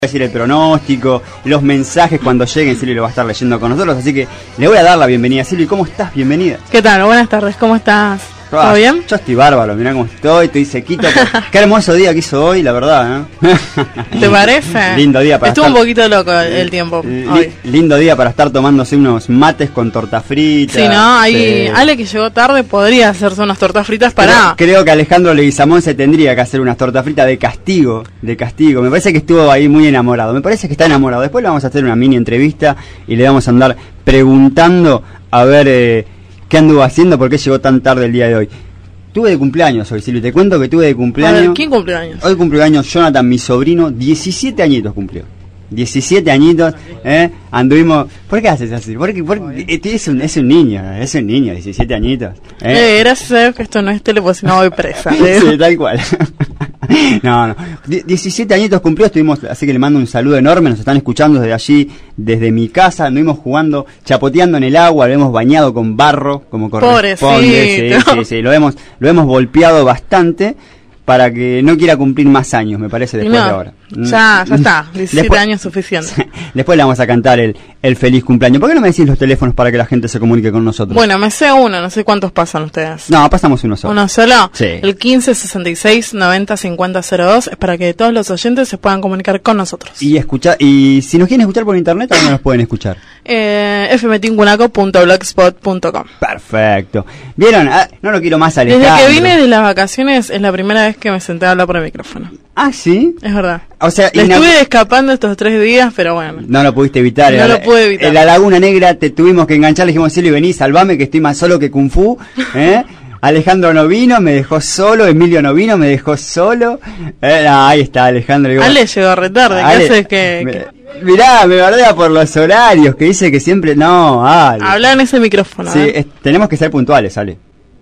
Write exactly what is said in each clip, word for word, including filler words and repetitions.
decir el pronóstico, los mensajes cuando lleguen. Silvi lo va a estar leyendo con nosotros, así que le voy a dar la bienvenida. Silvi, ¿cómo estás? Bienvenida. ¿Qué tal? Buenas tardes, ¿cómo estás? ¿Todo ah, bien? Yo estoy bárbaro, mirá cómo estoy, estoy sequito. Qué hermoso día que hizo hoy, la verdad, ¿eh? ¿Te parece? Lindo día para Estuvo estar... un poquito loco el tiempo Li- hoy. Lindo día para estar tomándose unos mates con torta frita. Sí, ¿no? Ahí Sí. Ale, que llegó tarde, podría hacerse unas tortas fritas para... Creo, creo que Alejandro Leguizamón se tendría que hacer unas tortas fritas de castigo, de castigo. Me parece que estuvo ahí muy enamorado. Me parece que está enamorado. Después le vamos a hacer una mini entrevista y le vamos a andar preguntando a ver eh, qué anduvo haciendo, por qué llegó tan tarde el día de hoy. Tuve de cumpleaños hoy, Silvi. Te cuento que tuve de cumpleaños. A ver, ¿quién cumpleaños? Hoy cumpleaños Jonathan, mi sobrino. diecisiete añitos cumplió. diecisiete añitos, ¿eh? Anduvimos... ¿Por qué haces así? Porque, porque es, un, es un niño, es un niño, diecisiete añitos. ¿eh? Eh, gracias a Dios que esto no es tele, porque si no voy presa. Sí, tal cual. No, no. Die- diecisiete añitos cumplió, estuvimos, así que le mando un saludo enorme, nos están escuchando desde allí, desde mi casa, anduvimos jugando, chapoteando en el agua, lo hemos bañado con barro, como corresponde. Pobrecito. Sí, sí, sí, lo hemos, lo hemos golpeado bastante para que no quiera cumplir más años, me parece, después No, de ahora. Ya, ya está, diecisiete Después- años suficiente. Después le vamos a cantar el, el feliz cumpleaños. ¿Por qué no me decís los teléfonos para que la gente se comunique con nosotros? Bueno, me sé uno, no sé cuántos pasan ustedes. No, pasamos uno solo. ¿Uno solo? Sí. El quince sesenta y seis noventa cincuenta cero dos es para que todos los oyentes se puedan comunicar con nosotros. Y escucha, y si nos quieren escuchar por internet, ¿a dónde nos pueden escuchar? Eh, f m tincunaco punto blogspot punto com. Perfecto. ¿Vieron? Ah, no lo quiero más Alejandro. Desde que vine de las vacaciones es la primera vez que me senté a hablar por el micrófono. Ah, ¿sí? Es verdad. O sea, Le ina- estuve escapando estos tres días, pero bueno. no lo pudiste evitar. No En lo la- pude evitar. En la Laguna Negra te tuvimos que enganchar, le dijimos, Silvi, vení, salvame, que estoy más solo que Kung Fu. ¿eh? Alejandro no vino, me dejó solo. Emilio no vino, me dejó solo. Eh, no, ahí está Alejandro. Digo, Ale llegó re tarde, ¿qué Ale, haces que, me- que- Mirá, me bardea por los horarios, que dice que siempre... No, Ale. habla en ese micrófono? Sí, ¿eh? es- tenemos que ser puntuales, Ale.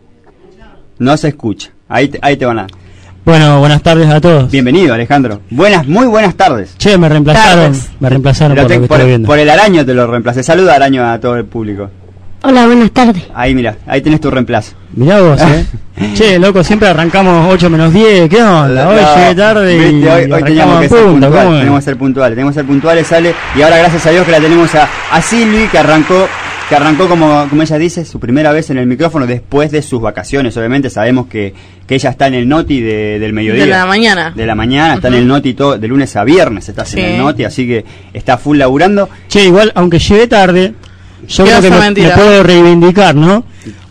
No se escucha. Ahí te, ahí te van a... Bueno, buenas tardes a todos. Bienvenido, Alejandro. Buenas, muy buenas tardes. Che, me reemplazaron, Tardes. me reemplazaron Lo por te- lo que por, estoy viendo. por el araño te lo reemplacé. Saluda, araño, a todo el público. Hola, buenas tardes. Ahí, mira, ahí tenés tu reemplazo. Mirá vos, eh. Che, loco, siempre arrancamos ocho menos diez, ¿qué onda? Hoy No, llegué tarde y, viste, hoy, y hoy teníamos arrancamos que en ser punta, puntuales, ¿cómo es? tenemos que ser puntuales, tenemos que ser puntuales, sale, y ahora gracias a Dios que la tenemos a, a Silvi, que arrancó, que arrancó como, como ella dice, su primera vez en el micrófono después de sus vacaciones. Obviamente sabemos que, que ella está en el Noti de, del mediodía. De la mañana. De la mañana, está en el Noti todo, de lunes a viernes estás Sí. en el Noti, así que está full laburando. Che, igual, aunque llegué tarde, yo ¿Qué creo vas que a me, mentir, me eh? puedo reivindicar, ¿no?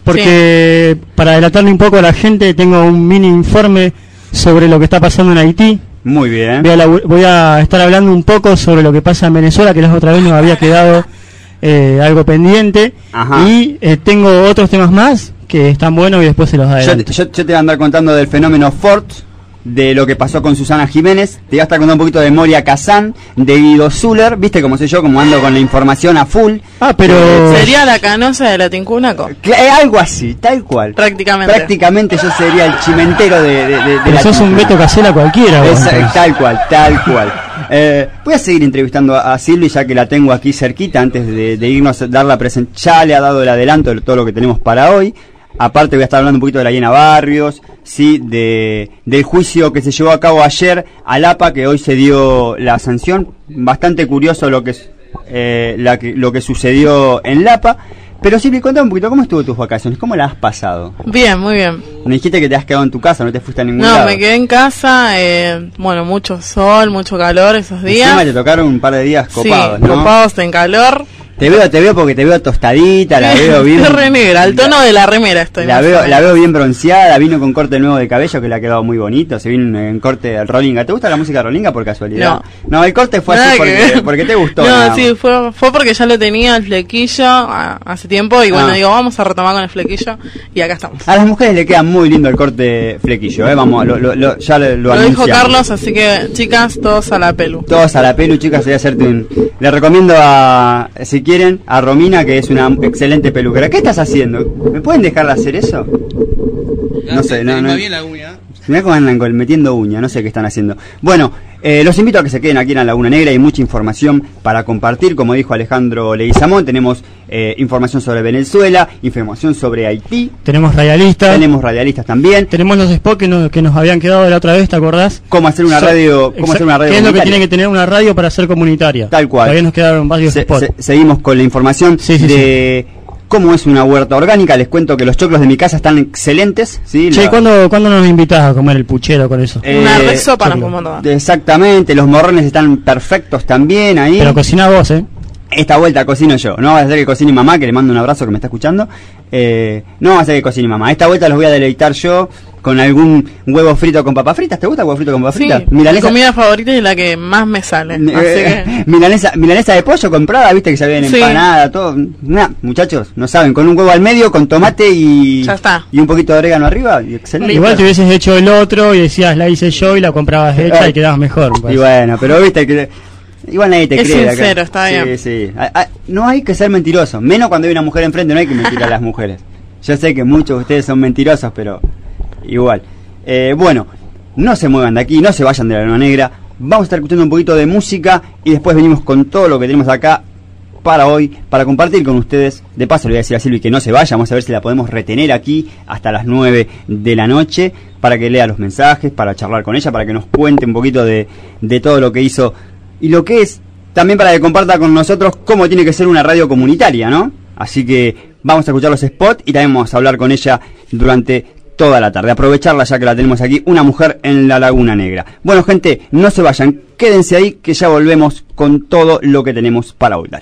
Porque para adelantarle un poco a la gente, tengo un mini informe sobre lo que está pasando en Haití. Muy bien. Voy a, labu- voy a estar hablando un poco sobre lo que pasa en Venezuela, que la otra vez nos había quedado eh, algo pendiente. Ajá. Y eh, tengo otros temas más que están buenos y después se los Yo, adelanto. te- yo, yo te voy a andar contando del fenómeno Ford, de lo que pasó con Susana Jiménez, te voy a estar contando un poquito de Moria Kazán, de Guido Zuller, viste como soy yo, como ando con la información a full. Ah, pero... Sería la canosa de la Tincunaco. Cla- eh, algo así, tal cual. Prácticamente. Prácticamente yo sería el chimentero de, de, de, de Pero la sos un Tincunaco. Beto Casella cualquiera, vos, Esa- entonces. tal cual, tal cual. Eh, voy a seguir entrevistando a, a Silvi, ya que la tengo aquí cerquita, antes de, de irnos a dar la presentación. Ya le ha dado el adelanto de todo lo que tenemos para hoy. Aparte voy a estar hablando un poquito de la Llena Barrios, sí, de del juicio que se llevó a cabo ayer al A P A, que hoy se dio la sanción. Bastante curioso lo que es, eh, la que, lo que sucedió en la A P A. Pero Silvi, contame un poquito, ¿cómo estuvo tus vacaciones? ¿Cómo las has pasado? Bien, muy bien. Me dijiste que te has quedado en tu casa, no te fuiste a ningún No, lado. me quedé en casa, eh, bueno, mucho sol, mucho calor esos días. Encima te tocaron un par de días copados, sí, ¿no? copados en calor. Te veo, te veo porque te veo tostadita, la veo bien. Estoy re negra, al tono de la remera estoy. La más o veo, menos. la veo bien bronceada, vino con corte nuevo de cabello que le ha quedado muy bonito, se vino en corte del Rollinga. ¿Te gusta la música Rollinga por casualidad? No, el corte fue Nada así que porque, ver. porque te gustó. No, nada sí, más. fue, fue porque ya lo tenía el flequillo ah, hace tiempo y bueno, Ah. digo, vamos a retomar con el flequillo y acá estamos. A las mujeres le queda muy lindo el corte flequillo, eh, vamos, lo, lo, lo- ya lo, lo Lo dijo anunciamos. Carlos, así que chicas, todos a la pelu. Todos a la pelu, chicas, voy a hacerte un... Le recomiendo a, si quieren, a Romina, que es una excelente peluquera. ¿Qué estás haciendo? ¿Me pueden dejar de hacer eso? No sé, no, no. bien la uña. Mirá cómo andan con- metiendo uña, no sé qué están haciendo. Bueno, eh, los invito a que se queden aquí en la Laguna Negra, hay mucha información para compartir, como dijo Alejandro Leguizamón, tenemos eh, información sobre Venezuela, información sobre Haití, Tenemos radialistas, tenemos radialistas también, tenemos los spots que nos, que nos habían quedado de la otra vez, ¿te acordás? cómo hacer una So- radio, cómo exa- hacer una radio ¿Qué es lo que comunitaria. tiene que tener una radio para ser comunitaria? Tal cual. Todavía nos quedaron varios Se- spots. se- seguimos con la información Sí, sí, de cómo es una huerta orgánica. Les cuento que los choclos de mi casa están excelentes, ¿sí? Che, La- ¿cuándo, ¿cuándo nos invitás a comer el puchero con eso? Eh, Una resopa nos choclo. podemos tomar. Exactamente, los morrones están perfectos también ahí. Pero cocina vos, ¿eh? Esta vuelta cocino yo, no va a ser que cocine mamá, que le mando un abrazo que me está escuchando. Eh, no va a ser que cocine mamá. Esta vuelta los voy a deleitar yo con algún huevo frito con papas fritas. ¿Te gusta el huevo frito con papas Sí, fritas? mi Milanesa, comida favorita y la que más me sale. Así eh, que... milanesa, milanesa de pollo comprada, viste que se habían Sí. empanada, todo. Nah, muchachos, no saben, con un huevo al medio, con tomate y, Ya está. y un poquito de orégano arriba, y excelente. Igual te hubieses hecho el otro y decías, la hice yo y la comprabas hecha Eh, y quedabas mejor. me Y parece. bueno, pero viste que igual nadie te Es cree. acá. sincero, está sí, bien. Sí, Ah, ah, no hay que ser mentiroso, menos cuando hay una mujer enfrente, no hay que mentir a las mujeres. Yo sé que muchos de ustedes son mentirosos, pero igual. Eh, bueno, no se muevan de aquí, no se vayan de la Luna Negra. Vamos a estar escuchando un poquito de música y después venimos con todo lo que tenemos acá para hoy, para compartir con ustedes. De paso le voy a decir a Silvi que no se vaya, vamos a ver si la podemos retener aquí hasta las nueve de la noche para que lea los mensajes, para charlar con ella, para que nos cuente un poquito de, de todo lo que hizo y lo que es, también para que comparta con nosotros cómo tiene que ser una radio comunitaria, ¿no? Así que vamos a escuchar los spots y también vamos a hablar con ella durante toda la tarde, aprovecharla ya que la tenemos aquí, una mujer en la Laguna Negra. Bueno, gente, no se vayan, quédense ahí que ya volvemos con todo lo que tenemos para hoy. Dale.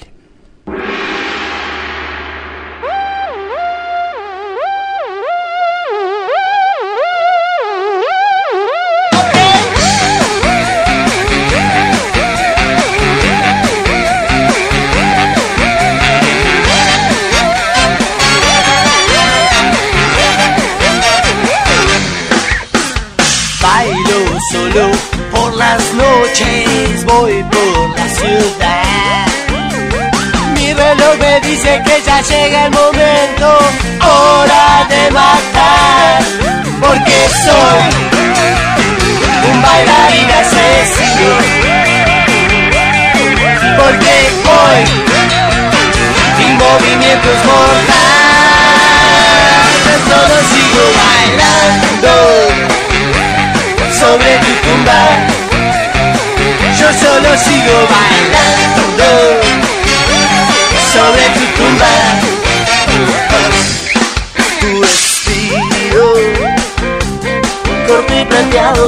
Bailo solo por las noches, voy por la ciudad. Mi reloj me dice que ya llega el momento, hora de matar. Porque soy un bailarín asesino. Porque hoy mi movimiento es mortal. Solo sigo bailando sobre tu tumba. Yo solo sigo bailando sobre tu tumba. Tu vestido corto y plateado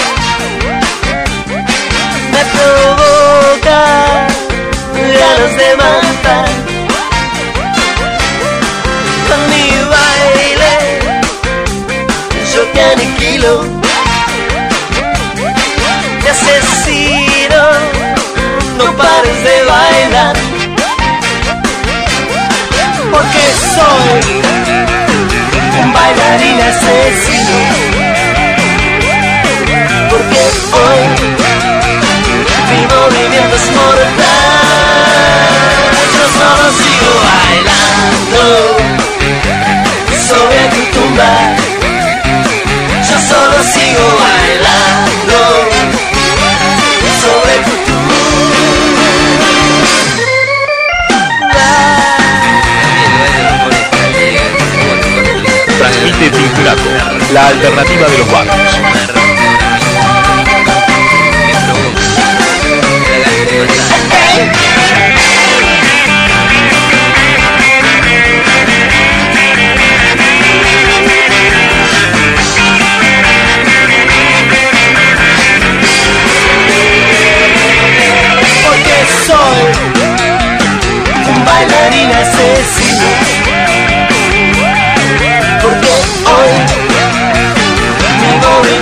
me provoca ganas de matar. Con mi baile yo te aniquilo, te asesino, no pares de bailar. Porque soy un bailarín asesino. Porque hoy mi movimiento es mortal. Yo solo sigo bailando sobre tu tumba. Yo solo sigo bailando sobre tu Transmite Tinculato, la alternativa de los barrios. Porque soy un bailarín asesino. Porque hoy mi movimiento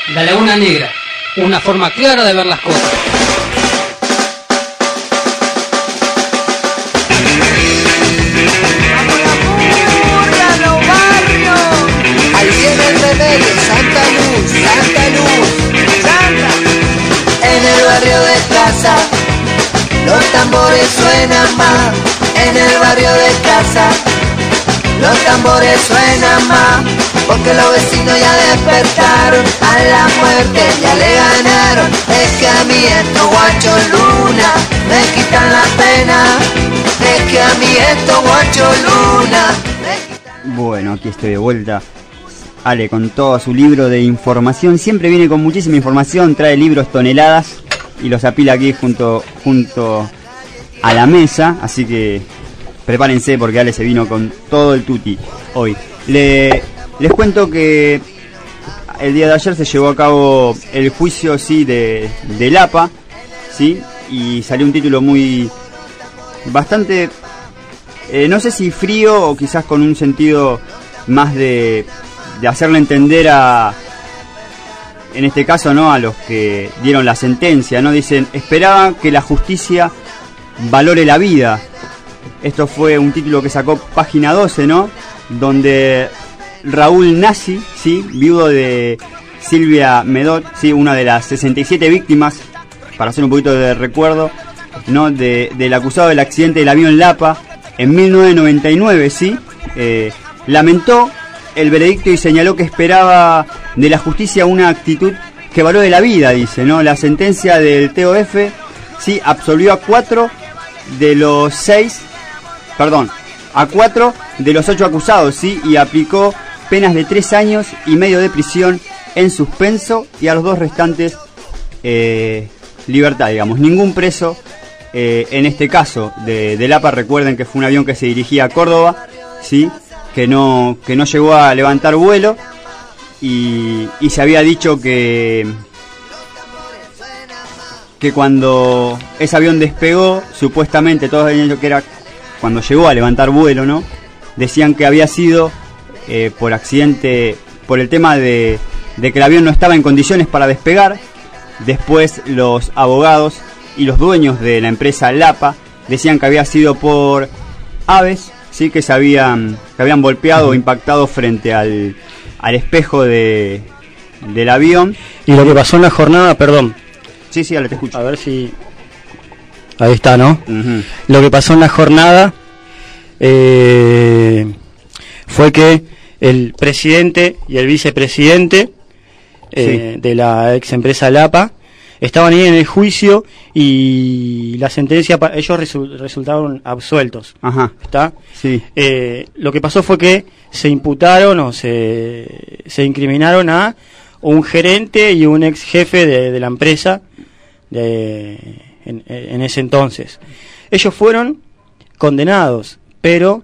La Laguna Negra, una forma clara de ver las cosas. Ahí viene el remedio, Santa Luz, Santa Luz, Santa. En el barrio de casa, los tambores suenan más. En el barrio de casa, los tambores suenan más. Porque los vecinos ya despertaron, a la muerte ya le ganaron. Es que a mí estos guachos luna me quitan la pena. Es que a mí estos guachos luna me quitan... Bueno, aquí estoy de vuelta. Ale, con todo su libro de información, siempre viene con muchísima información, trae libros toneladas y los apila aquí junto, junto a la mesa, así que prepárense porque Ale se vino con todo el tutti hoy. Le, les cuento que el día de ayer se llevó a cabo el juicio, sí, de, de Lapa, sí, y salió un título muy, bastante, eh, no sé si frío o quizás con un sentido más de, de hacerle entender a, en este caso, no, a los que dieron la sentencia, no, dicen, esperaban que la justicia valore la vida. Esto fue un título que sacó Página doce, ¿no? Donde Raúl Nassi, sí, viudo de Silvia Medot, sí, una de las sesenta y siete víctimas, para hacer un poquito de recuerdo, ¿no? De, del acusado del accidente del avión Lapa en mil novecientos noventa y nueve, sí, eh, lamentó el veredicto y señaló que esperaba de la justicia una actitud que valore la vida, dice, ¿no? La sentencia del T O F, sí, absolvió a cuatro de los seis, perdón, a cuatro de los ocho acusados, sí, y aplicó penas de tres años y medio de prisión en suspenso y a los dos restantes eh, libertad, digamos. Ningún preso, eh, en este caso de, de Lapa, recuerden que fue un avión que se dirigía a Córdoba, sí, que no, que no llegó a levantar vuelo y, y se había dicho que que cuando ese avión despegó, supuestamente todos habían dicho que era cuando llegó a levantar vuelo, ¿no? Decían que había sido eh, por accidente, por el tema de, de que el avión no estaba en condiciones para despegar. Después los abogados y los dueños de la empresa Lapa decían que había sido por aves, sí, que se habían, que habían golpeado o impactado frente al, al espejo de, del avión. Y lo que pasó en la jornada, perdón. Sí, sí, Ale, te escucho. A ver si... Ahí está, ¿no? Uh-huh. Lo que pasó en la jornada eh, fue que el presidente y el vicepresidente eh, sí. de la ex empresa Lapa estaban ahí en el juicio y la sentencia, ellos resu- resultaron absueltos. Ajá. ¿Está? Sí. Eh, lo que pasó fue que se imputaron o se, se incriminaron a un gerente y un ex jefe de, de la empresa de, en, en ese entonces. Ellos fueron condenados, pero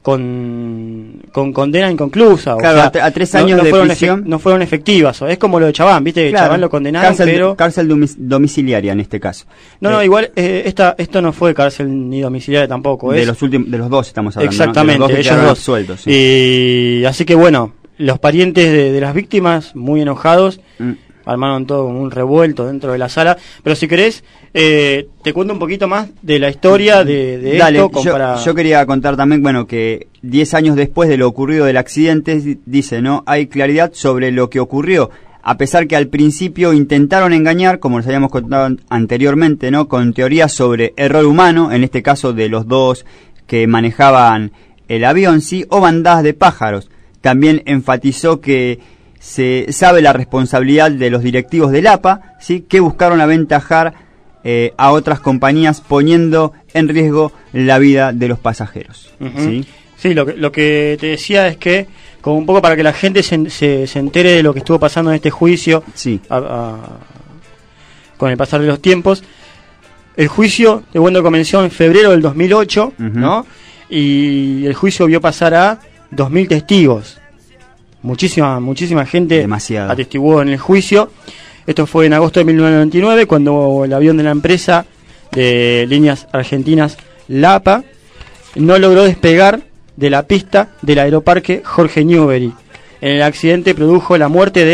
con, con condena inconclusa. Claro, o sea, a, a tres años no, no de prisión. Efe, no fueron efectivas. Es como lo de Chabán, ¿viste? Que Claro, Chabán lo condenaron, cárcel, pero... Cárcel domic- domiciliaria en este caso. No, eh, no, igual eh, esta, esto no fue cárcel ni domiciliaria tampoco. De es... los últimos, de los dos estamos hablando. Exactamente, ¿no? De los dos que ellos dos. Sueltos, sí. Y así que bueno, los parientes de, de las víctimas, muy enojados, Mm. armaron todo como un revuelto dentro de la sala. Pero si querés, eh, te cuento un poquito más de la historia de, de Dale, esto. Como yo, para... yo quería contar también, bueno, que diez años después de lo ocurrido del accidente, dice, ¿no? Hay claridad sobre lo que ocurrió, a pesar que al principio intentaron engañar, como les habíamos contado anteriormente, ¿no? Con teorías sobre error humano, en este caso de los dos que manejaban el avión, sí, o bandadas de pájaros. También enfatizó que se sabe la responsabilidad de los directivos del A P A, ¿sí? Que buscaron aventajar eh, a otras compañías poniendo en riesgo la vida de los pasajeros. Uh-huh. ¿Sí? Sí, lo que, lo que te decía es que, como un poco para que la gente se, se, se entere de lo que estuvo pasando en este juicio, sí. a, a, con el pasar de los tiempos, el juicio de Wendo comenzó en febrero del dos mil ocho, uh-huh. ¿no? Y el juicio vio pasar a dos mil testigos. Muchísima, muchísima gente Demasiado. atestiguó en el juicio. Esto fue en agosto de mil novecientos noventa y nueve, cuando el avión de la empresa de líneas argentinas Lapa no logró despegar de la pista del aeroparque Jorge Newbery. En el accidente produjo la muerte de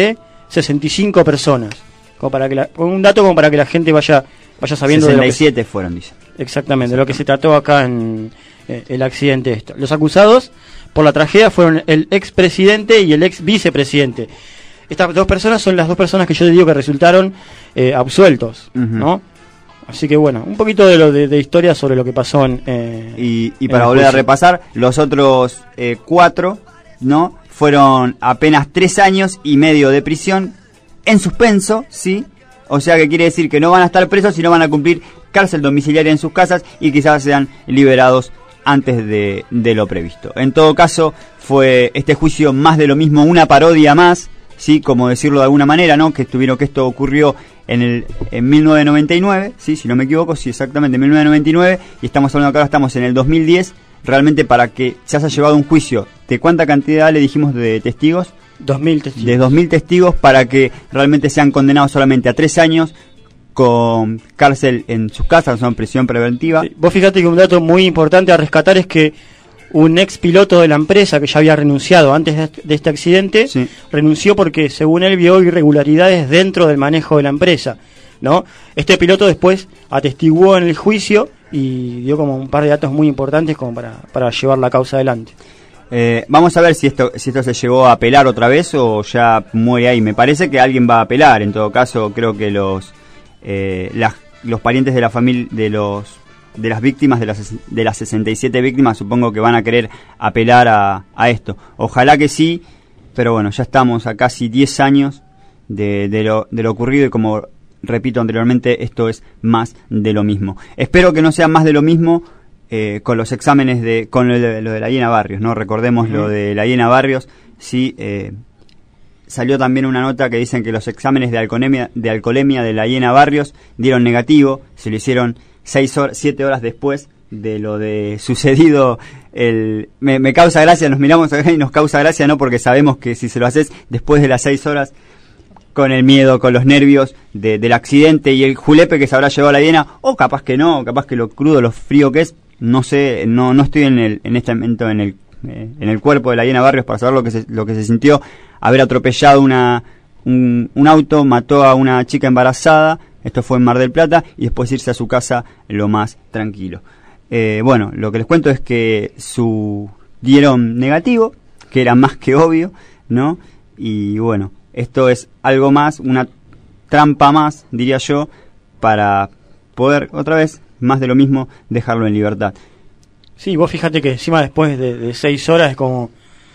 sesenta y cinco personas. Como para que la, un dato como para que la gente vaya vaya sabiendo sesenta y siete de lo que, fueron, dice. Exactamente, de lo que se trató acá en eh, el accidente esto. Los acusados por la tragedia fueron el expresidente y el ex vicepresidente. Estas dos personas son las dos personas que yo te digo que resultaron eh, absueltos, uh-huh. ¿no? Así que bueno, un poquito de lo de, de historia sobre lo que pasó en eh, y, y para volver juicio. a repasar, los otros eh, cuatro, ¿no? Fueron apenas tres años y medio de prisión en suspenso, ¿sí? O sea que quiere decir que no van a estar presos, sino van a cumplir cárcel domiciliaria en sus casas y quizás sean liberados antes de, de lo previsto. En todo caso, fue este juicio más de lo mismo, una parodia más, sí, como decirlo de alguna manera, ¿no? Que estuvieron que esto ocurrió en el en mil novecientos noventa y nueve, sí, si no me equivoco, sí, exactamente, en mil novecientos noventa y nueve, y estamos hablando que ahora estamos en el dos mil diez, realmente para que se haya llevado un juicio, ¿de cuánta cantidad le dijimos de testigos? dos mil testigos. De dos mil testigos para que realmente sean condenados solamente a tres años con cárcel en sus casas, son prisión preventiva. Sí, vos fíjate que un dato muy importante a rescatar es que un ex piloto de la empresa que ya había renunciado antes de este accidente, sí. renunció porque según él vio irregularidades dentro del manejo de la empresa, ¿no? Este piloto después atestiguó en el juicio y dio como un par de datos muy importantes como para, para llevar la causa adelante. Eh, vamos a ver si esto si esto se llegó a apelar otra vez o ya muere ahí. Me parece que alguien va a apelar. En todo caso, creo que los eh, las, los parientes de la familia de los de las víctimas de las de las sesenta y siete víctimas supongo que van a querer apelar a, a esto. Ojalá que sí, pero bueno, ya estamos a casi diez años de, de lo de lo ocurrido y como repito anteriormente, esto es más de lo mismo. Espero que no sea más de lo mismo. Eh, con los exámenes de con lo de, lo de la Hiena Barrios, no recordemos uh-huh. lo de la Hiena Barrios, sí eh, salió también una nota que dicen que los exámenes de alcoholemia de alcoholemia de la Hiena Barrios dieron negativo, se lo hicieron seis horas, siete horas después de lo de sucedido. El me, me causa gracia, nos miramos acá y nos causa gracia, no porque sabemos que si se lo haces después de las seis horas con el miedo, con los nervios de, del accidente y el julepe que se habrá llevado a la Hiena, o capaz que no, capaz que lo crudo, lo frío que es. No sé, no no estoy en el en este momento en el eh, en el cuerpo de la Hiena Barrios para saber lo que se, lo que se sintió haber atropellado una un, un auto, mató a una chica embarazada, esto fue en Mar del Plata, y después irse a su casa lo más tranquilo. Eh, bueno, lo que les cuento es que su dieron negativo, que era más que obvio, ¿no? Y bueno, esto es algo más, una trampa más, diría yo, para poder otra vez más de lo mismo, dejarlo en libertad. Sí, vos fíjate que encima después de, de seis horas es como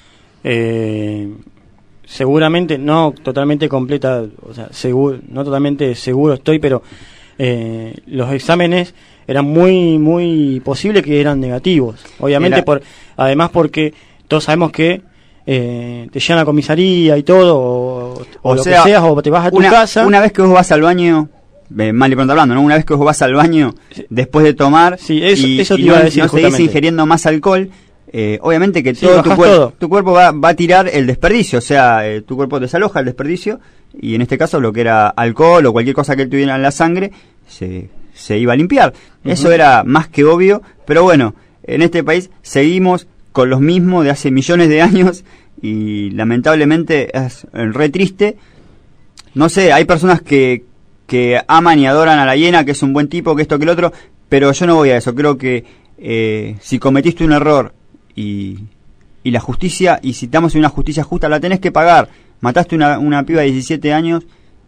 eh, seguramente no totalmente completa, o sea, seguro, no totalmente seguro estoy, pero eh, los exámenes eran muy muy posible que eran negativos, obviamente. Era... por además porque todos sabemos que eh, te llevan a comisaría y todo, o, o, o lo sea, que seas, o te vas a tu una, casa. Una vez que vos vas al baño, Eh, mal y pronto hablando, ¿no? Una vez que vos vas al baño sí. después de tomar sí, eso, y, eso te y iba no, a decir no seguís ingiriendo más alcohol, eh, obviamente que sí, todo, tu, cuer- todo tu cuerpo va, va a tirar el desperdicio, o sea, eh, tu cuerpo desaloja el desperdicio y en este caso lo que era alcohol o cualquier cosa que él tuviera en la sangre se, se iba a limpiar. Uh-huh. Eso era más que obvio, pero bueno, en este país seguimos con los mismos de hace millones de años y lamentablemente es re triste. No sé, hay personas que que aman y adoran a la Hiena, que es un buen tipo, que esto, que el otro, pero yo no voy a eso. Creo que eh, si cometiste un error y, y la justicia, y si estamos en una justicia justa, la tenés que pagar. Mataste una, una piba de diecisiete años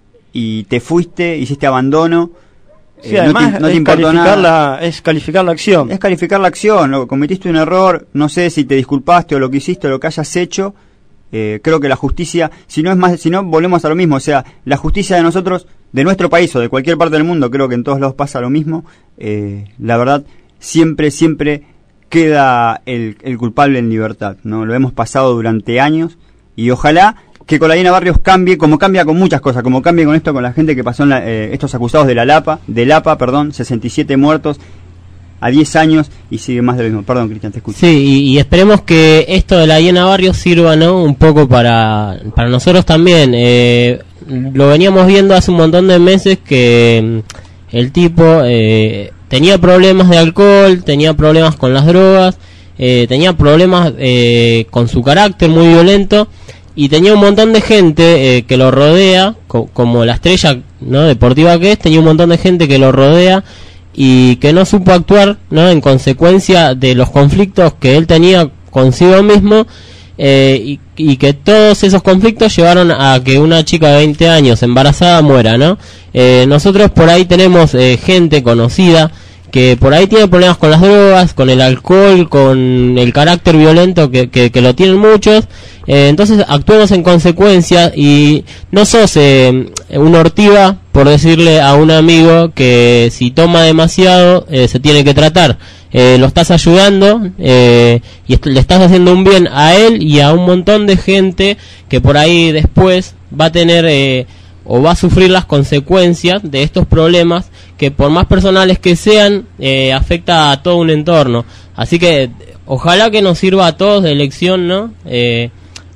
y te fuiste, hiciste abandono. Sí, eh, además no te, no te es, calificar la, es calificar la acción. Es calificar la acción. Lo, cometiste un error, no sé si te disculpaste o lo que hiciste o lo que hayas hecho. Eh, creo que la justicia, si no es más, si no volvemos a lo mismo, o sea, la justicia de nosotros, de nuestro país o de cualquier parte del mundo, creo que en todos lados pasa lo mismo. Eh, la verdad, siempre, siempre queda el, el culpable en libertad, ¿no? Lo hemos pasado durante años y ojalá que con la Hiena Barrios cambie, como cambia con muchas cosas, como cambie con esto, con la gente que pasó en la, eh, estos acusados de la Lapa, de Lapa, perdón, sesenta y siete muertos a diez años y sigue más de lo mismo. Perdón, Cristian, te escucho. Sí, y, y esperemos que esto de la Hiena Barrios sirva, ¿no? Un poco para, para nosotros también. Eh, lo veníamos viendo hace un montón de meses que mm, el tipo eh, tenía problemas de alcohol, tenía problemas con las drogas, eh, tenía problemas eh, con su carácter muy violento y tenía un montón de gente eh, que lo rodea, co- como la estrella, ¿no?, deportiva que es, tenía un montón de gente que lo rodea y que no supo actuar, ¿no?, en consecuencia de los conflictos que él tenía consigo mismo, eh, y, y que todos esos conflictos llevaron a que una chica de veinte años embarazada muera, ¿no? Eh, nosotros por ahí tenemos eh, gente conocida que por ahí tiene problemas con las drogas, con el alcohol, con el carácter violento que, que, que lo tienen muchos, eh, entonces actuemos en consecuencia y no sos eh, una ortiva por decirle a un amigo que si toma demasiado eh, se tiene que tratar, eh, lo estás ayudando eh, y est- le estás haciendo un bien a él y a un montón de gente que por ahí después va a tener eh, o va a sufrir las consecuencias de estos problemas que por más personales que sean eh, afecta a todo un entorno. Así que ojalá que nos sirva a todos de lección, ¿no? Eh,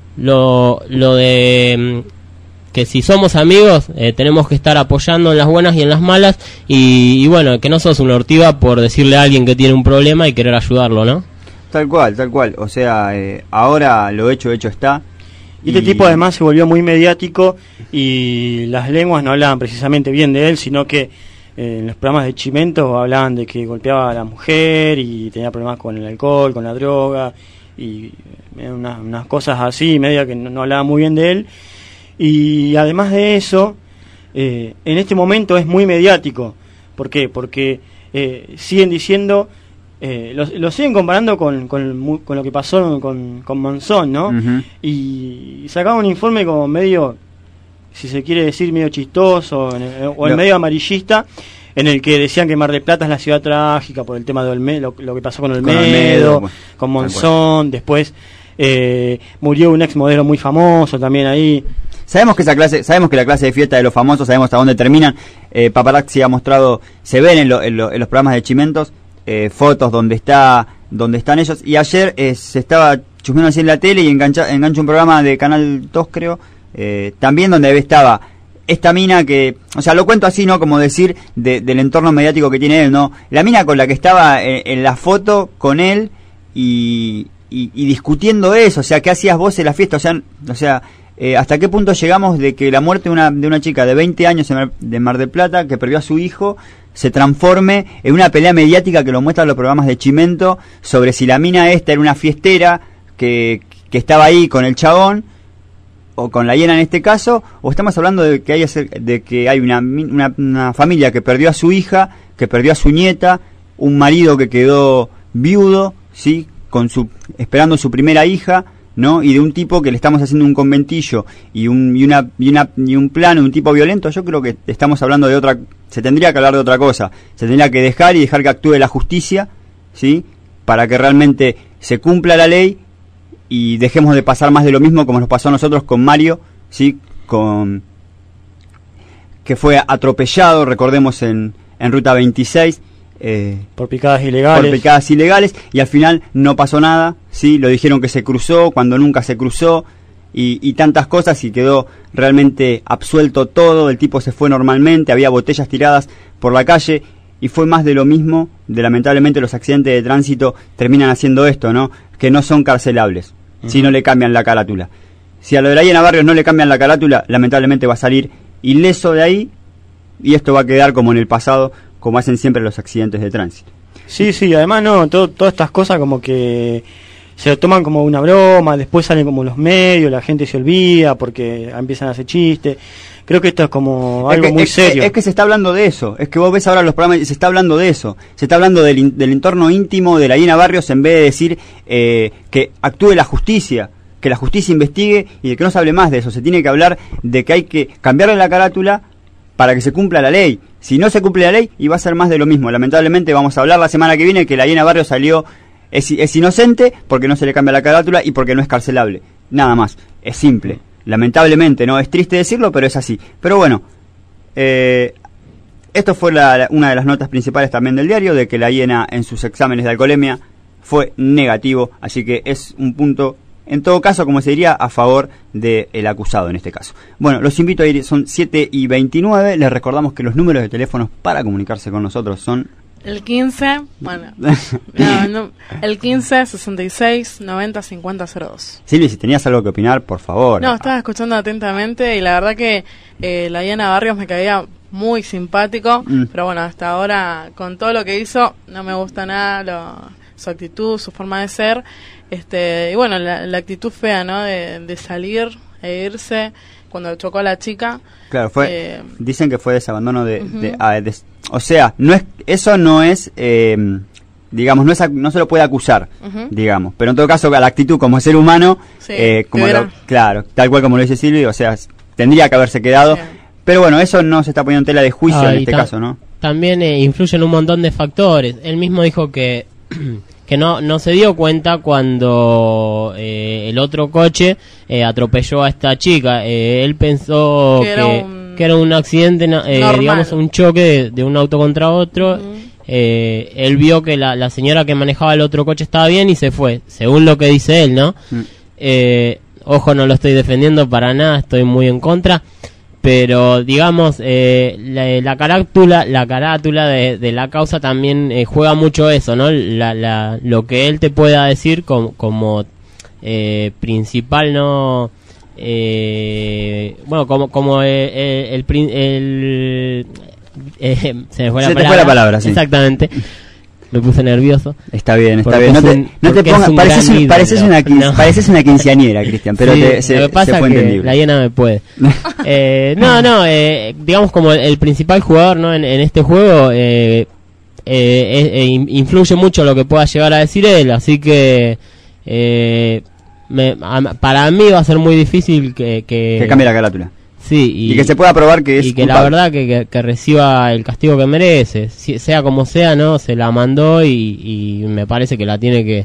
lo, lo de mm, que si somos amigos eh, tenemos que estar apoyando en las buenas y en las malas y, y bueno, que no sos una ortiva por decirle a alguien que tiene un problema y querer ayudarlo, ¿no? Tal cual, tal cual. O sea, eh, ahora lo hecho, hecho está. Y este tipo además se volvió muy mediático y las lenguas no hablaban precisamente bien de él, sino que eh, en los programas de Chimento hablaban de que golpeaba a la mujer y tenía problemas con el alcohol, con la droga y eh, unas, unas cosas así, media que no, no hablaban muy bien de él. Y además de eso, eh, en este momento es muy mediático. ¿Por qué? Porque eh, siguen diciendo... Eh, lo, lo siguen comparando con, con, con lo que pasó con, con Monzón, ¿no? Uh-huh. Y sacaba un informe como medio, si se quiere decir, medio chistoso en el, o el no. medio amarillista, en el que decían que Mar del Plata es la ciudad trágica por el tema de Olmedo, lo, lo que pasó con Olmedo, con, Olmedo, bueno, con Monzón, después eh, murió un ex modelo muy famoso también ahí. Sabemos que esa clase, sabemos que la clase de fiesta de los famosos, sabemos hasta dónde terminan. eh, Paparazzi ha mostrado, se ven en, lo, en, lo, en los programas de Chimentos, Eh, fotos donde está donde están ellos, y ayer eh, se estaba chusmeando así en la tele y engancha, engancha un programa de Canal dos, creo, eh, también donde estaba esta mina que, o sea, lo cuento así, ¿no? Como decir de, del entorno mediático que tiene él, ¿no? La mina con la que estaba en, en la foto con él y, y, y discutiendo eso, o sea, ¿qué hacías vos en la fiesta? O sea, o sea eh, ¿hasta qué punto llegamos de que la muerte de una, de una chica de veinte años en Mar, de Mar del Plata, que perdió a su hijo, se transforme en una pelea mediática que lo muestran los programas de Chimento sobre si la mina esta era una fiestera que, que estaba ahí con el chabón o con la hiena en este caso, o estamos hablando de que hay, de que hay una, una, una familia que perdió a su hija, que perdió a su nieta, un marido que quedó viudo, ¿sí? Con su, esperando su primera hija, ¿no? Y de un tipo que le estamos haciendo un conventillo y un y una y una y un plano, un tipo violento. Yo creo que estamos hablando de otra, se tendría que hablar de otra cosa. Se tendría que dejar y dejar que actúe la justicia, ¿sí? Para que realmente se cumpla la ley y dejemos de pasar más de lo mismo como nos pasó a nosotros con Mario, ¿sí? Con que fue atropellado, recordemos, en en Ruta veintiséis. Eh, por picadas ilegales por picadas ilegales y al final no pasó nada, sí, lo dijeron que se cruzó cuando nunca se cruzó y, y tantas cosas y quedó realmente absuelto todo, el tipo se fue normalmente, había botellas tiradas por la calle y fue más de lo mismo. De lamentablemente los accidentes de tránsito terminan haciendo esto, ¿no? Que no son carcelables, uh-huh. Si no le cambian la carátula. Si a lo de la hiena Barrios no le cambian la carátula, lamentablemente va a salir ileso de ahí y esto va a quedar como en el pasado, como hacen siempre los accidentes de tránsito. Sí, sí, además no, todo, todas estas cosas como que se lo toman como una broma, después salen como los medios, la gente se olvida porque empiezan a hacer chistes. Creo que esto es como algo es que, muy es, serio. Es que se está hablando de eso, es que vos ves ahora los programas y se está hablando de eso, se está hablando del, del entorno íntimo de la hiena Barrios en vez de decir eh, que actúe la justicia, que la justicia investigue y de que no se hable más de eso. Se tiene que hablar de que hay que cambiarle la carátula para que se cumpla la ley. Si no se cumple la ley, y va a ser más de lo mismo. Lamentablemente vamos a hablar la semana que viene que la hiena Barrios salió, es, es inocente porque no se le cambia la carátula y porque no es carcelable. Nada más, es simple. Lamentablemente, no es triste decirlo, pero es así. Pero bueno, eh, esto fue la, la, una de las notas principales también del diario, de que la hiena en sus exámenes de alcoholemia fue negativo, así que es un punto, en todo caso, como se diría, a favor del acusado en este caso. Bueno, los invito a ir, son siete y veintinueve, les recordamos que los números de teléfonos para comunicarse con nosotros son... El quince, bueno, no, no, el quince, sesenta y seis, noventa, cincuenta, cero dos. Silvi, si tenías algo que opinar, por favor. No, estaba escuchando atentamente y la verdad que eh, la Diana Barrios me caía muy simpático, mm. pero bueno, hasta ahora con todo lo que hizo no me gusta nada lo, su actitud, su forma de ser, este y bueno, la, la actitud fea, ¿no? De, de salir e irse cuando chocó a la chica. Claro, fue. Eh, dicen que fue desabandono de, uh-huh. de, ah, de, o sea, no es, eso no es, eh, digamos, no es, no se lo puede acusar, uh-huh. digamos, pero en todo caso la actitud como ser humano, sí, eh, como lo, claro, tal cual como lo dice Silvi, o sea, tendría que haberse quedado, sí. Pero bueno, eso no se está poniendo en tela de juicio ah, en este caso, ¿no? También eh, influyen un montón de factores. Él mismo dijo que que no no se dio cuenta cuando eh, el otro coche eh, atropelló a esta chica. Eh, él pensó que, que, era, un... que era un accidente, eh, digamos, un choque de, de un auto contra otro. Uh-huh. Eh, él vio que la, la señora que manejaba el otro coche estaba bien y se fue, según lo que dice él, ¿no? Uh-huh. Eh, ojo, no lo estoy defendiendo para nada, estoy muy en contra. Pero digamos, eh, la, la carátula, la carátula de, de la causa también eh, juega mucho eso, ¿no? La, la, lo que él te pueda decir como, como eh, principal, ¿no? Eh, bueno, como como eh, el, el, el eh, se me fue la se palabra. Te fue la palabra, sí. Exactamente. Me puse nervioso. Está bien, está bien. No te, un, no te pongas, pareces, un, pareces, una, no. pareces una quinceañera, Cristian, pero sí, te, se, lo que pasa se fue que entendible. La hiena me puede. eh, no, no, eh, digamos como el, el principal jugador, ¿no? en, en este juego eh, eh, eh, influye mucho lo que pueda llegar a decir él, así que eh, me, a, para mí va a ser muy difícil que... Que, que cambie la carátula. Sí, y, y que se pueda probar que es y que culpable. La verdad que, que, que reciba el castigo que merece, si, sea como sea, no, se la mandó y, y me parece que la tiene que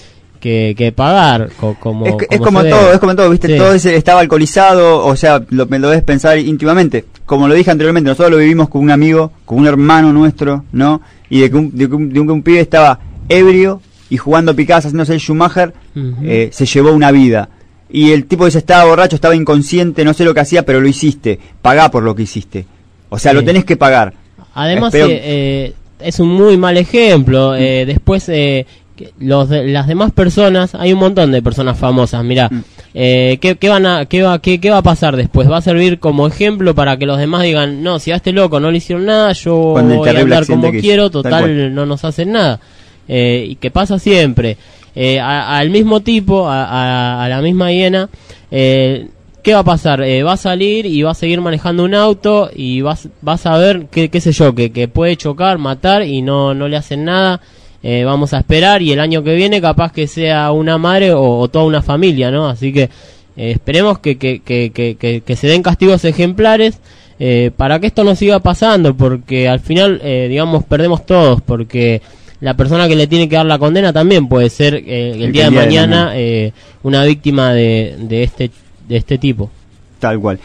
que, que pagar co, como es, que, como, es como todo, debe. es como todo, viste, sí. Todo ese estaba alcoholizado, o sea, lo, me lo debes pensar íntimamente, como lo dije anteriormente, nosotros lo vivimos con un amigo, con un hermano nuestro, ¿no? Y de que un, de que un, de un, de un pibe estaba ebrio y jugando picadas, haciéndose el Schumacher, uh-huh. eh, se llevó una vida. Y el tipo ese estaba borracho, estaba inconsciente, no sé lo que hacía, pero lo hiciste. Pagá por lo que hiciste. O sea, sí. Lo tenés que pagar. Además, Espero... eh, eh, es un muy mal ejemplo. Eh, después, eh, los de, las demás personas, hay un montón de personas famosas. Mirá, mm. eh, ¿qué, qué, van a, qué, va, qué, ¿qué va a pasar después? Va a servir como ejemplo para que los demás digan, no, si a este loco no le hicieron nada, yo voy a andar como quiero, total, no nos hacen nada. Eh, y que pasa siempre. Eh, a, al mismo tipo, a, a, a la misma hiena, eh, ¿qué va a pasar? Eh, va a salir y va a seguir manejando un auto y vas, vas a ver, qué, qué sé yo, que, que puede chocar, matar y no, no le hacen nada. Eh, vamos a esperar y el año que viene capaz que sea una madre o, o toda una familia, ¿no? Así que eh, esperemos que, que, que, que, que, que se den castigos ejemplares eh, para que esto no siga pasando, porque al final, eh, digamos, perdemos todos, porque la persona que le tiene que dar la condena también puede ser eh, el, el día de mañana eh, una víctima de, de este de este tipo. Tal cual.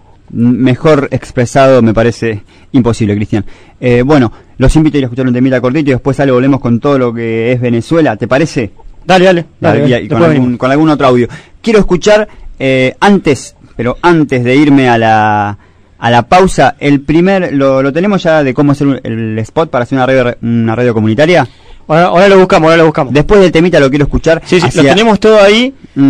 Mejor expresado me parece imposible, Cristian. Eh, bueno, los invito a ir a escuchar un temita cortito y después sale, volvemos con todo lo que es Venezuela. ¿Te parece? Dale, dale. dale, dale, dale y con, algún, con algún otro audio. Quiero escuchar eh, antes, pero antes de irme a la... a la pausa, el primer, lo, lo tenemos ya de cómo hacer el spot para hacer una radio, una radio comunitaria. Ahora, ahora lo buscamos, ahora lo buscamos. Después del temita lo quiero escuchar. Sí, sí, hacia... lo tenemos todo ahí mm.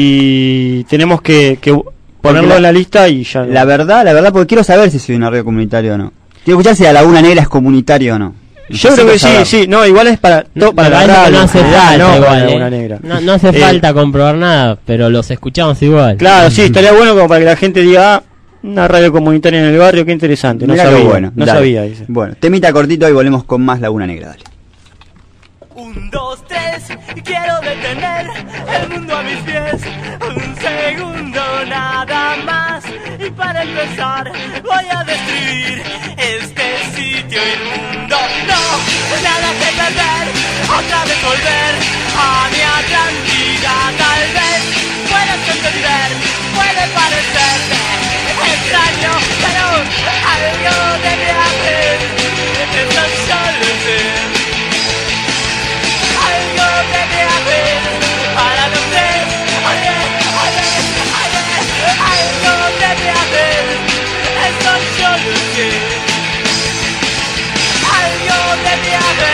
y tenemos que, que ponerlo la, en la lista y ya. La verdad, la verdad, porque quiero saber si soy una radio comunitaria o no. Quiero escuchar si a Laguna Negra es comunitario o no. Yo creo que sí, sí, no, igual es para to, para no, la radio, no hace falta, no, igual, para eh. Laguna Negra. No, no hace eh. falta comprobar nada, pero los escuchamos igual. Claro, sí, estaría bueno como para que la gente diga, ah, una radio comunitaria en el barrio, qué interesante. No Mirá sabía, bueno, no dale. sabía. Dice. Bueno, temita cortito y volvemos con más Laguna Negra, dale. Un, dos, tres, quiero detener el mundo a mis pies. Un segundo nada más. Y para empezar voy a destruir este sitio inmundo. No, nada que perder, otra vez volver a mi Atlántida. Tal vez puedas entender, puede parecerte extraño, pero algo debe hacer. Eso solo sé. Algo debe haber para los tres. Oye, oye, oye. Algo debe haber. Eso yo lo sé. Algo debe haber.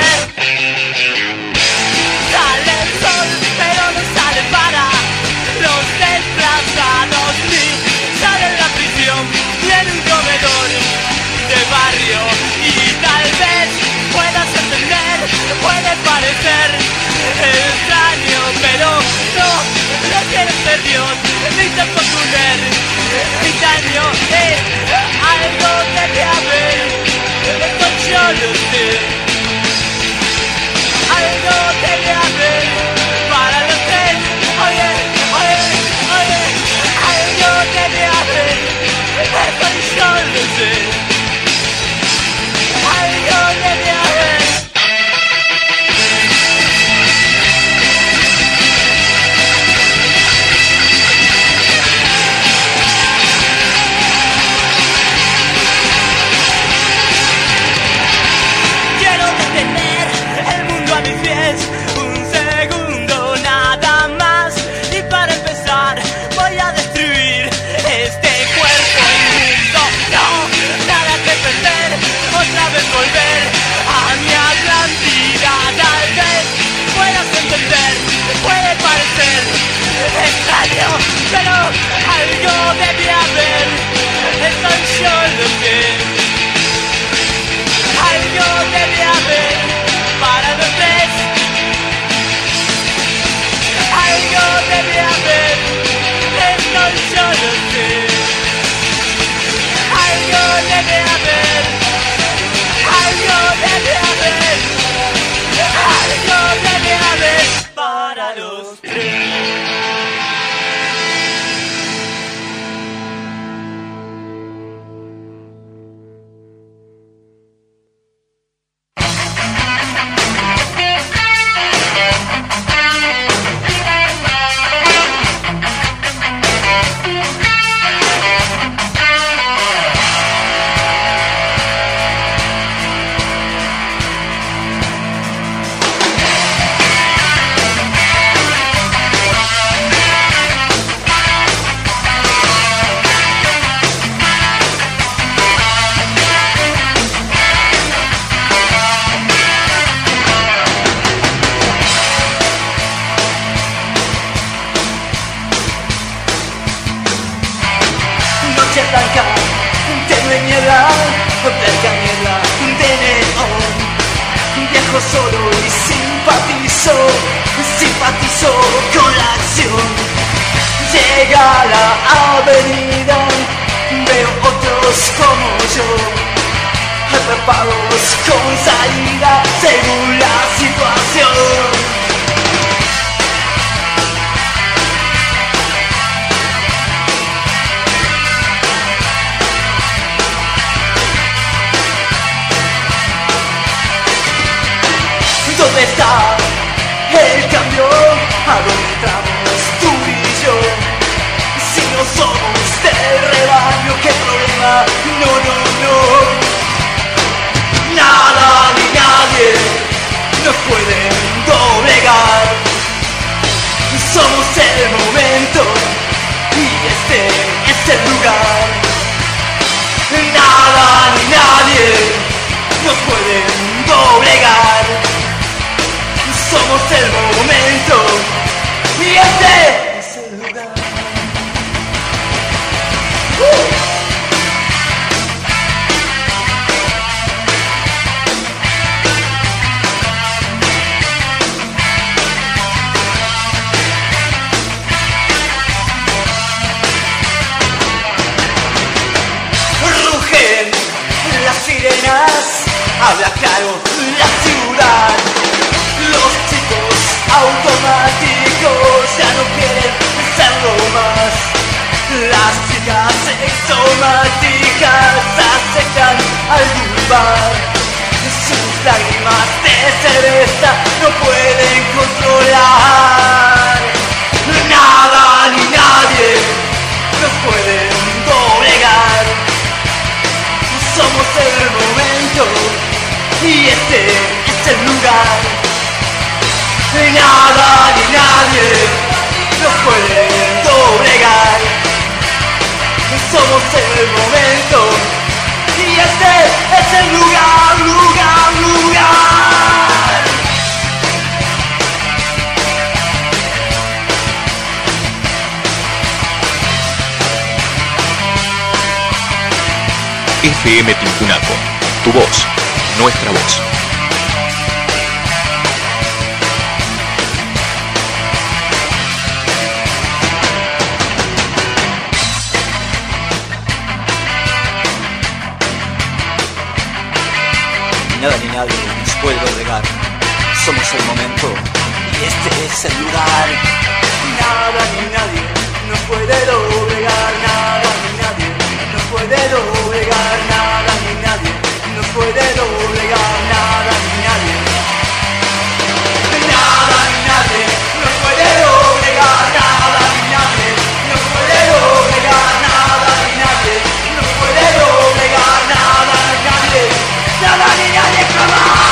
noche blanca, tenue niebla, blanca niebla de neón. Viajo solo y simpatizo, simpatizo con la acción. Llega la avenida, veo otros como yo, atrapados con salida según la situación. ¿Dónde está el cambio? ¿A dónde entramos tú y yo? Si no somos del rebaño, ¿qué problema? No, no, no. Nada ni nadie nos pueden doblegar. Somos el momento y este es el lugar. Nada ni nadie nos pueden doblegar. Somos el momento y este es el lugar. ¡Uh! Rugen las sirenas, habla claro la ciudad. Los chicos automáticos ya no quieren serlo más. Las chicas exomáticas aceptan algún bar. Sus lágrimas de cerveza no pueden controlar. Nada ni nadie nos pueden doblegar. Somos el momento y este es el lugar. Nada ni nadie nos puede doblegar. Somos el momento y este es el lugar, lugar, lugar. F M Tincunaco, tu voz, nuestra voz. Nada ni nadie nos puede doblegar. Somos el momento y este es el lugar. Nada ni nadie nos puede doblegar. Nada ni nadie nos puede doblegar. Nada ni nadie nos puede doblegar. Nada ni nadie. Nada ni nadie nos puede doblegar. Nada ni nadie nos puede doblegar. Nada ni nadie nos puede doblegar. Nada ni nadie. Nada ni nadie jamás.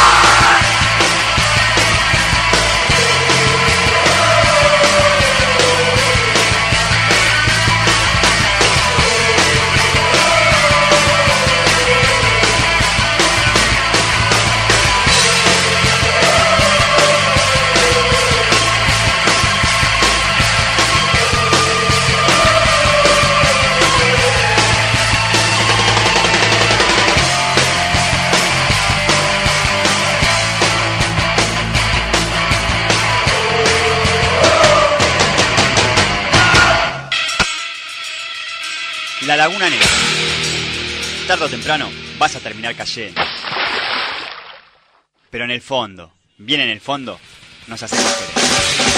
La Laguna Negra. Tarde o temprano vas a terminar cayendo. Pero en el fondo, bien en el fondo, nos hacemos querer.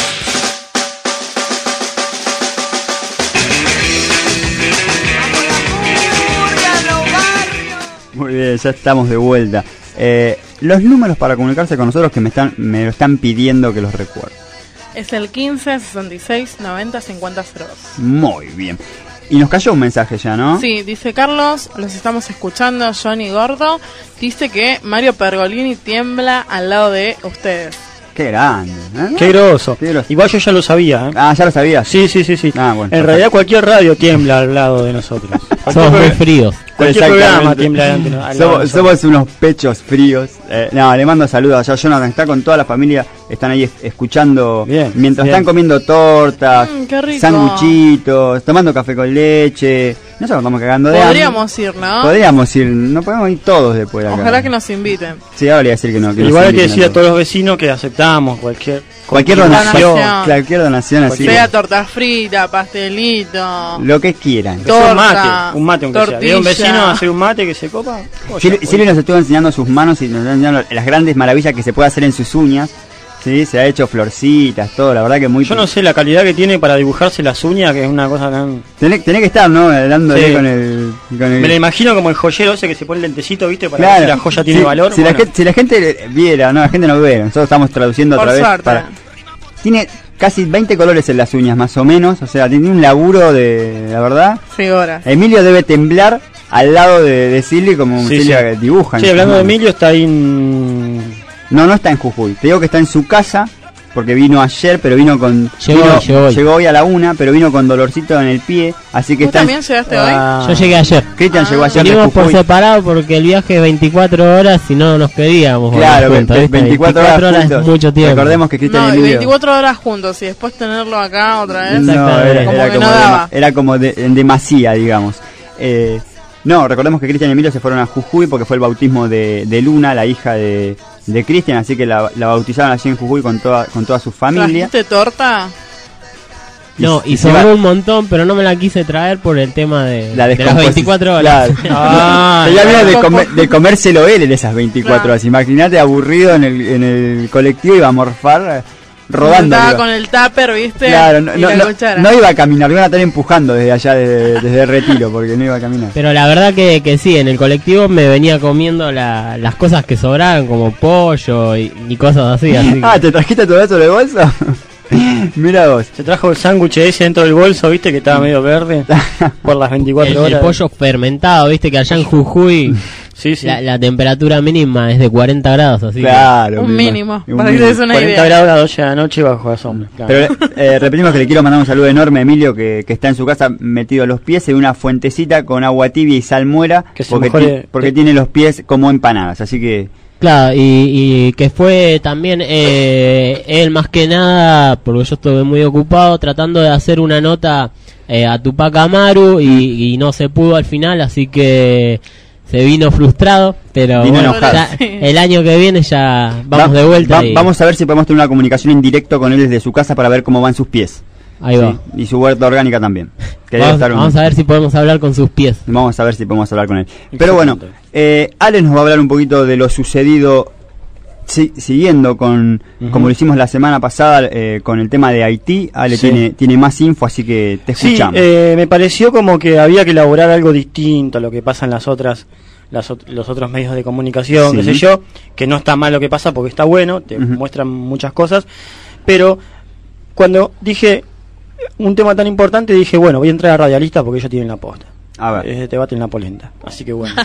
Muy bien, ya estamos de vuelta. Eh, los números para comunicarse con nosotros que me están me lo están pidiendo que los recuerde. Es el quince, sesenta y seis, noventa, cincuenta, cero dos. Muy bien. Y nos cayó un mensaje ya, ¿no? Sí, dice Carlos, los estamos escuchando, Johnny Gordo, dice que Mario Pergolini tiembla al lado de ustedes. Qué grande, ¿eh? Qué groso. Igual yo ya lo sabía, ¿eh? Ah, ¿ya lo sabías? Sí, sí, sí, sí. Ah, bueno, en perfecto. realidad cualquier radio tiembla al lado de nosotros. Somos muy fríos. Cualquier programa tiembla al lado de nosotros. Somos, somos unos pechos fríos. Eh, no, le mando saludos a Jonathan, está con toda la familia, están ahí es- escuchando Bien, mientras bien. están comiendo tortas, Mm, qué rico. sanguchitos, tomando café con leche, Nosotros estamos cagando de hambre. Podríamos ir, ¿no? Podríamos ir, no podemos ir todos después de acá. Ojalá que nos inviten. Sí, ahora voy a decir que no. Que Igual nos hay que decir a todos. todos los vecinos que aceptamos cualquier Cualquier donación. donación, cualquier donación así. Sea torta frita, pastelito, Lo que quieran. Que sea un torta, mate, un mate aunque sea. Viene un vecino a hacer un mate que se copa. Oh, Sil- ya, Silvio nos estuvo enseñando sus manos y nos está enseñando las grandes maravillas que se puede hacer en sus uñas. Sí, se ha hecho florcitas, todo, la verdad que muy... Yo no sé la calidad que tiene para dibujarse las uñas, que es una cosa tan... Tenés, tenés que estar, ¿no? Dándole Sí. con el... Con el... Me la imagino como el joyero ese que se pone el lentecito, ¿viste? Para Claro. ver si la joya tiene Si- valor. Si, la Bueno, gente, si la gente viera, no, la gente no ve, nosotros estamos traduciendo por otra vez suerte. para... Tiene casi veinte colores en las uñas, más o menos, o sea, tiene un laburo de... La verdad... Figuras. Emilio debe temblar al lado de, de Silvio como Sí, Silvia sí. que dibuja. en sí, sus hablando de manos. Emilio, está ahí en... No, no está en Jujuy. Te digo que está en su casa, porque vino ayer, pero vino con... Llegó vino- hoy, llegó hoy. llegó hoy a la una, pero vino con dolorcito en el pie, así que ¿Vos está... en- también llegaste Ah. Yo llegué ayer. Cristian llegó ayer de Venimos por Jujuy. separado porque el viaje es veinticuatro horas y no nos queríamos. volver Claro, juntos, ve- ¿viste? veinticuatro horas es juntos. mucho tiempo. Recordemos que Cristian No, y y Emilio... veinticuatro horas juntos y después tenerlo acá otra vez. No, Exactamente. era, Como era que como, no de- daba. era como de, en demasía, digamos. Eh, no, recordemos que Cristian y Emilio se fueron a Jujuy porque fue el bautismo de, de Luna, la hija de, de Cristian, así que la, la bautizaron allí en Jujuy con toda, con toda su familia. ¿Trajiste torta? No, y Y se sobró va- un montón, pero no me la quise traer por el tema de, La de las descomposición. veinticuatro horas. Claro. Ah, Pero ya la vino de, descompo- comer- de comérselo él en esas veinticuatro Claro. horas. Imagínate aburrido en el, en el colectivo, iba a morfar eh, rodando. Estaba iba. con el tupper, ¿viste? Claro, no, y no, la no- cuchara. no iba a caminar, lo iban a estar empujando desde allá, desde, desde el retiro, porque no iba a caminar. Pero la verdad que, que sí, en el colectivo me venía comiendo la- las cosas que sobraban, como pollo y, y cosas así. así que- Ah, ¿te trajiste todo eso de bolso? Mira vos. se trajo el sándwich ese dentro del bolso, ¿viste? Que estaba medio verde por las veinticuatro el, horas. el pollo fermentado, viste que allá en Jujuy Sí, sí. la, la temperatura mínima es de cuarenta grados, así Claro. Un me mínimo, imag- un para que te des una cuarenta idea. grados a las doce de la noche bajo la sombra. Claro. Pero eh, repetimos que le quiero mandar un saludo enorme a Emilio, que, que está en su casa metido los pies en una fuentecita con agua tibia y salmuera, Que se porque, mejore- ti- porque que- tiene los pies como empanadas, así que... que claro, y, y que fue también eh, él más que nada, porque yo estuve muy ocupado tratando de hacer una nota eh, a Tupac Amaru y, y no se pudo al final, así que se vino frustrado, pero Vino bueno, enojado. ya el año que viene ya vamos Va- de vuelta va- y Vamos a ver si podemos tener una comunicación en directo con él desde su casa para ver cómo van sus pies. ahí va. Sí, y su huerta orgánica también. Que debe Vamos, estar un- vamos a ver si podemos hablar con sus pies. Vamos a ver si podemos hablar con él. Pero bueno, Exactamente. eh, Alex nos va a hablar un poquito de lo sucedido, si- siguiendo con, Ujú. como lo hicimos la semana pasada, eh, con el tema de Haití. Ale Sí. tiene, tiene más info, así que te Sí, escuchamos. eh, me pareció como que había que elaborar algo distinto a lo que pasa en las otras, las, ot- los otros medios de comunicación, Sí. qué sé yo, que no está mal lo que pasa porque está bueno, te Ujú. muestran muchas cosas, pero cuando dije un tema tan importante dije, bueno, voy a entrar a Radialista porque ellos tienen la posta. A ver. Es de debate en la polenta, así que bueno.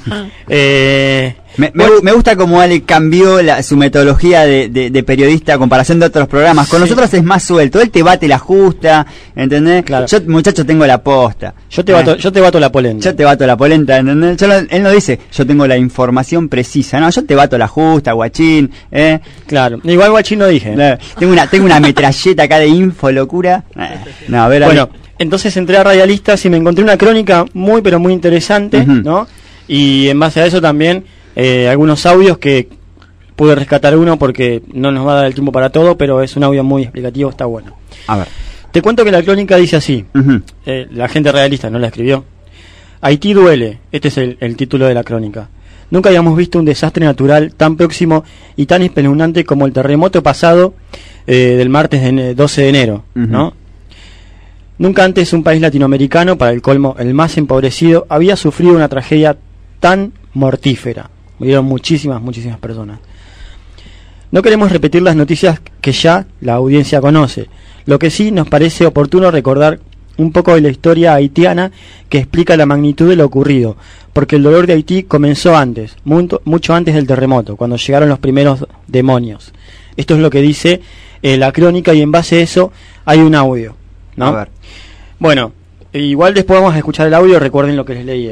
eh, Me, me, me gusta cómo Ale cambió la, su metodología de, de, de periodista a comparación de otros programas. Con Sí. nosotros es más suelto. Él te bate la justa, ¿entendés? Claro. Yo, muchacho, tengo la posta. yo te Eh, bato, yo te bato la polenta. Yo te bato la polenta, ¿entendés? Yo no- él no dice, yo tengo la información precisa. No, yo te bato la justa, guachín, ¿eh? Claro, igual guachín no dije. Eh, Tengo una, tengo una metralleta acá de info, locura. Eh, No, a ver, Ale. Bueno, entonces entré a Radialistas y me encontré una crónica muy pero muy interesante, Ujú. ¿no? Y en base a eso también eh, algunos audios que pude rescatar uno porque no nos va a dar el tiempo para todo, pero es un audio muy explicativo, está bueno. A ver. Te cuento que la crónica dice así, Ujú. eh, la gente realista no la escribió. Haití duele, este es el, el título de la crónica. Nunca habíamos visto un desastre natural tan próximo y tan espeluznante como el terremoto pasado eh, del martes de ene- doce de enero, Ujú. ¿no? Nunca antes un país latinoamericano, para el colmo el más empobrecido, había sufrido una tragedia tan mortífera. Murieron muchísimas, muchísimas personas. No queremos repetir las noticias que ya la audiencia conoce. Lo que sí nos parece oportuno recordar un poco de la historia haitiana que explica la magnitud de lo ocurrido, porque el dolor de Haití comenzó antes, mucho, mucho antes del terremoto, cuando llegaron los primeros demonios. Esto es lo que dice eh, la crónica y en base a eso hay un audio, ¿no? A ver. Bueno, igual después vamos a escuchar el audio, recuerden lo que les leí, ¿eh?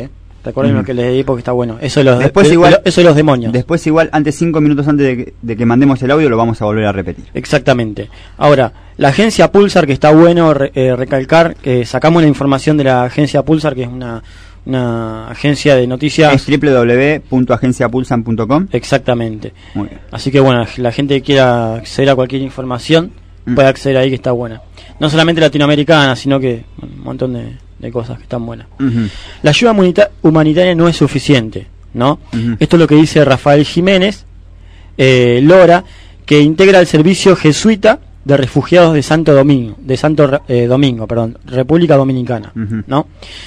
Recuerden Ujú. lo que les di porque está bueno. Eso de los, Después de- igual- de- eso de los demonios. Después igual, antes cinco minutos antes de que, de que mandemos el audio, lo vamos a volver a repetir. Exactamente. Ahora, la agencia Pulsar, que está bueno re- eh, recalcar, que sacamos la información de la agencia Pulsar, que es una, una agencia de noticias. Es doble u doble u doble u punto agencia pulsan punto com. Exactamente. Muy bien. Así que bueno, la gente que quiera acceder a cualquier información Mm. puede acceder ahí, que está buena. No solamente latinoamericana, sino que bueno, un montón de, de cosas que están buenas. Ujú. La ayuda humanita- humanitaria no es suficiente, ¿no? Ujú. Esto es lo que dice Rafael Jiménez eh, Lora, que integra el servicio jesuita de refugiados de Santo Domingo, de Santo eh, Domingo, perdón, República Dominicana, Ujú. ¿no?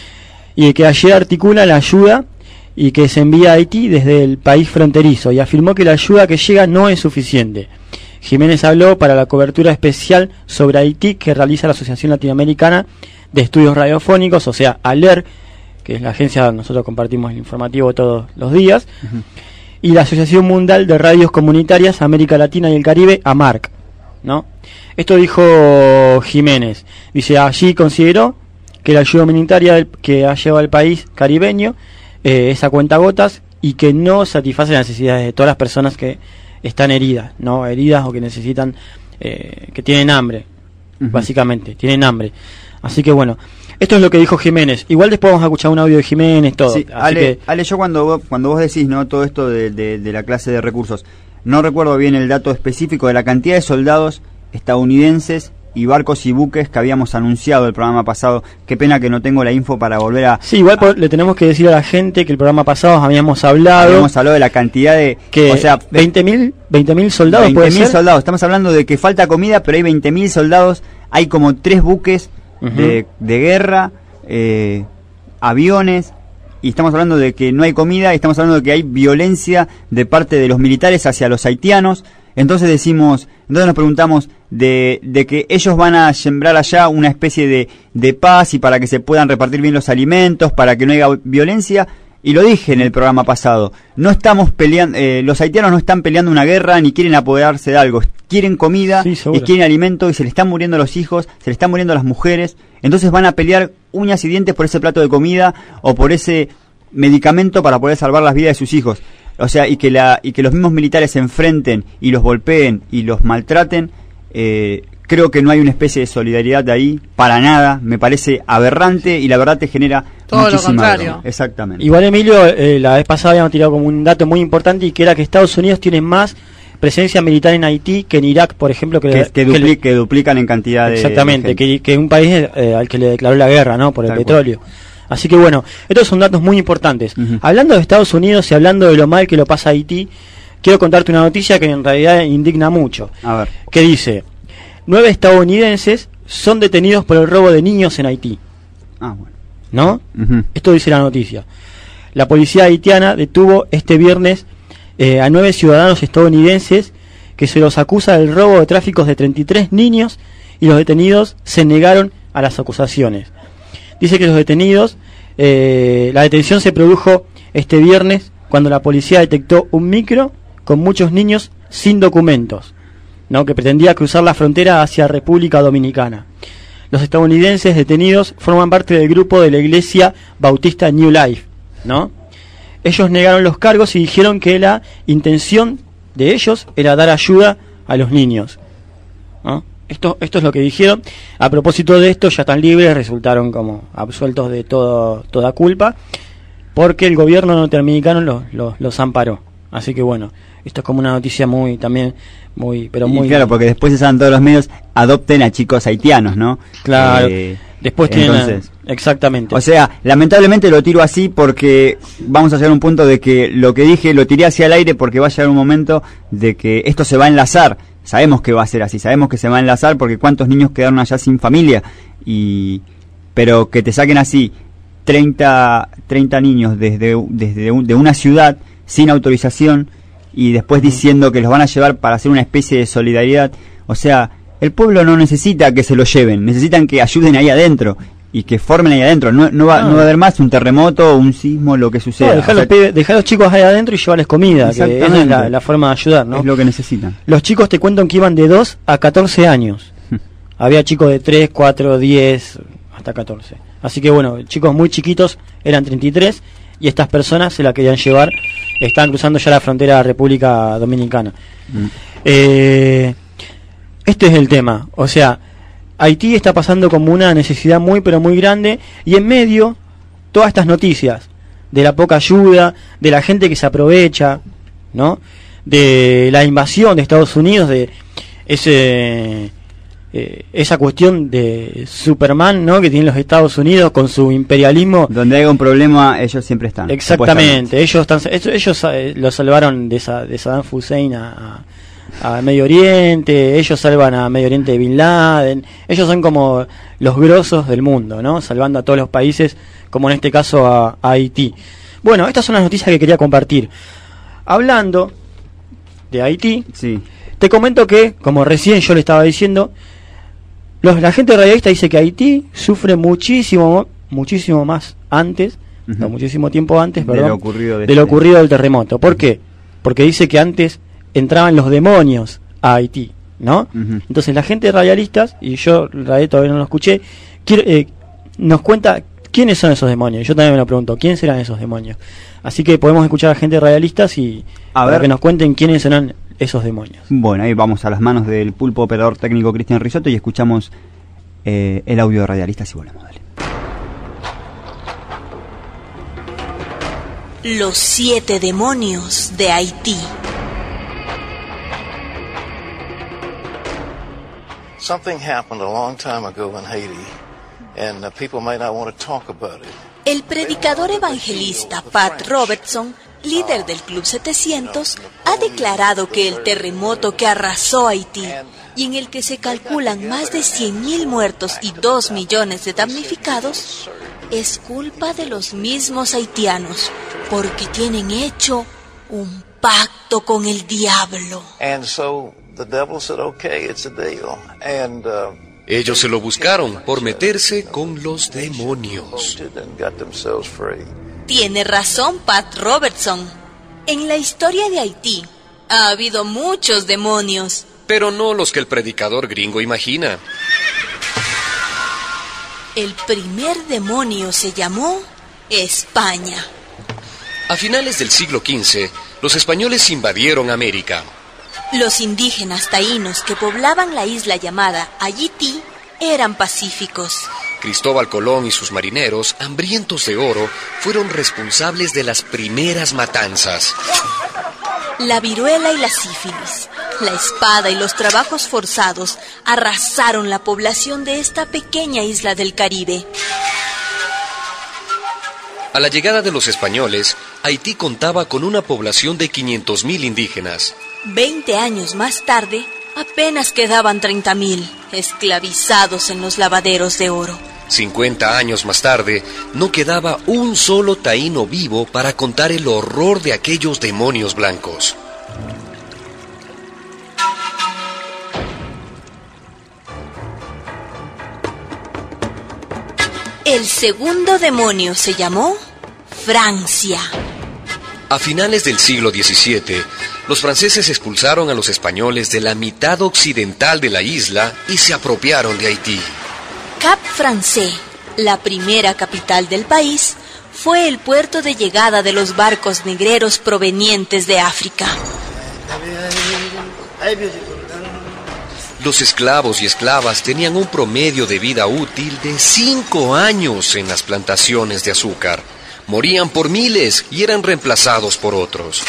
Y que ayer articula la ayuda y que se envía a Haití desde el país fronterizo, y afirmó que la ayuda que llega no es suficiente. Jiménez habló para la cobertura especial sobre Haití que realiza la Asociación Latinoamericana de Estudios Radiofónicos, o sea, A L E R, que es la agencia donde nosotros compartimos el informativo todos los días, Ujú. y la Asociación Mundial de Radios Comunitarias América Latina y el Caribe, A M A R C, ¿no? Esto dijo Jiménez. Dice, allí consideró que la ayuda humanitaria del- que ha llevado al país caribeño eh, es a cuentagotas y que no satisface las necesidades de todas las personas que están heridas, ¿no? Heridas o que necesitan, eh, que tienen hambre, Ujú. básicamente, tienen hambre. Así que bueno, esto es lo que dijo Jiménez. Igual después vamos a escuchar un audio de Jiménez, todo. Sí, Así Ale, que, Ale, yo cuando vos, cuando vos decís, ¿no?, todo esto de, de- de la clase de recursos, no recuerdo bien el dato específico de la cantidad de soldados estadounidenses y barcos y buques que habíamos anunciado el programa pasado. Qué pena que no tengo la info para volver a... sí, igual por- le tenemos que decir a la gente que el programa pasado habíamos hablado Habíamos hablado de la cantidad de... que o sea, veinte mil soldados puede veinte mil ser. soldados. Estamos hablando de que falta comida, pero hay veinte mil soldados. Hay como tres buques Ujú. de, de guerra, eh, aviones, y estamos hablando de que no hay comida, y estamos hablando de que hay violencia de parte de los militares hacia los haitianos. Entonces decimos, entonces nos preguntamos de, de que ellos van a sembrar allá una especie de, de paz y para que se puedan repartir bien los alimentos, para que no haya violencia. Y lo dije en el programa pasado, no estamos peleando, eh, los haitianos no están peleando una guerra ni quieren apoderarse de algo, quieren comida Sí, y seguro. quieren alimento, y se le están muriendo los hijos, se le están muriendo las mujeres, entonces van a pelear uñas y dientes por ese plato de comida o por ese medicamento para poder salvar las vidas de sus hijos. O sea, y que la y que los mismos militares se enfrenten y los golpeen y los maltraten, eh, creo que no hay una especie de solidaridad de ahí, para nada, me parece aberrante y la verdad te genera Todo lo muchísima contrario. broma. Exactamente. Igual, Emilio, eh, la vez pasada habíamos tirado como un dato muy importante, y que era que Estados Unidos tiene más presencia militar en Haití que en Irak, por ejemplo, que, que, le- que, que dupli- le- que duplican en cantidad de exactamente, de gente. que, que un país eh, al que le declaró la guerra, ¿no? Por el Tal cual. petróleo. Así que bueno, estos son datos muy importantes. Ujú. Hablando de Estados Unidos y hablando de lo mal que lo pasa a Haití, quiero contarte una noticia que en realidad indigna mucho. A ver. Que dice, nueve estadounidenses son detenidos por el robo de niños en Haití, Ah, bueno. ¿no? Ujú. Esto dice la noticia. La policía haitiana detuvo este viernes eh, a nueve ciudadanos estadounidenses que se los acusa del robo de tráficos de treinta y tres niños, y los detenidos se negaron a las acusaciones. Dice que los detenidos, eh, la detención se produjo este viernes cuando la policía detectó un micro con muchos niños sin documentos, ¿no?, que pretendía cruzar la frontera hacia República Dominicana. Los estadounidenses detenidos forman parte del grupo de la iglesia bautista New Life, ¿no? Ellos negaron los cargos y dijeron que la intención de ellos era dar ayuda a los niños, ¿no? Esto, esto es lo que dijeron. A propósito de esto, ya están libres, resultaron como absueltos de todo, toda culpa, porque el gobierno norteamericano los, los, los amparó. Así que bueno, esto es como una noticia muy, también, muy, pero Y muy... claro, porque después se saben todos los medios, adopten a chicos haitianos, ¿no? Claro, Eh, después tienen... entonces, exactamente. o sea, lamentablemente lo tiro así porque vamos a llegar a un punto de que lo que dije lo tiré hacia el aire, porque va a llegar un momento de que esto se va a enlazar. Sabemos que va a ser así, sabemos que se va a enlazar porque cuántos niños quedaron allá sin familia, y pero que te saquen así treinta, treinta niños desde, desde un- de una ciudad sin autorización y después diciendo que los van a llevar para hacer una especie de solidaridad. O sea, el pueblo no necesita que se lo lleven, necesitan que ayuden ahí adentro y que formen ahí adentro. No, no, va, No. no va a haber más un terremoto, un sismo, lo que suceda. No, dejar, O sea, los pibes- dejar a los chicos ahí adentro y llevarles comida, que esa es Exactamente. la, la forma de ayudar, ¿no? es lo que necesitan. Los chicos, te cuentan que iban de dos a catorce años. Había chicos de tres, cuatro, diez, hasta catorce. Así que bueno, chicos muy chiquitos eran treinta y tres y estas personas se la querían llevar, estaban cruzando ya la frontera de la República Dominicana. Mm. Eh, este es el tema, o sea, Haití está pasando como una necesidad muy pero muy grande, y en medio todas estas noticias de la poca ayuda, de la gente que se aprovecha, ¿no? De la invasión de Estados Unidos, de ese eh, esa cuestión de Superman, ¿no? Que tienen los Estados Unidos con su imperialismo. Donde haya un problema, ellos siempre están. Exactamente, ellos están, ellos eh, lo salvaron de, esa, de Saddam Hussein a, a, a Medio Oriente, ellos salvan a Medio Oriente de Bin Laden, ellos son como los grosos del mundo, ¿no? Salvando a todos los países, como en este caso a, a Haití. Bueno, estas son las noticias que quería compartir. Hablando de Haití, sí. Te comento que, como recién yo le estaba diciendo, los, la gente radialista dice que Haití sufre muchísimo, muchísimo más antes, uh-huh. no, muchísimo tiempo antes, perdón, de lo ocurrido, de de lo este... ocurrido del terremoto. ¿Por uh-huh. qué? Porque dice que antes entraban los demonios a Haití, ¿no? Uh-huh. Entonces la gente radialista, y yo radié todavía no lo escuché, quiero, eh, nos cuenta quiénes son esos demonios. Yo también me lo pregunto, ¿quiénes serán esos demonios? Así que podemos escuchar a gente radialista y a ver que nos cuenten quiénes serán esos demonios. Bueno, ahí vamos a las manos del pulpo operador técnico Cristian Risotto y escuchamos eh, el audio de radialistas y volvemos, dale. Los siete demonios de Haití. Something happened a long time ago in Haiti, and uh, people may not want to talk about it. El predicador evangelista Pat Robertson, líder del Club setecientos, ha declarado que el terremoto que arrasó Haití y en el que se calculan más de cien mil muertos y dos millones de damnificados es culpa de los mismos haitianos, porque tienen hecho un pacto con el diablo. And so the devil said, okay, it's a deal. And uh, ellos se lo buscaron por meterse con los demonios. Tiene razón Pat Robertson. En la historia de Haití ha habido muchos demonios. Pero no los que el predicador gringo imagina. El primer demonio se llamó España. A finales del siglo quince, los españoles invadieron América. Los indígenas taínos que poblaban la isla llamada Haití eran pacíficos. Cristóbal Colón y sus marineros, hambrientos de oro, fueron responsables de las primeras matanzas. La viruela y la sífilis, la espada y los trabajos forzados arrasaron la población de esta pequeña isla del Caribe. A la llegada de los españoles, Haití contaba con una población de quinientos mil indígenas. Veinte años más tarde, apenas quedaban treinta mil, esclavizados en los lavaderos de oro. Cincuenta años más tarde, no quedaba un solo taíno vivo para contar el horror de aquellos demonios blancos. El segundo demonio se llamó Francia. A finales del siglo diecisiete, los franceses expulsaron a los españoles de la mitad occidental de la isla y se apropiaron de Haití. Cap Francais, la primera capital del país, fue el puerto de llegada de los barcos negreros provenientes de África. Los esclavos y esclavas tenían un promedio de vida útil de cinco años en las plantaciones de azúcar. Morían por miles y eran reemplazados por otros.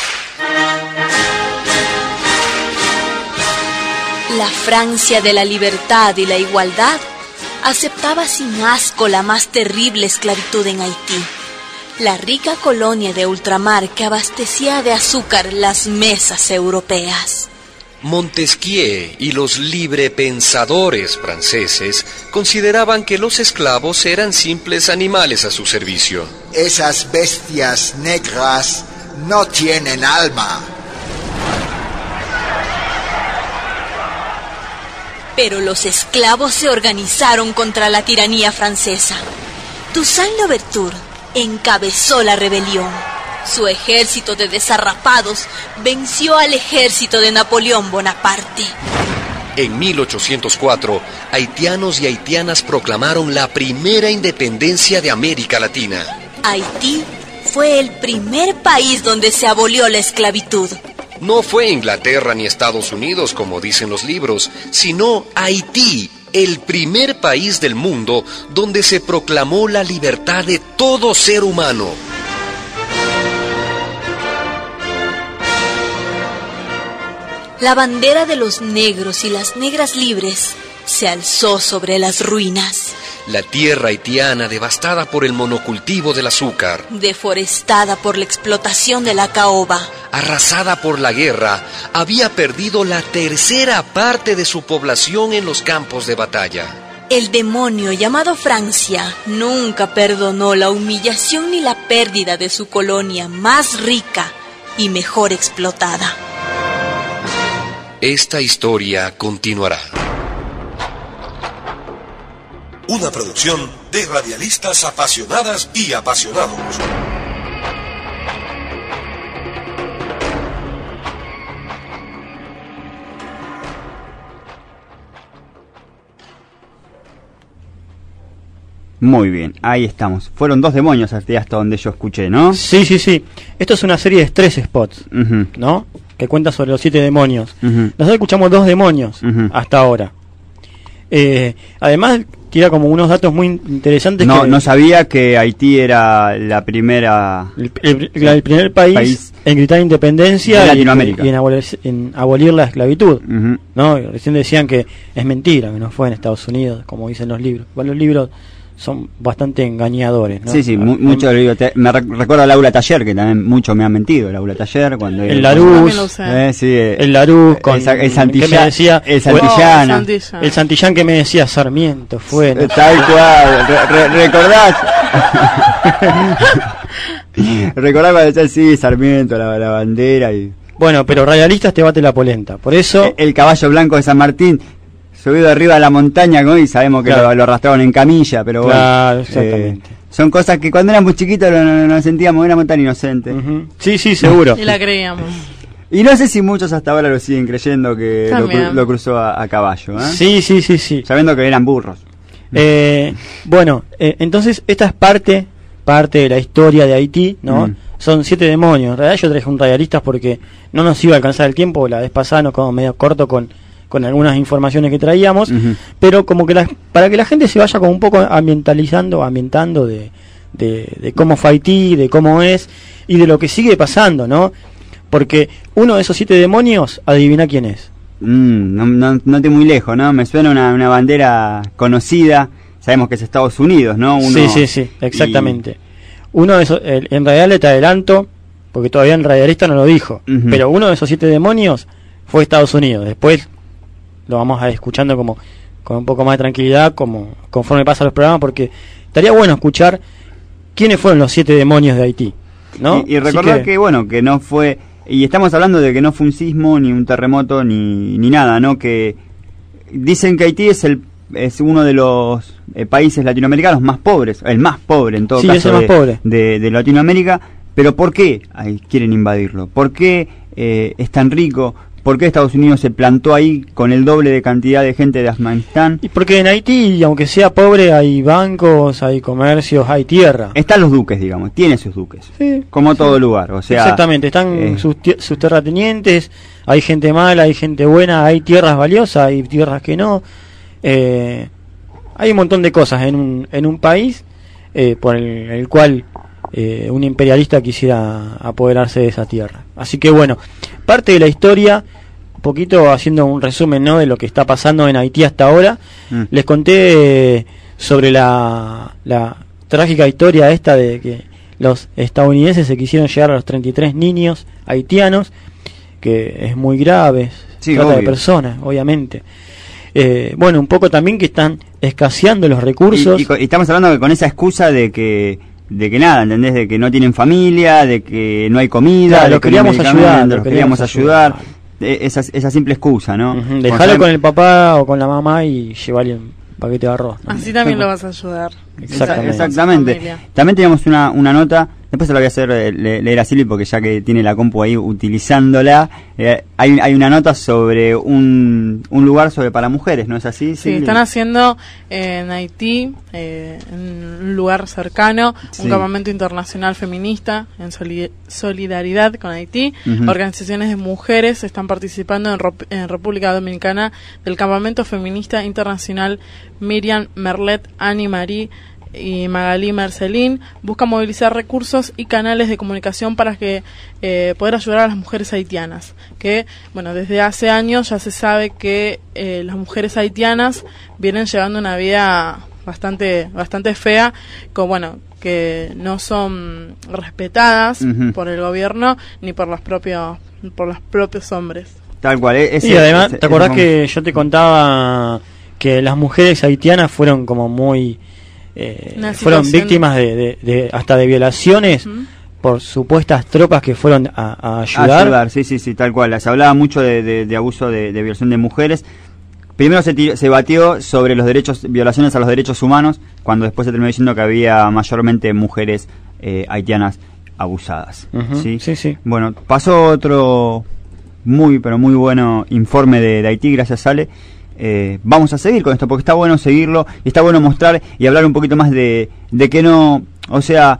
La Francia de la libertad y la igualdad aceptaba sin asco la más terrible esclavitud en Haití, la rica colonia de ultramar que abastecía de azúcar las mesas europeas. Montesquieu y los librepensadores franceses consideraban que los esclavos eran simples animales a su servicio. Esas bestias negras no tienen alma. Pero los esclavos se organizaron contra la tiranía francesa. Toussaint Louverture encabezó la rebelión. Su ejército de desarrapados venció al ejército de Napoleón Bonaparte. En mil ochocientos cuatro, haitianos y haitianas proclamaron la primera independencia de América Latina. Haití fue el primer país donde se abolió la esclavitud. No fue Inglaterra ni Estados Unidos, como dicen los libros, sino Haití, el primer país del mundo donde se proclamó la libertad de todo ser humano. La bandera de los negros y las negras libres se alzó sobre las ruinas. La tierra haitiana devastada por el monocultivo del azúcar, deforestada por la explotación de la caoba, arrasada por la guerra, había perdido la tercera parte de su población en los campos de batalla. El demonio llamado Francia nunca perdonó la humillación ni la pérdida de su colonia más rica y mejor explotada. Esta historia continuará. Una producción de radialistas apasionadas y apasionados. Muy bien, ahí estamos. Fueron dos demonios hasta hasta donde yo escuché, ¿no? Sí, sí, sí. Esto es una serie de tres spots, Uh-huh. ¿no? Que cuenta sobre los siete demonios. Uh-huh. Nosotros escuchamos dos demonios Uh-huh. hasta ahora. Eh, además, tira como unos datos muy interesantes. No, que no sabía que Haití era la primera... El, el- el- el primer país, país en gritar independencia de y, Latinoamérica. y en, abolir, en abolir la esclavitud. Uh-huh. ¿No? Y recién decían que es mentira, que no fue en Estados Unidos, como dicen los libros. Bueno, los libros son bastante engañadores, ¿no? Sí, sí, mu- En- mucho lo digo, te- me rec- recuerdo a Laura Taller, que también mucho me ha mentido, Laura Taller, cuando... El cuando- Laruz, eh, sí, eh, el Laruz con el, sa- el que Santillán, me decía el bueno, Santillana. Oh, el Santillán. el Santillán que me decía Sarmiento fue, ¿no? Eh, Tal cual, re- re- ¿recordás? ¿Recordás cuando decía sí, Sarmiento, la, la bandera y... Bueno, pero radialistas te bate la polenta, por eso El, el caballo blanco de San Martín, subido arriba de la montaña, ¿no? Y sabemos que Claro. lo, lo arrastraron en camilla, pero bueno. Claro, eh, exactamente. son cosas que cuando éramos chiquitos no, no, nos sentíamos, éramos tan inocentes. Ujú. Sí, sí, seguro. Y la creíamos. Y no sé si muchos hasta ahora lo siguen creyendo que lo, También. cru- lo cruzó a, a caballo, ¿eh? Sí, sí, sí, sí. Sabiendo que eran burros. Eh, bueno, eh, entonces esta es parte parte de la historia de Haití, ¿no? Mm. Son siete demonios. En realidad yo traje un radialistas porque no nos iba a alcanzar el tiempo. La vez pasada nos quedamos medio corto con, con algunas informaciones que traíamos, Ujú. pero como que la, para que la gente se vaya como un poco ambientalizando, ambientando de, de, de cómo fue Haití, de cómo es y de lo que sigue pasando, ¿no? Porque uno de esos siete demonios, adivina quién es. Mm, no, no, no estoy muy lejos, ¿no? Me suena una, una bandera conocida. Sabemos que es Estados Unidos, ¿no? Uno- Sí, sí, sí, exactamente. Uno de esos, el- en realidad te adelanto, porque todavía el radialista no lo dijo, Ujú. pero uno de esos siete demonios fue Estados Unidos. Después lo vamos a ir escuchando como con un poco más de tranquilidad, como conforme pasan los programas, porque estaría bueno escuchar quiénes fueron los siete demonios de Haití, ¿no? Y, y Así recordar que... que- bueno, que no fue... Y estamos hablando de que no fue un sismo, ni un terremoto, ni, ni nada, ¿no? Que dicen que Haití es el es uno de los eh, países latinoamericanos más pobres, el más pobre en todo Sí, caso es el más de, pobre. de- de Latinoamérica. Pero ¿por qué ay, quieren invadirlo? ¿Por qué eh, es tan rico? ¿Por qué Estados Unidos se plantó ahí con el doble de cantidad de gente de Afganistán? Y porque en Haití, aunque sea pobre, hay bancos, hay comercios, hay tierra. Están los duques, digamos, tiene sus duques. Sí, como todo lugar, o sea... Exactamente, están eh, sus, tie- sus terratenientes, hay gente mala, hay gente buena, hay tierras valiosas, hay tierras que no. Eh, hay un montón de cosas en un, en un país eh, por el, el cual eh, un imperialista quisiera apoderarse de esa tierra. Así que bueno, parte de la historia, un poquito haciendo un resumen, ¿no?, de lo que está pasando en Haití hasta ahora. Mm. Les conté eh, sobre la, la trágica historia esta de que los estadounidenses se quisieron llegar a los treinta y tres niños haitianos, que es muy grave, Sí, trata de obvio. personas, obviamente. Eh, bueno, un poco también que están escaseando los recursos. Y, y co- y estamos hablando que con esa excusa de que de que nada, ¿entendés? De que no tienen familia, de que no hay comida, Claro, de lo que no hay queríamos medicamentos, ayudar, los lo queríamos queríamos ayudar. Eh, Esa, esa simple excusa, ¿no? Ujú, Como Dejalo sabemos- con el papá o con la mamá y llevarle un paquete de arroz, ¿no? Así también lo vas a ayudar. Exactamente. Exactamente. También teníamos una, una nota, después se la voy a hacer eh, le, leer a Silvi porque ya que tiene la compu ahí utilizándola, eh, hay, hay una nota sobre un, un lugar sobre para mujeres, ¿no es así? Sí, están haciendo en Haití, eh, en un lugar cercano, sí. un campamento internacional feminista en soli- solidaridad con Haití. Uh-huh. Organizaciones de mujeres están participando en, Ro- en República Dominicana del campamento feminista internacional Miriam Merlet, Annie Marie y Magalí Marcelín. Busca movilizar recursos y canales de comunicación para que eh, poder ayudar a las mujeres haitianas, que bueno, desde hace años ya se sabe que eh, las mujeres haitianas vienen llevando una vida bastante bastante fea, con bueno, que no son respetadas uh-huh. por el gobierno ni por los propios por los propios hombres. Tal cual. Ese, y además, ese, ¿te acordás ese que yo te contaba que las mujeres haitianas fueron como muy Eh, fueron víctimas de, de, de hasta de violaciones uh-huh. por supuestas tropas que fueron a, a ayudar? A ayudar, sí, sí, sí, tal cual. Se hablaba mucho de, de, de abuso de, de violación de mujeres. Primero se, tir- se batió sobre los derechos, violaciones a los derechos humanos, cuando después se terminó diciendo que había mayormente mujeres eh, haitianas abusadas. Uh-huh. ¿sí? Sí, sí. Bueno, pasó otro muy, pero muy bueno informe de, de Haití, gracias Ale. Eh, vamos a seguir con esto porque está bueno seguirlo y está bueno mostrar y hablar un poquito más de, de que no, o sea,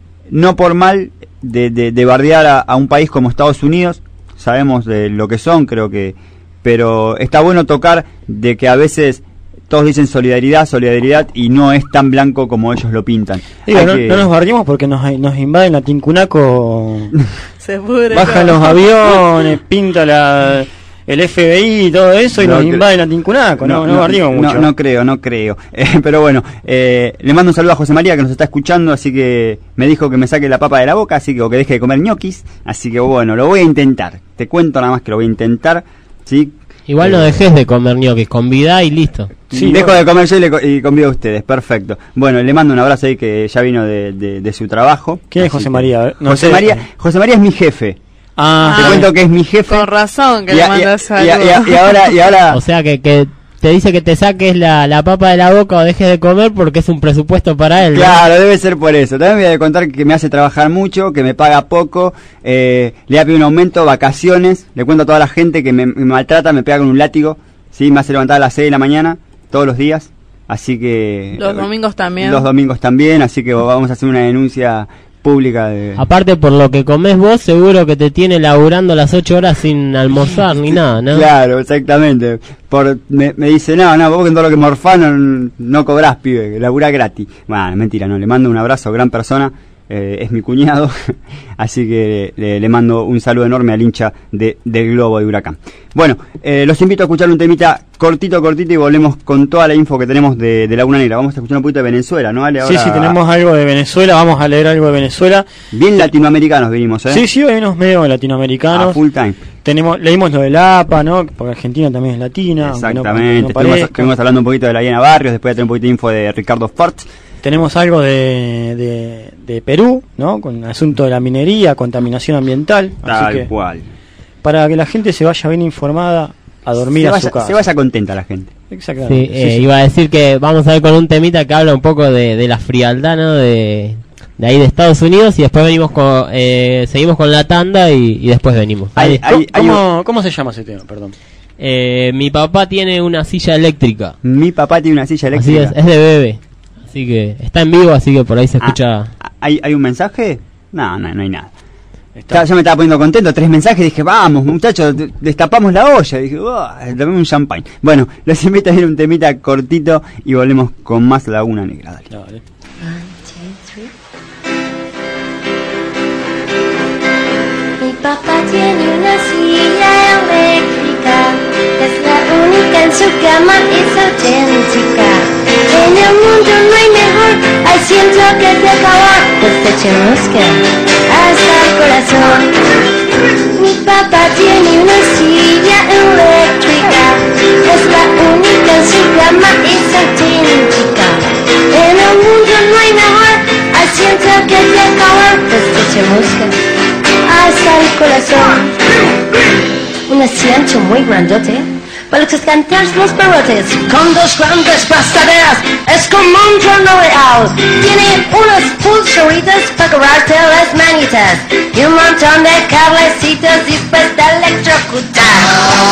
no por mal de, de, de bardear a, a un país como Estados Unidos, sabemos de lo que son, creo que, pero está bueno tocar de que a veces todos dicen solidaridad, solidaridad y no es tan blanco como ellos lo pintan. Digo, no, que... no nos bardeamos porque nos, nos invaden la Tincunaco, se pudre bajan todo. Los aviones, pinta la... el F B I y todo eso y no, nos invaden a Tincunaco, no, no, no barrimos mucho. No, no creo, no creo. Eh, pero bueno, eh, le mando un saludo a José María que nos está escuchando, así que me dijo que me saque la papa de la boca, así que o que deje de comer ñoquis, así que bueno, lo voy a intentar. Te cuento nada más que lo voy a intentar, ¿sí? Igual eh, no dejes de comer ñoquis, convidá y listo. Sí, dejo no. de comer yo y, le, y convido a ustedes, perfecto. Bueno, le mando un abrazo ahí que ya vino de, de, de su trabajo. ¿Quién es José que, María? No José sé. María, José María es mi jefe. Ah, te ah, cuento que es mi jefe. Con razón que y, le y, mandas y, algo. Y, y, y ahora, y ahora... O sea que, que te dice que te saques la, la papa de la boca o dejes de comer porque es un presupuesto para él, ¿no? Claro, debe ser por eso. También me voy a contar que me hace trabajar mucho, que me paga poco, eh, le ha pedido un aumento, vacaciones, le cuento a toda la gente que me, me maltrata, me pega con un látigo, sí, me hace levantar a las seis de la mañana, todos los días, así que... Los domingos también. Los domingos también, así que vamos a hacer una denuncia pública de... Aparte, por lo que comes vos, seguro que te tiene laburando las ocho horas sin almorzar ni nada, ¿no? Claro, exactamente. Por, me, me dice, no, no, vos con todo lo que morfás no, no cobrás, pibe, laburás gratis. Bueno, mentira, no, le mando un abrazo, gran persona, eh, es mi cuñado, así que le, le mando un saludo enorme al hincha de, del Globo de Huracán. Bueno, eh, los invito a escuchar un temita cortito, cortito y volvemos con toda la info que tenemos de, de Laguna Negra. Vamos a escuchar un poquito de Venezuela, ¿no, Ale? Ahora... Sí, sí, tenemos algo de Venezuela, vamos a leer algo de Venezuela. Bien latinoamericanos venimos, ¿eh? Sí, sí, venimos medio latinoamericanos. A full time. Tenemos, leímos lo del A P A, ¿no? Porque Argentina también es latina. Exactamente, no, no estuvimos, estuvimos hablando un poquito de la Diana Barrios, después de tener un poquito de info de Ricardo Fort. Tenemos algo de, de, de Perú, ¿no? Con el asunto de la minería, contaminación ambiental. Tal así que, cual. Para que la gente se vaya bien informada, a dormir se a vaya, su casa. Se vaya contenta la gente. Exactamente. Sí, eh, sí, sí. Iba a decir que vamos a ver con un temita que habla un poco de, de la frialdad, ¿no? De, de ahí de Estados Unidos y después venimos con, eh, seguimos con la tanda y, y después venimos. Hay, hay, ¿Cómo, hay, ¿Cómo se llama ese tema? Perdón. Eh, mi papá tiene una silla eléctrica. Mi papá tiene una silla eléctrica. Así es, es de bebé. Así que está en vivo, así que por ahí se escucha. Ah, ¿hay, ¿Hay un mensaje? No, no, no hay nada. Está. Yo me estaba poniendo contento, tres mensajes, dije, vamos, muchachos, destapamos la olla. Dije, oh, dame un champagne. Bueno, los invito a ir un temita cortito y volvemos con más Laguna Negra. Dale. Dale. Mi papá tiene una silla eléctrica, es la única en su cama, es auténtica. En el mundo no hay mejor, hay cien toques de calor, pues te chusca hasta el corazón. Mi papá tiene una silla eléctrica, es la única en su cama, es auténtica. En el mundo no hay mejor, hay cien toques de calor, pues te chusca hasta el corazón. Un asiento muy grandote, para cantar los barrotes con dos grandes bastaderas. Es como un trono real. Tiene unas pulseritas para agarrarte las manitas y un montón de cablecitos después de electrocutar.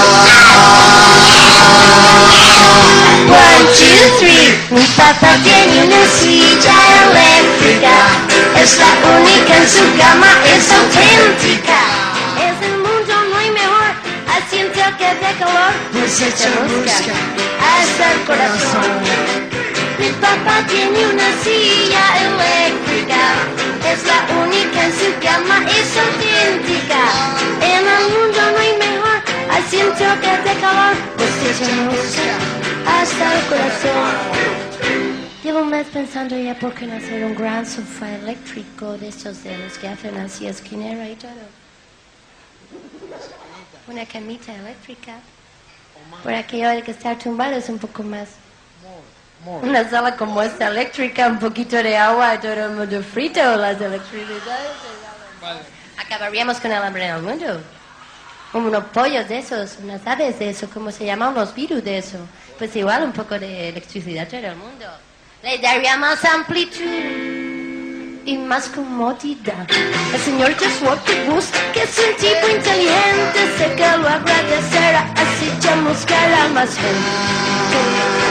One, two, three. Mi papá tiene una silla eléctrica. Es la única en su gama, es auténtica. Es el mundo, no hay mejor. Así un toque de calor, pues echa música hasta el corazón. Mi papá tiene una silla eléctrica. Es la única en su gama, es auténtica. En el mundo no hay mejor. Así un toque de calor, pues echa música hasta el corazón. Llevo un mes pensando ya por qué no hacer un gran sofá eléctrico de estos de los que hacen así esquinera y todo. Una camita eléctrica. Por aquello de que estar tumbado es un poco más. Una sala como esta eléctrica, un poquito de agua y todo el mundo frito, las electricidades. Acabaríamos con el hambre en el mundo. Unos pollos de esos, unas aves de eso, ¿cómo se llaman los virus de eso? Pues igual un poco de electricidad todo el mundo. Le daría más amplitud y más comodidad. El señor Joshua que busca, que es un tipo inteligente, sé que lo agradecerá, así chamuscará más gente.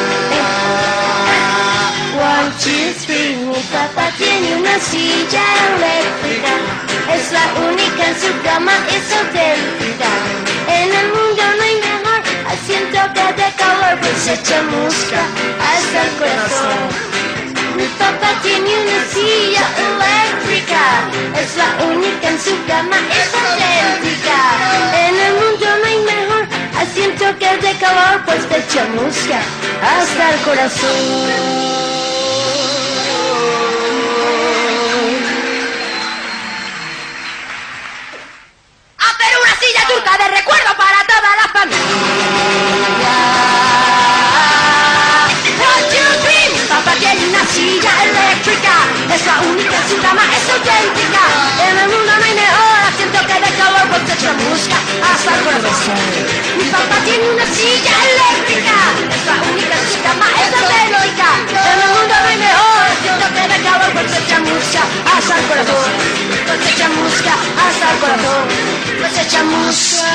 One, two, three, mi papá tiene una silla eléctrica. Es la única en su cama, es auténtica. En el mundo no hay mejor, así un toque de calor, pues echa música hasta el corazón. Mi papá tiene una silla eléctrica. Es la única en su cama, es auténtica. En el mundo no hay mejor, así un toque de calor, pues echa música hasta el corazón. Turca de recuerdo para toda la familia. One, two, three. Mi papá tiene una silla eléctrica. Es la única en su cama, es auténtica. En el mundo no hay mejor, siento que de calor pues te echa música hasta el corazón. Mi papá tiene una silla eléctrica. Es la única en su cama, es auténtica. En el mundo no hay mejor, siento que de calor pues te echa música hasta el corazón. Pues te echa música hasta el corazón. Pues echa música.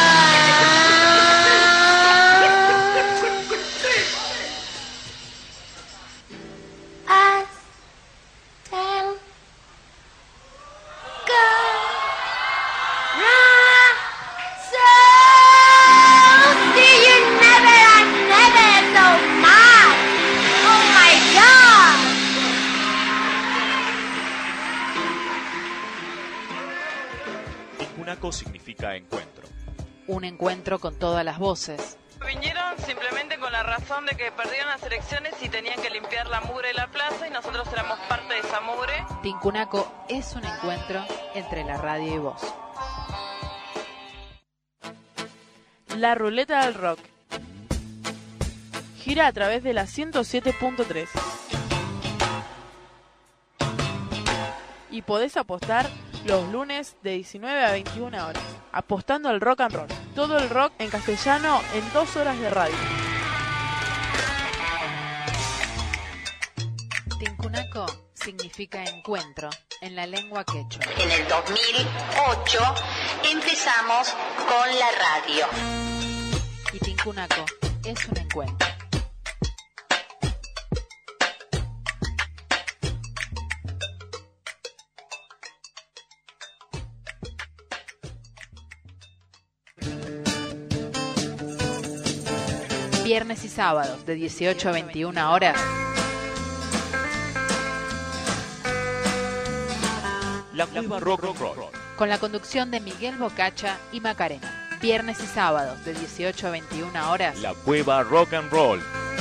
Significa encuentro. Un encuentro con todas las voces. Vinieron simplemente con la razón de que perdieron las elecciones y tenían que limpiar la mugre de la plaza y nosotros éramos parte de esa mugre. Tincunaco es un encuentro entre la radio y vos. La ruleta del rock gira a través de la ciento siete punto tres y podés apostar los lunes de diecinueve a veintiuna horas, apostando al rock and roll. Todo el rock en castellano en dos horas de radio. Tincunaco significa encuentro en la lengua quechua. En el dos mil ocho empezamos con la radio. Y Tincunaco es un encuentro. Viernes y sábados de dieciocho a veintiuna horas. La Cueva Rock and Roll. Con la conducción de Miguel Bocacha y Macarena. Viernes y sábados de dieciocho a veintiuna horas. La Cueva Rock and Roll.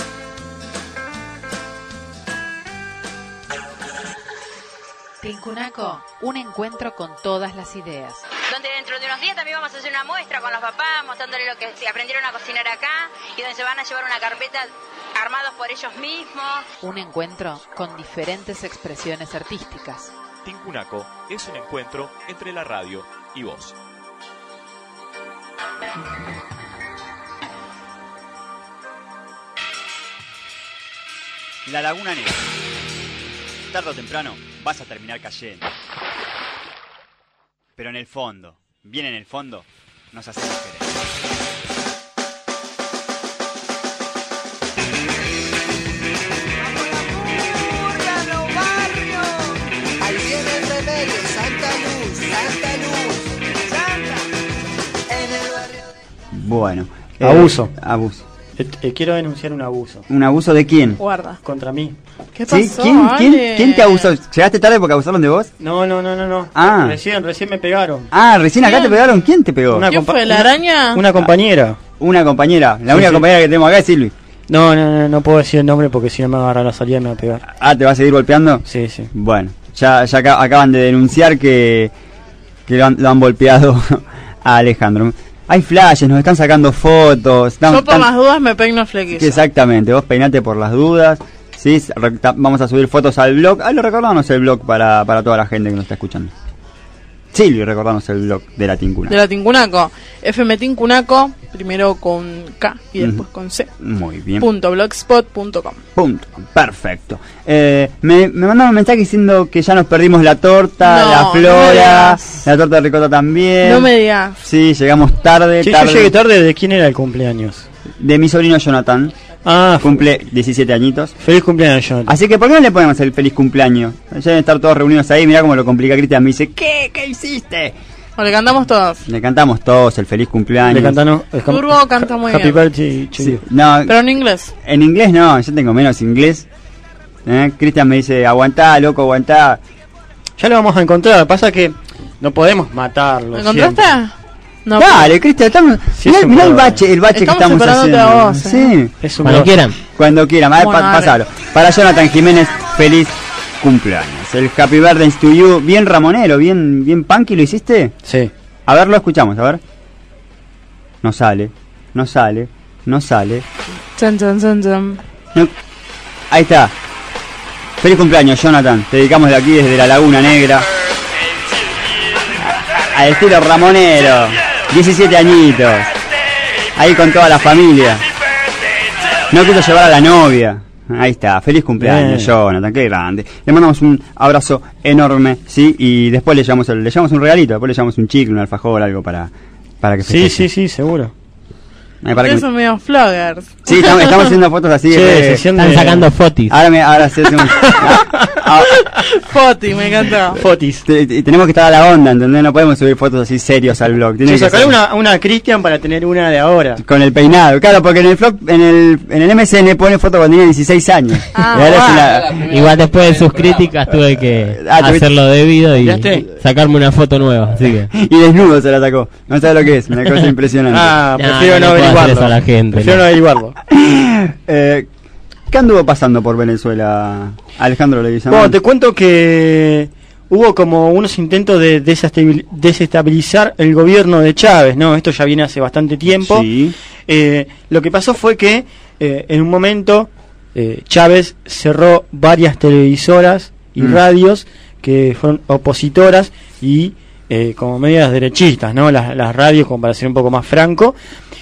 Tincunaco, un encuentro con todas las ideas. Donde dentro de unos días también vamos a hacer una muestra con los papás, mostrándole lo que se aprendieron a cocinar acá y donde se van a llevar una carpeta armados por ellos mismos. Un encuentro con diferentes expresiones artísticas. Tincunaco es un encuentro entre la radio y vos. La Laguna Negra. Tarde o temprano vas a terminar cayendo. Pero en el fondo, bien en el fondo, nos hacemos querer. Ahí viene el remedio, Santa Luz, Santa Luz, Santa. En el barrio de... Bueno. Eh, Abuso. Abuso. Eh, eh, quiero denunciar un abuso. ¿Un abuso de quién? Guarda. Contra mí. ¿Qué pasó, ¿Sí? ¿Quién, quién, Ale? ¿Quién te abusó? ¿Llegaste tarde porque abusaron de vos? No, no, no, no, no. Ah. Recién, recién me pegaron. Ah, recién acá ¿Quién? te pegaron. ¿Quién te pegó? Una ¿Quién compa- fue, la araña? Una compañera. Una compañera. La Sí, única sí. compañera que tenemos acá es Silvi. No, no, no, no puedo decir el nombre porque si no me va a agarrar la salida y me va a pegar. Ah, ¿te va a seguir golpeando? Sí, sí. Bueno, ya, ya acá- acaban de denunciar que, que lo, han, lo han golpeado a Alejandro. Hay flashes, nos están sacando fotos. Están, Yo por están- las dudas me peino flequizo. Exactamente, vos peinate por las dudas. Sí, re- ta- vamos a subir fotos al blog. Ah, lo recordamos el blog para, para toda la gente que nos está escuchando. Silvi, recordamos el blog de la Tincuna. De la Tincunaco. F M Tincunaco, primero con K y después con C. Muy bien. Punto blogspot punto com. Punto. Perfecto. Eh, me, me mandaron un mensaje diciendo que ya nos perdimos la torta, No, la no me flora, digas. la torta de ricota también. No me digas. Sí, llegamos tarde, Sí, tarde. yo llegué tarde. ¿De quién era el cumpleaños? De mi sobrino Jonathan. Ah, Cumple diecisiete añitos. feliz cumpleaños, Jonathan. Así que, ¿por qué no le ponemos el feliz cumpleaños? Ya deben estar todos reunidos ahí. Mirá cómo lo complica Cristian. Me dice, ¿qué? ¿Qué hiciste? O le cantamos todos. Le cantamos todos el feliz cumpleaños. Le cantaron. es como- Turbo canta muy Happy bien. birthday to Sí, you. no, Pero en inglés. en inglés no, yo tengo menos inglés. ¿Eh? Cristian me dice, aguantá, loco, aguantá. Ya lo vamos a encontrar. Pasa que no podemos matarlo. ¿Me encontraste? siempre. No. Dale, Cristian, estamos... Sí, mirá, es un mirá el problema. bache, el bache Estamos que estamos esperándote haciendo. a vos, eh. Sí, Es un Cuando pro- quieran. cuando quieran, a ver, Bueno, pa- dale. pasalo. Para Jonathan Jiménez, feliz cumpleaños. El Happy Birthday to you, bien ramonero, bien, bien punky, ¿lo hiciste? Sí. A ver, lo escuchamos, a ver. No sale, no sale, no sale. Chan, chan, chan, chan. No. Ahí está. Feliz cumpleaños, Jonathan. Te dedicamos de aquí desde la Laguna Negra. Al estilo ramonero. diecisiete añitos. Ahí con toda la familia. No quiero llevar a la novia. Ahí está. Feliz cumpleaños, Bien. Jonathan. Qué grande. Le mandamos un abrazo enorme, ¿sí? Y después le llevamos, el, le llevamos un regalito. Después le llevamos un chicle, un alfajor, algo para, para que Sí, festeje. sí, sí, seguro. Eh, para que- Ustedes son medio floggers. Sí, estamos, estamos haciendo fotos así. Che, de- sesión Están de- sacando fotos. Ahora, me, ahora sí hacemos... ah, ah, Foti, me encantó. Fotis. te- te- tenemos que estar a la onda, ¿entendés? No podemos subir fotos así serios al blog. Tiene Yo que sacaré ser una, una Cristian para tener una de ahora. con el peinado. Claro, porque en el blog, en el, en el M S N pone foto cuando tenía dieciséis años. Ah, Y ahora wow. se la- Igual después de sus críticas tuve que Ah, tuviste- hacerlo debido y ¿Miraste? sacarme una foto nueva. Así que. y desnudo se la sacó. No sabe lo que es, una cosa impresionante. Ah, No, prefiero no no, le puedo hacer averiguarlo. eso a la gente, prefiero no. no averiguarlo. Eh, ¿Qué anduvo pasando por Venezuela, Alejandro Leguizamón? Bueno, te cuento que hubo como unos intentos de desestabil- desestabilizar el gobierno de Chávez, ¿no? Esto ya viene hace bastante tiempo. Sí. Eh, lo que pasó fue que eh, en un momento eh, Chávez cerró varias televisoras y Mm. radios que fueron opositoras y eh, como medias derechistas, ¿no? Las, las radios, como para ser un poco más franco.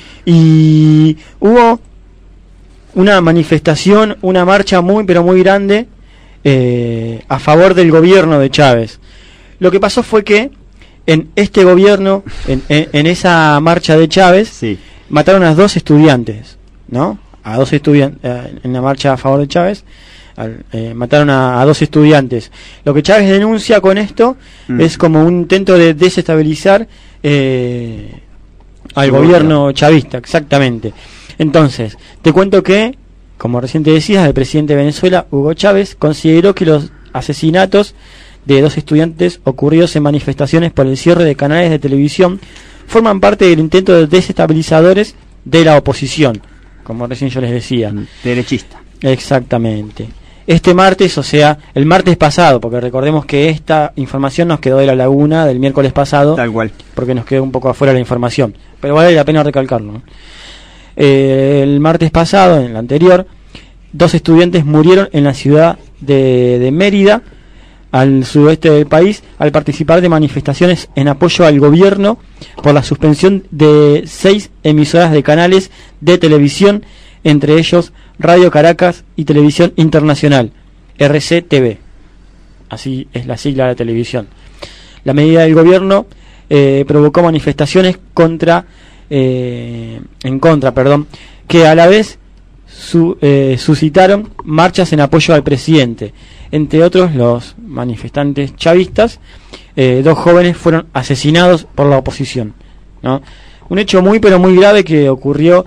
Y hubo una manifestación, una marcha muy pero muy grande eh, a favor del gobierno de Chávez. Lo que pasó fue que en este gobierno, en, en, en esa marcha de Chávez, Sí. mataron a dos estudiantes, ¿no? A dos estudiantes, en la marcha a favor de Chávez, al- eh, mataron a, a dos estudiantes. Lo que Chávez denuncia con esto Mm. es como un intento de desestabilizar eh, al Su gobierno chavista, exactamente. Entonces, te cuento que, como recién te decías, el presidente de Venezuela, Hugo Chávez, consideró que los asesinatos de dos estudiantes ocurridos en manifestaciones por el cierre de canales de televisión forman parte del intento de desestabilizadores de la oposición, como recién yo les decía. Derechista. Exactamente. Este martes, o sea, el martes pasado, porque recordemos que esta información nos quedó de la laguna del miércoles pasado, Tal cual. porque nos quedó un poco afuera la información, pero vale la pena recalcarlo, ¿no? Eh, el martes pasado, en el anterior, dos estudiantes murieron en la ciudad de, de Mérida, al sudoeste del país, al participar de manifestaciones en apoyo al gobierno por la suspensión de seis emisoras de canales de televisión, entre ellos Radio Caracas y Televisión Internacional, R C T V. Así es la sigla de la televisión. La medida del gobierno eh, provocó manifestaciones contra, eh, en contra, perdón, que a la vez su, eh, suscitaron marchas en apoyo al presidente. Entre otros, los manifestantes chavistas, eh, dos jóvenes fueron asesinados por la oposición, ¿no? Un hecho muy pero muy grave que ocurrió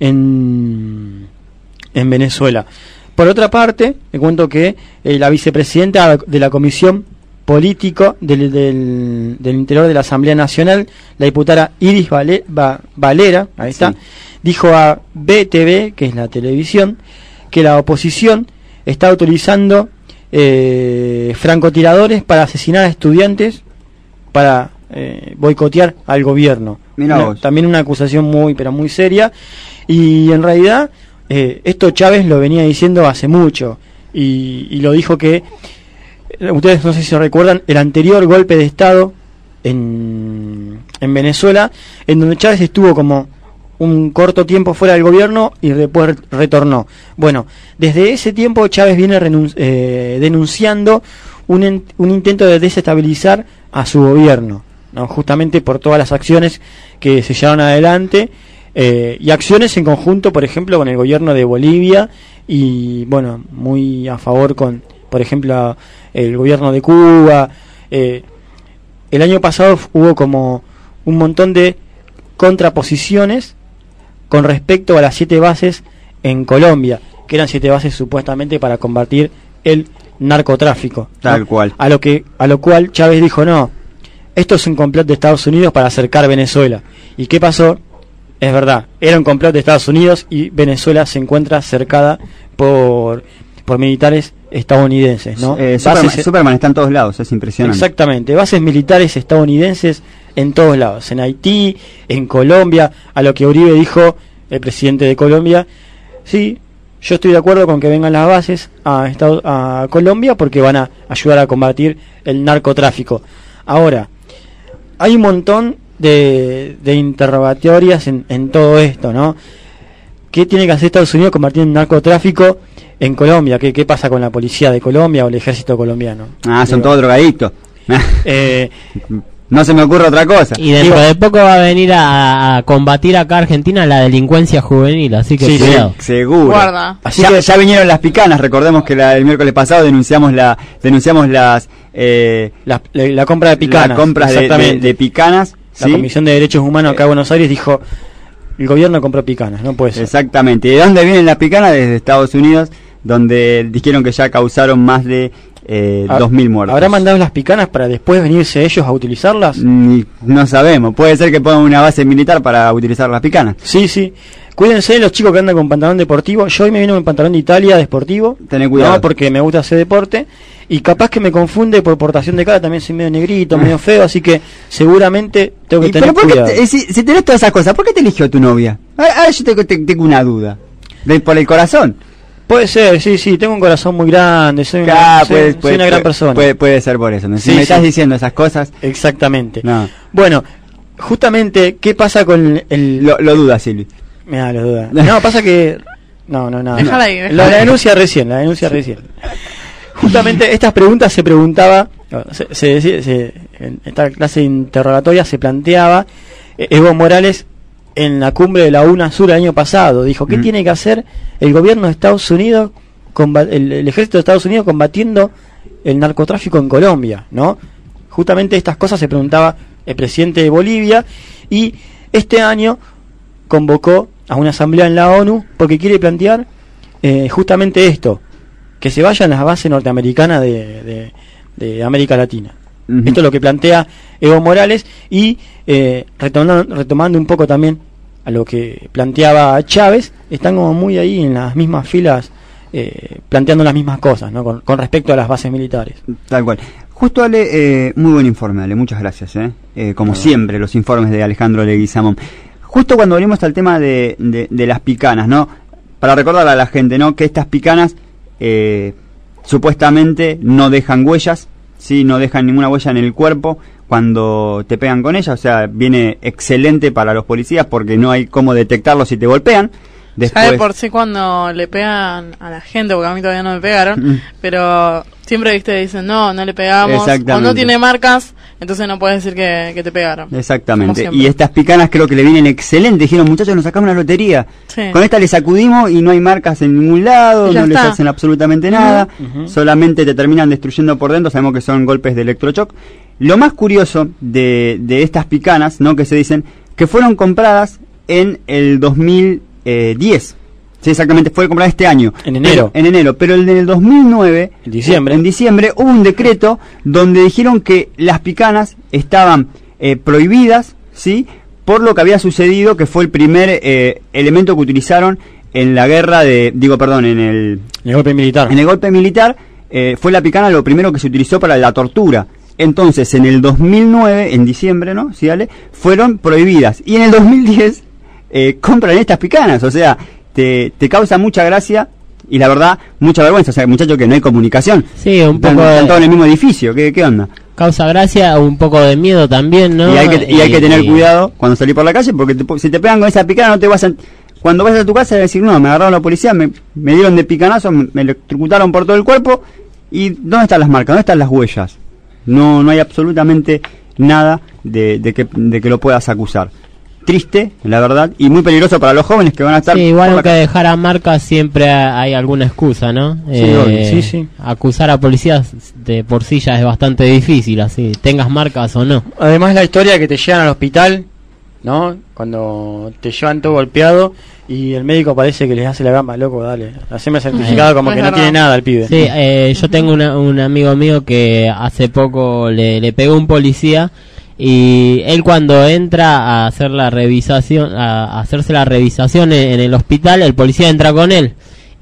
en, en Venezuela. Por otra parte, le cuento que eh, la vicepresidenta de la Comisión Político del, del, del Interior de la Asamblea Nacional, la diputada Iris Vale, Va, Valera, ahí está, sí, dijo a B T V, que es la televisión, que la oposición está autorizando eh, francotiradores para asesinar a estudiantes, para eh, boicotear al gobierno. Una, también una acusación muy pero muy seria, y en realidad eh, esto Chávez lo venía diciendo hace mucho, y, y lo dijo que, ustedes no sé si se recuerdan, el anterior golpe de Estado en, en Venezuela, en donde Chávez estuvo como un corto tiempo fuera del gobierno y después retornó. Bueno, desde ese tiempo Chávez viene renun- eh, denunciando un, en- un intento de desestabilizar a su gobierno, ¿no? Justamente por todas las acciones que se llevaron adelante, eh, y acciones en conjunto, por ejemplo, con el gobierno de Bolivia, y bueno, muy a favor con, por ejemplo, el gobierno de Cuba. Eh, el año pasado hubo como un montón de contraposiciones con respecto a las siete bases en Colombia, que eran siete bases supuestamente para combatir el narcotráfico, ¿no? Tal cual. A lo que, a lo cual Chávez dijo, no, esto es un complot de Estados Unidos para acercar Venezuela. ¿Y qué pasó? Es verdad, era un complot de Estados Unidos y Venezuela se encuentra cercada por, por militares estadounidenses, ¿no? Eh, Superman, bases, Superman está en todos lados, es impresionante. Exactamente, bases militares estadounidenses en todos lados, en Haití, en Colombia, a lo que Uribe dijo, el presidente de Colombia, sí, yo estoy de acuerdo con que vengan las bases a, Estado, a Colombia porque van a ayudar a combatir el narcotráfico. Ahora, hay un montón de, de interrogatorias en, en todo esto, ¿no? ¿Qué tiene que hacer Estados Unidos combatiendo el narcotráfico en Colombia? ¿Qué, qué pasa con la policía de Colombia o el ejército colombiano? Ah, son todos drogadictos. eh, no se me ocurre otra cosa. Y dentro Digo, de poco va a venir a, a combatir acá Argentina la delincuencia juvenil, así que sí, cuidado. Sí, seguro. Guarda. Así ya, que ya vinieron las picanas, recordemos que la, el miércoles pasado denunciamos la denunciamos las eh, la, la, la compra de picanas. La compra de, de, de picanas. La ¿sí? Comisión de Derechos Humanos acá en Buenos Aires dijo, el gobierno compró picanas, no puede ser. Exactamente. ¿Y de dónde vienen las picanas? Desde Estados Unidos, donde dijeron que ya causaron más de eh, dos mil muertos. ¿Habrá mandado las picanas para después venirse ellos a utilizarlas? Ni, no sabemos. Puede ser que pongan una base militar para utilizar las picanas. Sí, sí. Cuídense los chicos que andan con pantalón deportivo. Yo hoy me vino con pantalón de Italia deportivo. Tené cuidado. No, porque me gusta hacer deporte. Y capaz que me confunde por portación de cara. También soy medio negrito, medio feo. Así que seguramente tengo que tener pero cuidado. Te, si, si tenés todas esas cosas, ¿por qué te eligió tu novia? Ahora yo te, te, tengo una duda. ¿De, ¿Por el corazón? Puede ser, sí, sí. Tengo un corazón muy grande. Soy una, Claro, soy, puede, soy puede, una gran puede, persona. Puede, puede ser por eso. ¿No? Si sí, me sí. estás diciendo esas cosas. Exactamente. No. Bueno, justamente, ¿qué pasa con el...? Lo, lo duda, Silvi. Mira, lo duda. No, pasa que... No, no, no. Déjala no. ahí, déjala la, la ahí. denuncia recién, la denuncia recién. Justamente estas preguntas se preguntaba, se, se, se, se, en esta clase de interrogatoria se planteaba eh, Evo Morales en la cumbre de la UNASUR el año pasado. Dijo, ¿qué mm. tiene que hacer el gobierno de Estados Unidos, combat- el, el ejército de Estados Unidos combatiendo el narcotráfico en Colombia, ¿no? Justamente estas cosas se preguntaba el presidente de Bolivia, y este año convocó a una asamblea en la ONU porque quiere plantear eh, justamente esto, que se vayan las bases norteamericanas de, de, de América Latina. Uh-huh. Esto es lo que plantea Evo Morales, y eh, retomando, retomando un poco también a lo que planteaba Chávez, están como muy ahí en las mismas filas, eh, planteando las mismas cosas, ¿no? con, con respecto a las bases militares. Tal cual. Justo, Ale, eh, muy buen informe, Ale, muchas gracias. Eh. Eh, como no. siempre, los informes de Alejandro Leguizamón. Justo cuando venimos al tema de, de, de las picanas, ¿no? Para recordarle a la gente, ¿no? Que estas picanas eh, supuestamente no dejan huellas, ¿sí? No dejan ninguna huella en el cuerpo cuando te pegan con ellas. O sea, viene excelente para los policías porque no hay cómo detectarlo si te golpean, Después, ya de por sí cuando le pegan a la gente, porque a mí todavía no me pegaron, Mm. pero siempre, viste, dicen, no, no le pegamos, o Exactamente. no tiene marcas, entonces no puedes decir que, que te pegaron. Exactamente. Como siempre. Y estas picanas creo que le vienen excelentes. Dijeron, muchachos, nos sacamos una lotería. Sí. Con esta le sacudimos y no hay marcas en ningún lado, Y ya no les está. hacen absolutamente nada. Ujú. Solamente te terminan destruyendo por dentro. Sabemos que son golpes de electrochoc. Lo más curioso de, de estas picanas, ¿no? Que se dicen que fueron compradas en el dos mil diez. Sí, exactamente, fue comprada este año. En enero. Pero- en enero, pero en el dos mil nueve, En diciembre. en diciembre hubo un decreto donde dijeron que las picanas estaban eh, prohibidas, ¿sí? Por lo que había sucedido, que fue el primer eh, elemento que utilizaron en la guerra de, digo, perdón, en el, El golpe militar. en el golpe militar, eh, fue la picana lo primero que se utilizó para la tortura. Entonces, en el dos mil nueve, en diciembre, ¿no? Sí, dale, fueron prohibidas. Y en el dos mil diez eh, compran estas picanas, o sea, te, te causa mucha gracia y la verdad, mucha vergüenza. O sea, muchachos, que no hay comunicación. Sí, un Están, poco están de- todos en el mismo edificio, ¿qué, qué onda? Causa gracia, un poco de miedo también, ¿no? Y hay que, y hay que tener Y- cuidado cuando salís por la calle, porque te- si te pegan con esa picana no te vas a... Cuando vayas a tu casa vas a decir, no, me agarraron la policía, me, me dieron de picanazo, me, me electrocutaron por todo el cuerpo. ¿Y dónde están las marcas? ¿Dónde están las huellas? No, no hay absolutamente nada de, de, que, de que lo puedas acusar. Triste, la verdad, y muy peligroso para los jóvenes que van a estar... Sí, igual por la aunque calle. dejar a marcas siempre ha- hay alguna excusa, ¿no? Sí, obvio, sí, sí. Acusar a policías de por sí ya es bastante difícil, así, tengas marcas o no. Además la historia que te llevan al hospital, ¿no? Cuando te llevan todo golpeado y el médico parece que les hace la gamba, loco, dale, haceme certificado como es que no verdad. tiene nada el pibe. Sí, eh, yo tengo una- un amigo mío que hace poco le, le pegó un policía y él cuando entra a hacer la revisación, a, a hacerse la revisación en, en el hospital, el policía entra con él.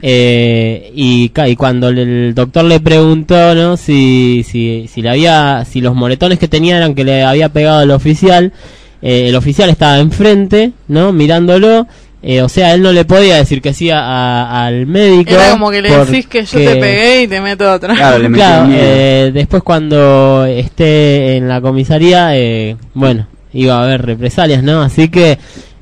Eh, y, ca- y cuando le- el doctor le preguntó, ¿no? si, si, si le había, si los moretones que tenía eran que le había pegado el oficial, eh, el oficial estaba enfrente, ¿no? Mirándolo. Eh, o sea, él no le podía decir que sí a- a- al médico. Era como que le decís que yo te porque- pegué y te meto otra. Claro, le metió Claro, miedo. eh, después cuando esté en la comisaría, eh, bueno, iba a haber represalias, ¿no? Así que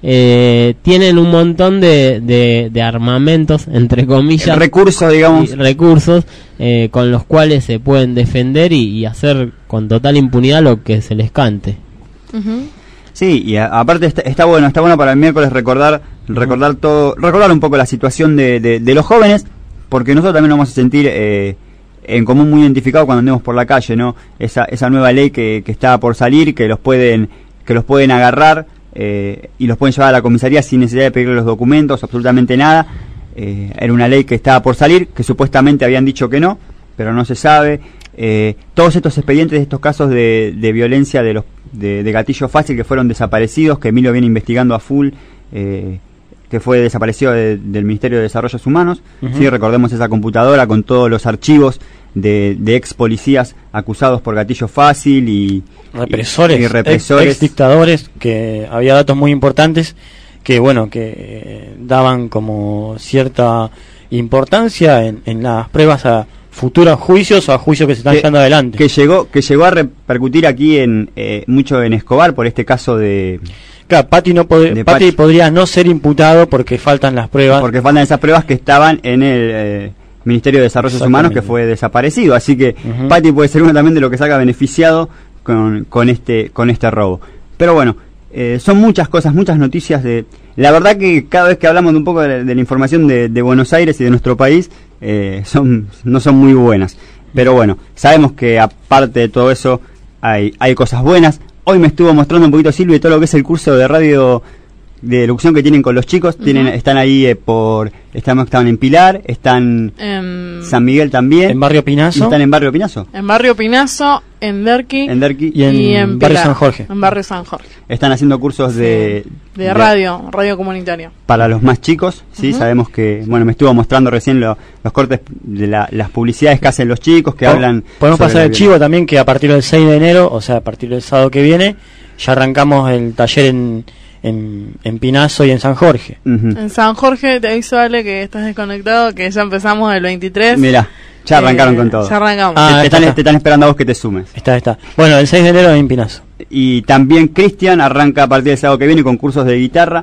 eh, tienen un montón de, de, de armamentos, entre comillas, Recursos, digamos. y recursos eh, con los cuales se pueden defender y, y hacer con total impunidad lo que se les cante. Ujú. Sí, y a- aparte está, está bueno, está bueno para el miércoles recordar, recordar todo, recordar un poco la situación de, de, de los jóvenes, porque nosotros también nos vamos a sentir eh, en común muy identificados cuando andemos por la calle, ¿no? Esa, esa nueva ley que, que está por salir, que los pueden, que los pueden agarrar eh, y los pueden llevar a la comisaría sin necesidad de pedirle los documentos, absolutamente nada. Eh, era una ley que estaba por salir, que supuestamente habían dicho que no, pero no se sabe. Eh, todos estos expedientes de estos casos de, de violencia de los de, de gatillo fácil que fueron desaparecidos, que Emilio viene investigando a full, eh, que fue desaparecido de- del Ministerio de Desarrollos Humanos. Ujú. Sí, recordemos esa computadora con todos los archivos de, de ex policías acusados por gatillo fácil y Represores, y, y represores. ex, dictadores, que había datos muy importantes que, bueno, que eh, daban como cierta importancia en, en las pruebas a futuros juicios o a juicios que se están Que- llevando adelante. que llegó que llegó a repercutir aquí en eh, mucho en Escobar por este caso de Claro, Pati, no pod- de Pati Pati. podría no ser imputado porque faltan las pruebas. porque faltan esas pruebas que estaban en el eh, Ministerio de Desarrollos Humanos, que Exactamente. fue desaparecido, así que Ujú. Pati puede ser uno también de los que salga beneficiado con, con este con este robo. Pero bueno, eh, son muchas cosas, muchas noticias de... La verdad que cada vez que hablamos de un poco de, de la información de, de Buenos Aires y de nuestro país, eh, son no son muy buenas. Pero bueno, sabemos que aparte de todo eso hay, hay cosas buenas. Hoy me estuvo mostrando un poquito Silvia todo lo que es el curso de radio de locución que tienen con los chicos. Tienen, están ahí eh, por... Están, están en Pilar, están En, San Miguel también. En Barrio y Pinazo están en Barrio Pinazo. en Barrio Pinazo, en Derqui En Derqui. y en, y en Barrio Pilar, San Jorge. En Barrio San Jorge. Están haciendo cursos de... De radio, radio comunitaria. Para los más chicos, sí, Ujú. sabemos que... Bueno, me estuvo mostrando recién lo- los cortes de la- las publicidades que hacen los chicos, que Po- hablan... Podemos sobre pasar la el chivo también que a partir del seis de enero, o sea, a partir del sábado que viene, ya arrancamos el taller en, en, en Pinazo y en San Jorge. Ujú. En San Jorge te aviso, Ale, que estás desconectado, que ya empezamos el veintitrés. Mirá, ya arrancaron Eh, con todo. Ya arrancamos. Ah, te, está, están, está. te están esperando a vos que te sumes. Está, está. Bueno, el seis de enero en Pinazo. Y también Cristian arranca a partir del sábado que viene con cursos de guitarra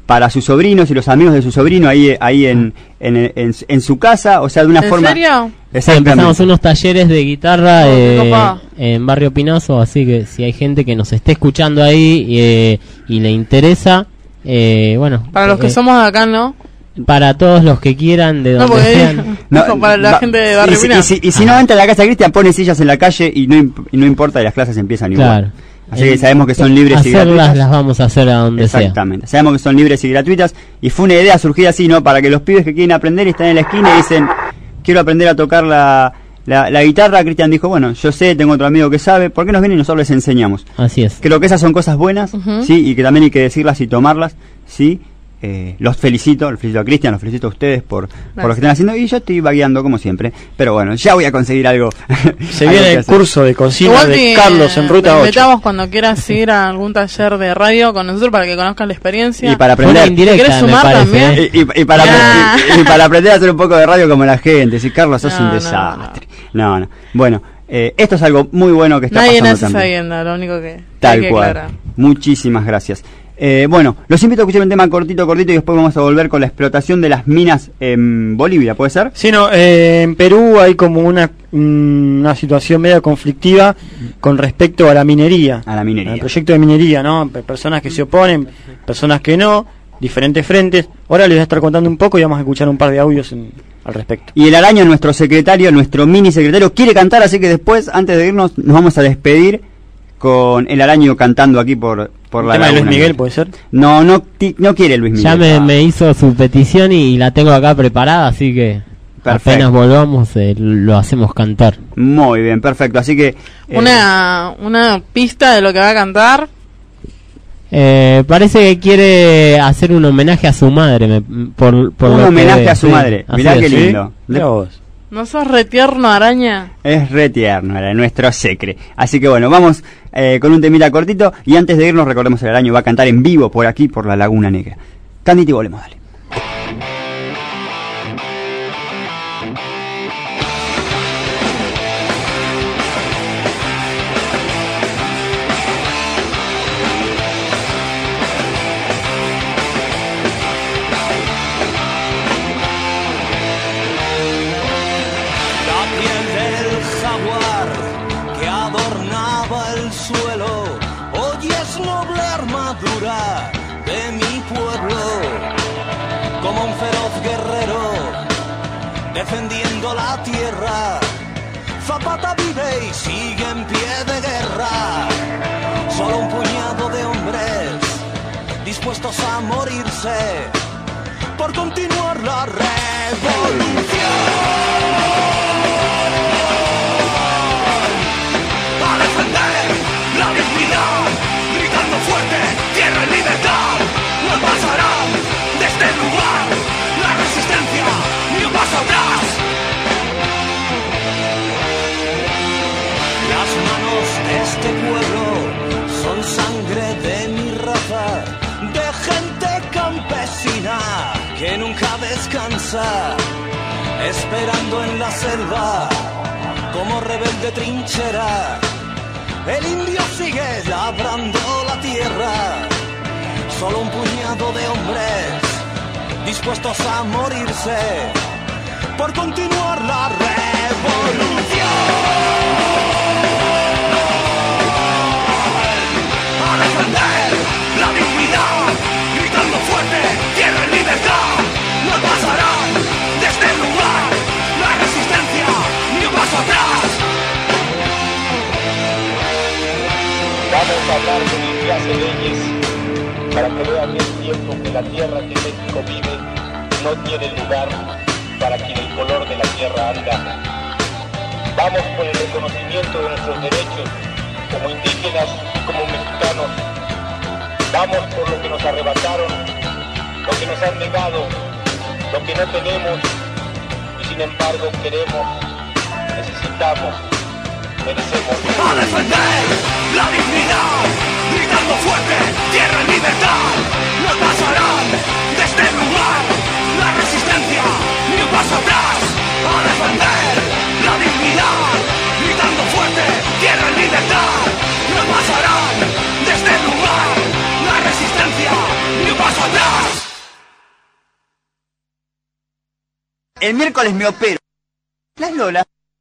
para sus sobrinos y los amigos de su sobrino ahí ahí en, en, en, en su casa, o sea, de una ¿En forma... serio? Sí, empezamos unos talleres de guitarra Oh, qué eh, copado. en Barrio Pinazo, así que si hay gente que nos esté escuchando ahí eh, y le interesa, eh, bueno... Para los que eh, somos de acá, ¿no? Para todos los que quieran, de No, donde porque sean. no, para la va- gente de y Barrio si- y, Pinazo. si, y si no entra a la casa de Cristian, pone sillas en la calle y no, imp- y no importa, y las clases empiezan igual. Claro. Así que Eh, sabemos que son libres y hacerlas gratuitas. las vamos a hacer a donde sea. Exactamente. Sabemos que son libres y gratuitas. Y fue una idea surgida así, ¿no? Para que los pibes que quieren aprender y están en la esquina y dicen, quiero aprender a tocar la, la, la guitarra. Cristian dijo, bueno, yo sé, tengo otro amigo que sabe, ¿por qué nos vienen y nosotros les enseñamos? Así es. Creo que esas son cosas buenas, Ujú. sí, y que también hay que decirlas y tomarlas, sí. Eh, los felicito, los felicito a Cristian, los felicito a ustedes por, por lo que están haciendo, y yo estoy vagueando como siempre, pero bueno, ya voy a conseguir algo. Se algo viene que el hacer. curso de cocina Igual de que, Carlos en eh, Ruta te ocho. invitamos cuando quieras ir a algún taller de radio con nosotros para que conozcan la experiencia. Y para aprender. ¿Te querés sumar también? Y, y- y para, Ah. y- y para aprender a hacer un poco de radio como la gente. Si Carlos, sos No, un no, desastre. No, no. Bueno, eh, esto es algo muy bueno que está Nadie pasando nace también. sabiendo, lo único que Tal hay que cual. aclarar. Muchísimas gracias. Eh, bueno, los invito a escuchar un tema cortito, cortito y después vamos a volver con la explotación de las minas en Bolivia, ¿puede ser? Sí, no, eh, en Perú hay como una, mm, una situación media conflictiva con respecto a la minería. A la minería. Al proyecto de minería, ¿no? Pe- Personas que se oponen, personas que no, diferentes frentes. Ahora les voy a estar contando un poco y vamos a escuchar un par de audios en- al respecto. Y el araño, nuestro secretario, nuestro mini secretario, quiere cantar, así que después, antes de irnos, nos vamos a despedir con el araño cantando aquí por, por ¿Un la tema de Luis laguna. Miguel puede ser? No, no, ti- no quiere Luis Miguel. Ya me, Ah. me hizo su petición y, y la tengo acá preparada, así que Perfecto. apenas volvamos eh, lo hacemos cantar. Muy bien, perfecto. Así que... eh, Una, una pista de lo que va a cantar. Eh, parece que quiere hacer un homenaje a su madre. me- por, por un lo que homenaje ve, a su sí, madre. así Mirá es. qué ¿Sí? lindo. Mirá vos. ¿No sos retierno, araña? Es re tierno, era nuestro secre. Así que bueno, vamos eh, con un temita cortito. Y antes de irnos, recordemos el araño va a cantar en vivo por aquí, por la Laguna Negra. Canditi, volvemos, dale. La piel del jaguar que adornaba el suelo, hoy es noble armadura de mi pueblo. Como un feroz guerrero defendiendo la tierra, Zapata vive y sigue en pie de guerra. Solo un puñado de hombres dispuestos a morirse por continuar la revolución. A defender la dignidad, gritando fuerte, tierra y libertad. No pasarán de este lugar la resistencia, ni un paso atrás. Las manos de este pueblo son sangre de mi raza, de gente campesina que nunca descansa, esperando en la selva como rebelde trinchera. El indio sigue labrando la tierra, solo un puñado de hombres dispuestos a morirse por continuar la revolución. A defender la dignidad, gritando fuerte, tierra y libertad. No pasarán de este lugar la resistencia, ni un paso atrás. Vamos a hablar con el que hace leyes para que vean el tiempo que la tierra que México vive no tiene lugar para quien el color de la tierra anda. Vamos por el reconocimiento de nuestros derechos como indígenas y como mexicanos. Vamos por lo que nos arrebataron, lo que nos han negado, lo que no tenemos y sin embargo queremos, necesitamos, merecemos. A defender la dignidad, gritando fuerte, tierra y libertad. No pasarán de este lugar la resistencia, ni un paso atrás. A defender la dignidad, gritando fuerte, tierra y libertad. No pasarán de este lugar la resistencia, ni un paso atrás. El miércoles me opero. Las Lolas.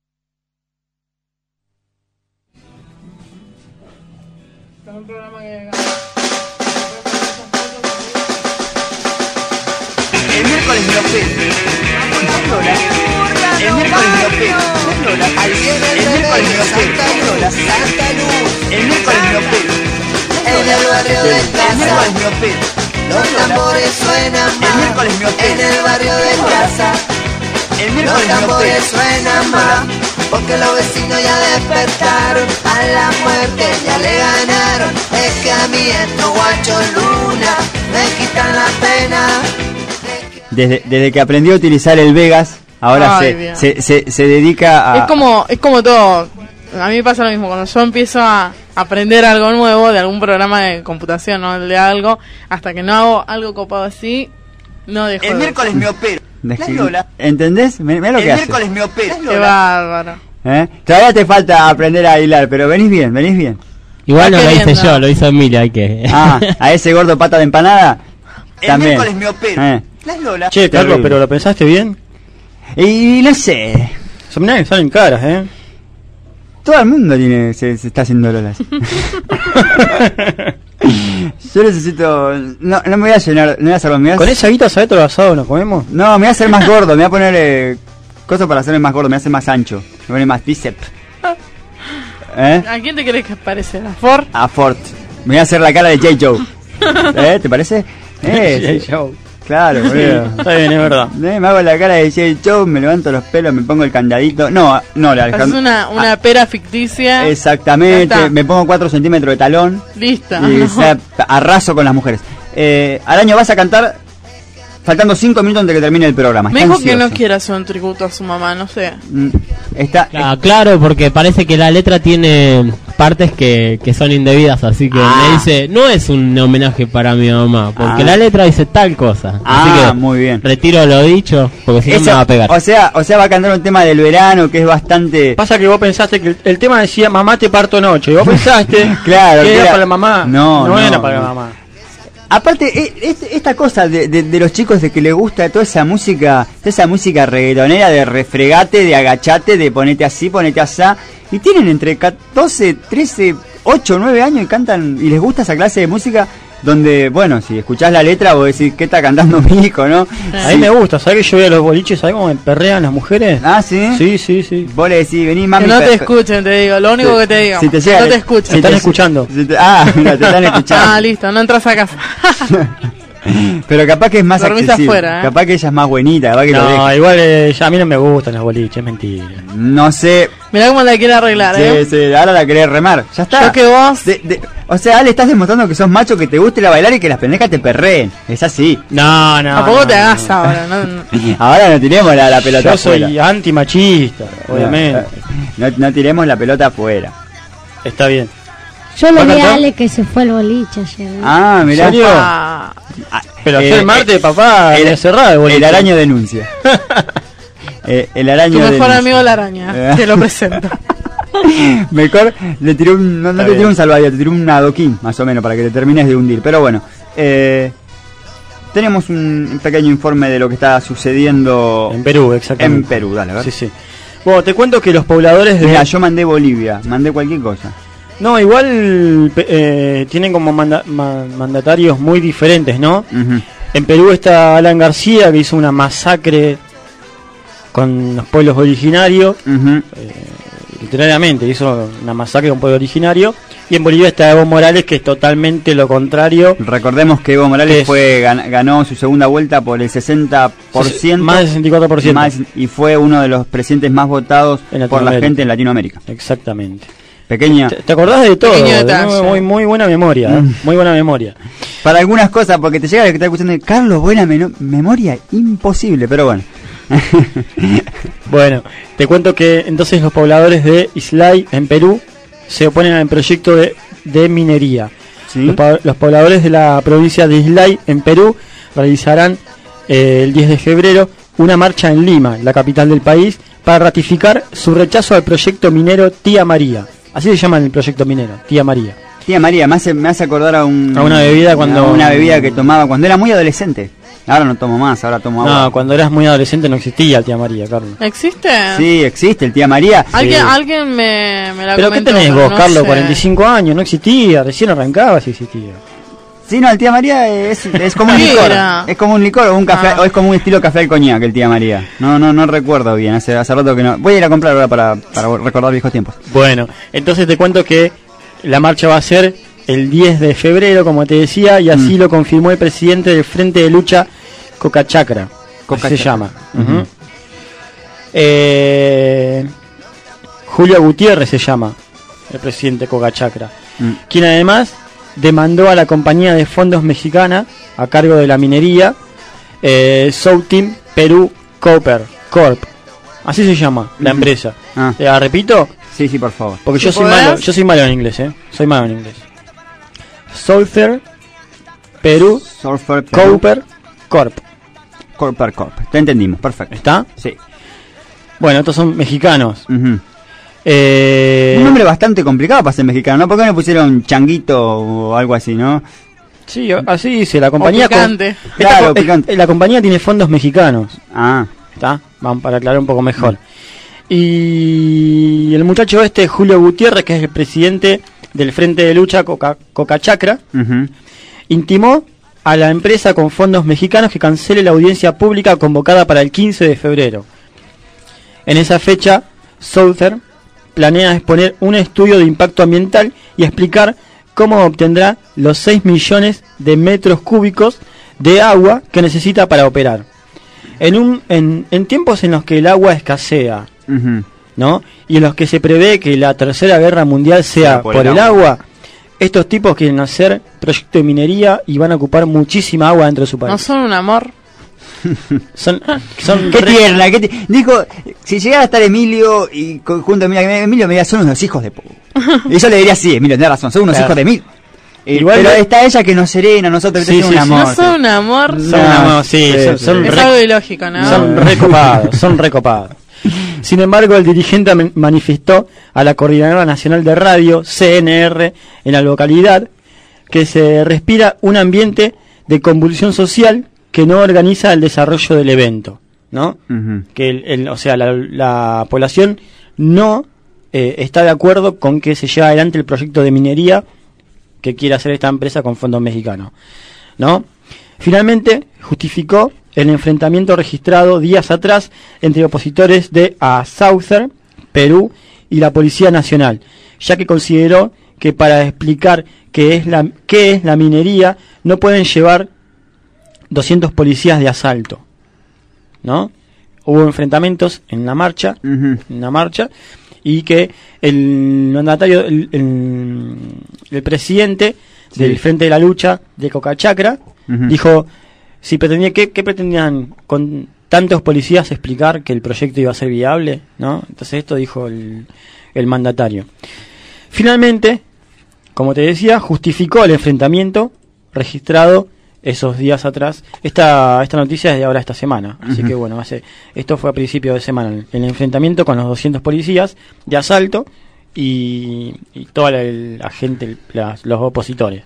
El miércoles me opero. Las Lolas. El miércoles me opero. Las Lolas. El miércoles me opero. Las Lolas. El miércoles me opero. En el barrio de casa. El miércoles me opero. Los tambores suenan más. El miércoles me opero. En el barrio de casa. El Los miércoles me tambores opero. suenan más. Porque los vecinos ya despertaron. A la muerte ya le ganaron. Es que a mí estos guachos luna me quitan la pena. Desde, desde que aprendió a utilizar el Vegas, ahora Ay, se, bien. se, se, se dedica a... Es como, es como todo. A mí me pasa lo mismo. Cuando yo empiezo a aprender algo nuevo de algún programa de computación, ¿no? De algo, hasta que no hago algo copado así, no dejo. El de- miércoles me opero. Las Lolas. ¿Entendés? Mirá lo El que hace. miércoles me opero. Qué bárbaro. ¿Eh? Todavía te falta aprender a bailar, pero venís bien, venís bien. Igual no Está lo hice queriendo. yo, lo hizo Emilia, hay que... Ah, a ese gordo pata de empanada. El También. miércoles me opero. Eh. Las Lolas. Che, Carlos, terrible. pero ¿lo pensaste bien? Y no sé. Son, mirá que salen caras, ¿eh? Todo el mundo tiene, se, se está haciendo Lolas. Yo necesito... No, no me voy a llenar, no voy a hacer lo mío. Con esa guita, ¿sabés todo el asado nos comemos? No, me voy a hacer más gordo, me voy a poner eh, cosas para hacerme más gordo, me voy a hacer más ancho. Me voy a poner más bíceps. ¿Eh? ¿A quién te crees que parece? ¿A Ford? A Ford. Me voy a hacer la cara de J. Joe. ¿Eh? ¿Te parece? Eh, J. Joe. Claro, Sí, boludo. está bien, es verdad. Eh, me hago la cara de J. Joe, me levanto los pelos, me pongo el candadito. No, no, la Es Alejandro. una, una pera ficticia. Ya Exactamente, está. me pongo cuatro centímetros de talón. Lista. Y o sea, arraso con las mujeres. Eh, Araño, vas a cantar faltando cinco minutos antes de que termine el programa. Me Está dijo que no ansioso. quiere hacer un tributo a su mamá, no sé. Mm, Está, Ah, claro, porque parece que la letra tiene partes que, que son indebidas, así que Ah. me dice, no es un homenaje para mi mamá, porque Ah. la letra dice tal cosa. Ah, así que muy bien. retiro lo dicho, porque si no Eso- me va a pegar. O sea, o sea, va a cantar un tema del verano que es bastante... Pasa que vos pensaste que el, el tema decía mamá te parto noche. Y vos pensaste Claro, que que era era- para la mamá. No, no, era para no. la mamá. Aparte, e- es- esta cosa de, de- de los chicos de que les gusta toda esa música, toda esa música reggaetonera de refregate, de agachate, de ponete así, ponete asá, y tienen entre catorce, trece, ocho, nueve años y cantan, y les gusta esa clase de música, donde, bueno, si escuchás la letra vos decís, ¿qué está cantando mi hijo, no? A mí me gusta, ¿sabés que yo voy a los boliches? ¿Sabés cómo me perrean las mujeres? Ah, ¿sí? Sí, sí, sí. Vos le decís, vení, mami. Que no te pe- escuchen, te digo. Lo único si- que te digo. si te llega- no te escuchen. si Están te- escuchando. si te- ah, mira, te están escuchando. Ah, listo, no entras a casa. Pero capaz que es más Dormís accesible. afuera, ¿eh? Capaz que ella es más buenita, capaz que lo No, deja. igual eh, ya a mí no me gustan los boliches, es mentira. No sé. Mirá cómo la quiere arreglar, Sí, ¿eh? sí, ahora la querés remar. Ya está. Yo que vos. De- de- o sea, Ale, estás demostrando que sos macho, que te guste la bailar y que las pendejas te perreen. Es así. No, no. Tampoco no, te no. hagas ahora, ¿no? no. Ahora no tiremos la, la pelota Yo soy afuera. antimachista, obviamente. No, no tiremos la pelota afuera. Está bien. Yo lo ¿Va a vi a cantar? Ale que se fue al boliche ayer. ¿no? Ah, mirá. ¿En serio? Ah, Pero Eh, ayer martes, eh, papá, el- el, cerrado el boliche. El araño denuncia. Eh, el araño tu mejor denuncia. amigo la araña. Eh. Te lo presento. Mejor le tiré un, no, no Está te tiré bien. un salvavidas, te tiré un adoquín, más o menos, para que te termines de hundir. Pero bueno, eh, tenemos un pequeño informe de lo que está sucediendo En Perú, exactamente. en Perú. Dale, a ver. Sí, sí. Bueno, te cuento que los pobladores de... Mira, yo mandé Bolivia, mandé cualquier cosa. No, igual pe- eh, tienen como manda- ma- mandatarios muy diferentes, ¿no? Ujú. En Perú está Alan García, que hizo una masacre con los pueblos originarios. Ujú. eh, literalmente hizo una masacre con un pueblo originario. Y en Bolivia está Evo Morales, que es totalmente lo contrario. Recordemos que Evo Morales Es- fue gan- ganó su segunda vuelta por el sesenta por ciento. Más del sesenta y cuatro por ciento. más- y fue uno de los presidentes más votados En por la Latinoamérica. gente en Latinoamérica. Exactamente. Pequeña. ¿Te, te acordás de todo? Pequeño de detalle. muy, muy, muy buena memoria, ¿eh? Mm. Muy buena memoria. Para algunas cosas, porque te llega el que está escuchando, Carlos, buena meno- memoria, imposible, pero bueno. Bueno, te cuento que entonces los pobladores de Islay, en Perú, se oponen al proyecto de, de minería. ¿Sí? Los, pa- los pobladores de la provincia de Islay, en Perú, realizarán eh, el diez de febrero una marcha en Lima, la capital del país, para ratificar su rechazo al proyecto minero Tía María. Así se llama el proyecto minero, Tía María. Tía María, me hace, me hace acordar a, un, A una bebida cuando- a una bebida que tomaba cuando era muy adolescente. Ahora no tomo más, ahora tomo agua. No, cuando eras muy adolescente no existía el Tía María, Carlos. ¿Existe? Sí, existe el Tía María. Alguien, Sí. alguien me, me la ¿Pero qué comentó, tenés pero vos, no Carlos? sé. cuarenta y cinco años, no existía, recién arrancaba si existía. Sí, no, el Tía María es, es como un Sí, licor. era. Es como un licor o un café, Ah. o es como un estilo café al coñac el Tía María. No, no, no recuerdo bien, hace, hace rato que no. Voy a ir a comprar ahora para, para recordar viejos tiempos. Bueno, entonces te cuento que la marcha va a ser el diez de febrero, como te decía, y así Mm. lo confirmó el presidente del Frente de Lucha Cocachacra, Coca así se Chacra. llama. Ujú. Ujú. Eh, Julio Gutiérrez se llama el presidente Cocachacra, Mm. quien además demandó a la compañía de fondos mexicana a cargo de la minería, eh, Southern Perú Copper Corp, así se llama la Ujú. empresa. Ah. ¿Te la repito? Sí, sí, por favor. Porque yo ¿Sí soy podés? malo, yo soy malo en inglés, eh. Soy malo en inglés. Southern Perú Surfer Perú, Copper Corp. Corper Corp. Te entendimos, perfecto. ¿Está? Sí. Bueno, estos son mexicanos. Ujú. Eh, Un nombre bastante complicado para ser mexicano, ¿no? ¿Por qué no pusieron Changuito o algo así, no? Sí, así dice la compañía. O picante. Esta Claro, co- picante. eh, La compañía tiene fondos mexicanos. Ah, ¿Está? Vamos para aclarar un poco mejor. Y el muchacho este, Julio Gutiérrez, que es el presidente del Frente de Lucha Coca, Cocachacra, ujú. intimó a la empresa con fondos mexicanos que cancele la audiencia pública convocada para el quince de febrero. En esa fecha, Southern planea exponer un estudio de impacto ambiental y explicar cómo obtendrá los seis millones de metros cúbicos de agua que necesita para operar. En, un, en, en tiempos en los que el agua escasea, Ujú. ¿no? Y en los que se prevé que la tercera guerra mundial sea Sea por, por el, el agua. agua. Estos tipos quieren hacer proyecto de minería y van a ocupar muchísima agua dentro de su país. No son un amor. Son, son Qué re- tierna, qué ti- dijo, si llegara a estar Emilio y con- junto a Emilio, Emilio me diría, son unos hijos de po. Y yo le diría, sí, Emilio, tenés razón, son unos Claro. hijos de mil. Eh, Igual pero de- está ella que nos serena, nosotros Sí, son sí, un sí. amor. No son un amor. Son, No, una- sí, sí, son, sí. son Es re- algo ilógico, ¿no? son recopados, son recopados. Sin embargo, el dirigente man- manifestó a la Coordinadora Nacional de Radio, C N R, en la localidad, que se respira un ambiente de convulsión social que no organiza el desarrollo del evento, ¿no? Ujú. Que el, el- o sea, la, la población no eh, está de acuerdo con que se lleve adelante el proyecto de minería que quiere hacer esta empresa con fondos mexicanos, ¿no? Finalmente justificó el enfrentamiento registrado días atrás entre opositores de a Southern Perú y la Policía Nacional, ya que consideró que para explicar qué es la qué es la minería no pueden llevar doscientos policías de asalto, ¿no? Hubo enfrentamientos en la marcha, Ujú. en la marcha, y que el mandatario, el, el, el presidente Sí. del Frente de la Lucha de Cocachacra, Ujú. dijo, si pretendía, ¿qué, qué pretendían con tantos policías explicar que el proyecto iba a ser viable, ¿no? Entonces esto dijo el, el mandatario. Finalmente, como te decía, justificó el enfrentamiento registrado esos días atrás. Esta esta noticia es de ahora esta semana, así Ujú. que bueno, hace, esto fue a principio de semana, el enfrentamiento con los doscientos policías de asalto y, y toda la, la gente, las- los opositores.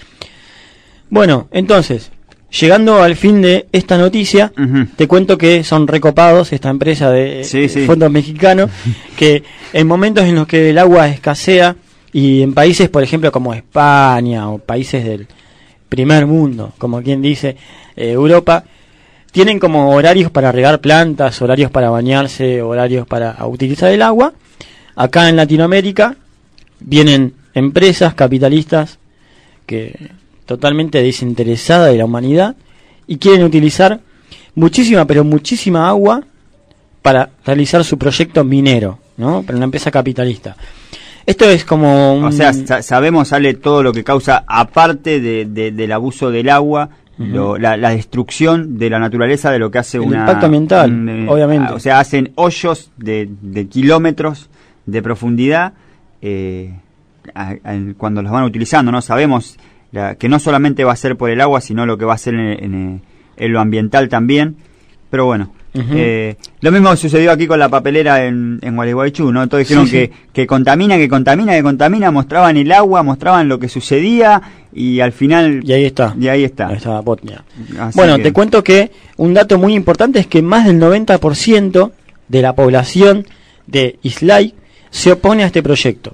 Bueno, entonces, llegando al fin de esta noticia, Ujú. te cuento que son recopados esta empresa de, Sí, de sí. fondos mexicanos, que en momentos en los que el agua escasea y en países, por ejemplo, como España o países del primer mundo, como quien dice, eh, Europa, tienen como horarios para regar plantas, horarios para bañarse, horarios para utilizar el agua. Acá en Latinoamérica vienen empresas capitalistas que totalmente desinteresadas de la humanidad y quieren utilizar muchísima, pero muchísima agua para realizar su proyecto minero, ¿no? Para una empresa capitalista. Esto es como un... O sea, sa- sabemos, sale todo lo que causa, aparte de, de- del abuso del agua, Ujú. lo- la, la destrucción de la naturaleza, de lo que hace El una... impacto ambiental, un, eh, obviamente. a- O sea, hacen hoyos de, de kilómetros de profundidad eh, a- a- cuando los van utilizando, ¿no? Sabemos la- que no solamente va a ser por el agua, sino lo que va a ser en, en, en lo ambiental también. Pero bueno, Uh-huh. Eh, lo mismo sucedió aquí con la papelera en, en Gualeguaychú, ¿no? Todos dijeron sí, que, sí. que contamina, que contamina, que contamina, mostraban el agua, mostraban lo que sucedía y al final... Y ahí está. Y ahí está. Ahí está Botnia. Bueno, que... te cuento que un dato muy importante es que más del noventa por ciento de la población de Islay se opone a este proyecto.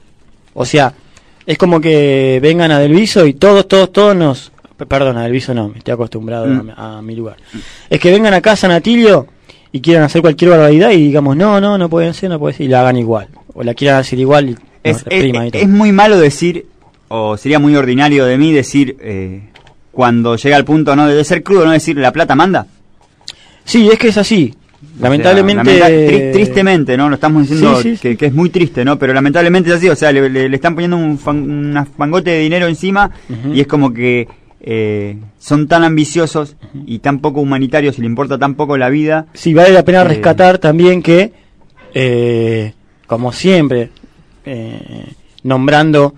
O sea, es como que vengan a Delviso y todos, todos, todos nos... Perdón, a Delviso no, me estoy acostumbrado mm. a, a mi lugar. Es que vengan acá a San Atilio y quieran hacer cualquier barbaridad y digamos, no, no, no pueden ser, no pueden ser, y la hagan igual. O la quieran hacer igual y es, es, y todo. Es muy malo decir, o sería muy ordinario de mí decir, eh, cuando llega al punto no de ser crudo, no decir la plata manda. Sí, es que es así. Lamentablemente, o sea, lamenta- tri- tristemente, ¿no? Lo estamos diciendo sí, sí, que, sí. que es muy triste, ¿no? Pero lamentablemente es así, o sea, le, le, le están poniendo un fan, una fangote de dinero encima uh-huh. y es como que eh, son tan ambiciosos uh-huh. y tan poco humanitarios y le importa tan poco la vida. Sí, vale la pena eh, rescatar también que, eh, como siempre, eh, nombrando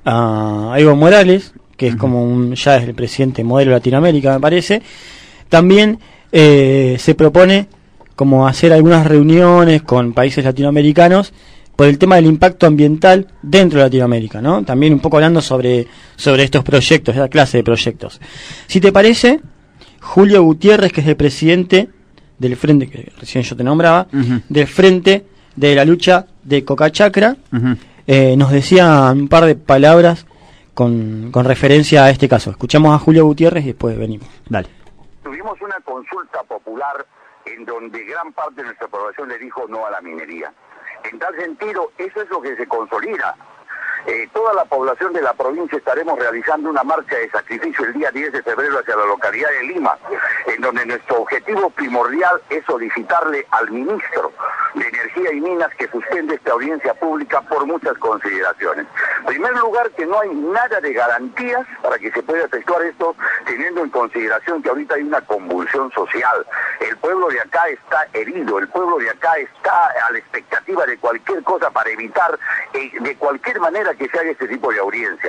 a Evo Morales, que es uh-huh. como un, ya es el presidente modelo de Latinoamérica, me parece, también eh, se propone como hacer algunas reuniones con países latinoamericanos por el tema del impacto ambiental dentro de Latinoamérica, ¿no? También un poco hablando sobre, sobre estos proyectos, esta clase de proyectos. Si te parece, Julio Gutiérrez, que es el presidente del frente, que recién yo te nombraba, uh-huh. del frente de la lucha de Cocachacra, uh-huh. eh, nos decía un par de palabras con, con referencia a este caso. Escuchamos a Julio Gutiérrez y después venimos. Dale. Tuvimos una consulta popular en donde gran parte de nuestra población le dijo no a la minería. En tal sentido, eso es lo que se consolida. Eh, toda la población de la provincia estaremos realizando una marcha de sacrificio el día diez de febrero hacia la localidad de Lima, en donde nuestro objetivo primordial es solicitarle al ministro de Energía y Minas que suspende esta audiencia pública por muchas consideraciones. En primer lugar, que no hay nada de garantías para que se pueda efectuar esto, teniendo en consideración que ahorita hay una convulsión social. El pueblo de acá está herido, el pueblo de acá está a la expectativa de cualquier cosa para evitar eh, de cualquier manera que se haga este tipo de audiencia.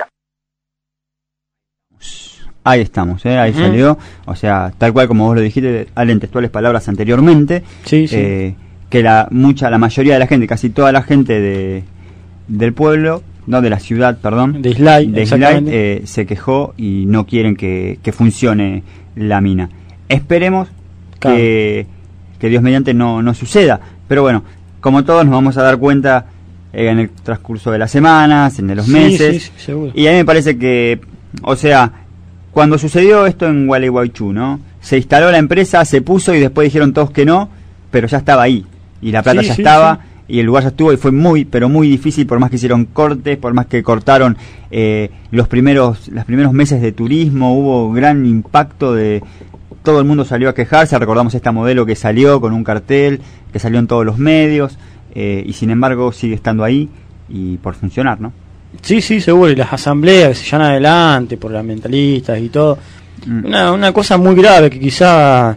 Ahí estamos, ¿eh? Ahí uh-huh. salió, o sea, tal cual como vos lo dijiste, en textuales palabras anteriormente, sí, sí. Eh, que la mucha, la mayoría de la gente, casi toda la gente de del pueblo, no de la ciudad, perdón, de Islay, de Islay eh, se quejó y no quieren que, que funcione la mina. Esperemos claro. que, que Dios mediante no, no suceda, pero bueno, como todos nos vamos a dar cuenta eh, en el transcurso de las semanas, en de los sí, meses, sí, sí, seguro. Y a mí me parece que, o sea, cuando sucedió esto en Gualeguaychú, ¿no? Se instaló la empresa, se puso y después dijeron todos que no, pero ya estaba ahí y la plata sí, ya sí, estaba sí. y el lugar ya estuvo y fue muy, pero muy difícil, por más que hicieron cortes, por más que cortaron eh, los primeros, los primeros meses de turismo, hubo gran impacto de... Todo el mundo salió a quejarse, recordamos esta modelo que salió con un cartel, que salió en todos los medios, eh, y sin embargo sigue estando ahí y por funcionar, ¿no? Sí, sí, seguro, y las asambleas que se llevan adelante por ambientalistas y todo, mm. una, una cosa muy grave que quizá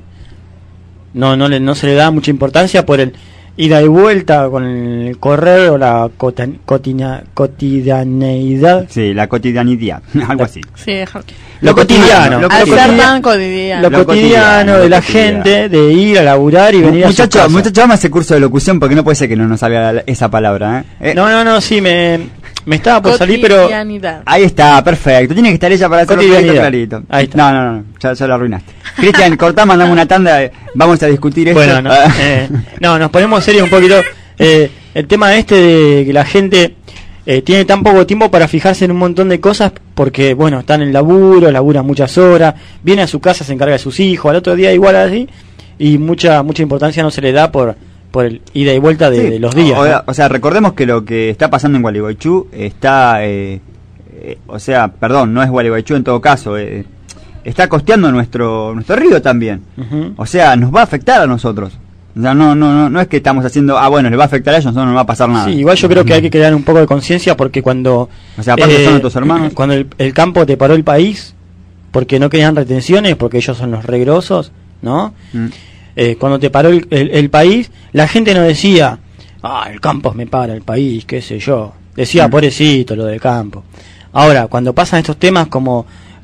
no, no, le, no se le da mucha importancia por el ida y vuelta con el correr o la cotan, cotina, cotidianeidad. Sí, la cotidianidad, algo así. Sí, lo cotidiano, lo, al cotidiano, ser tan cotidiano. Lo, lo cotidiano de la cotidiano. gente, de ir a laburar y venir muchacho, a su casa. Muchacho, vamos a ese curso de locución porque no puede ser que no nos salga esa palabra, ¿eh? No, no, no, sí, me, me estaba por salir, pero... Ahí está, perfecto. Tiene que estar ella para hacerlo clarito. Ahí está. No, no, no, ya, ya lo arruinaste. Cristian, cortá, mandame una tanda, vamos a discutir esto. Bueno, no, eh, no, nos ponemos serios un poquito. Eh, el tema este de que la gente... Eh, tiene tan poco tiempo para fijarse en un montón de cosas porque, bueno, están en laburo, laburan muchas horas, viene a su casa, se encarga de sus hijos, al otro día igual así, y mucha mucha importancia no se le da por por el ida y vuelta de, sí, de los días. O, ¿no? o sea, recordemos que lo que está pasando en Gualeguaychú está, eh, eh, o sea, perdón, no es Gualeguaychú en todo caso, eh, está costeando nuestro nuestro río también. Uh-huh. O sea, nos va a afectar a nosotros. O sea, no, no, no, no es que estamos haciendo, ah, bueno, le va a afectar a ellos, no nos va a pasar nada. Sí, igual yo creo que hay que crear un poco de conciencia porque cuando... O sea, aparte eh, son nuestros hermanos. Cuando el, el campo te paró el país, porque no querían retenciones, porque ellos son los regrosos, ¿no? Mm. Eh, cuando te paró el, el, el país, la gente no decía, ah, el campo me para el país, qué sé yo. Decía, mm. pobrecito, lo del campo. Ahora, cuando pasan estos temas como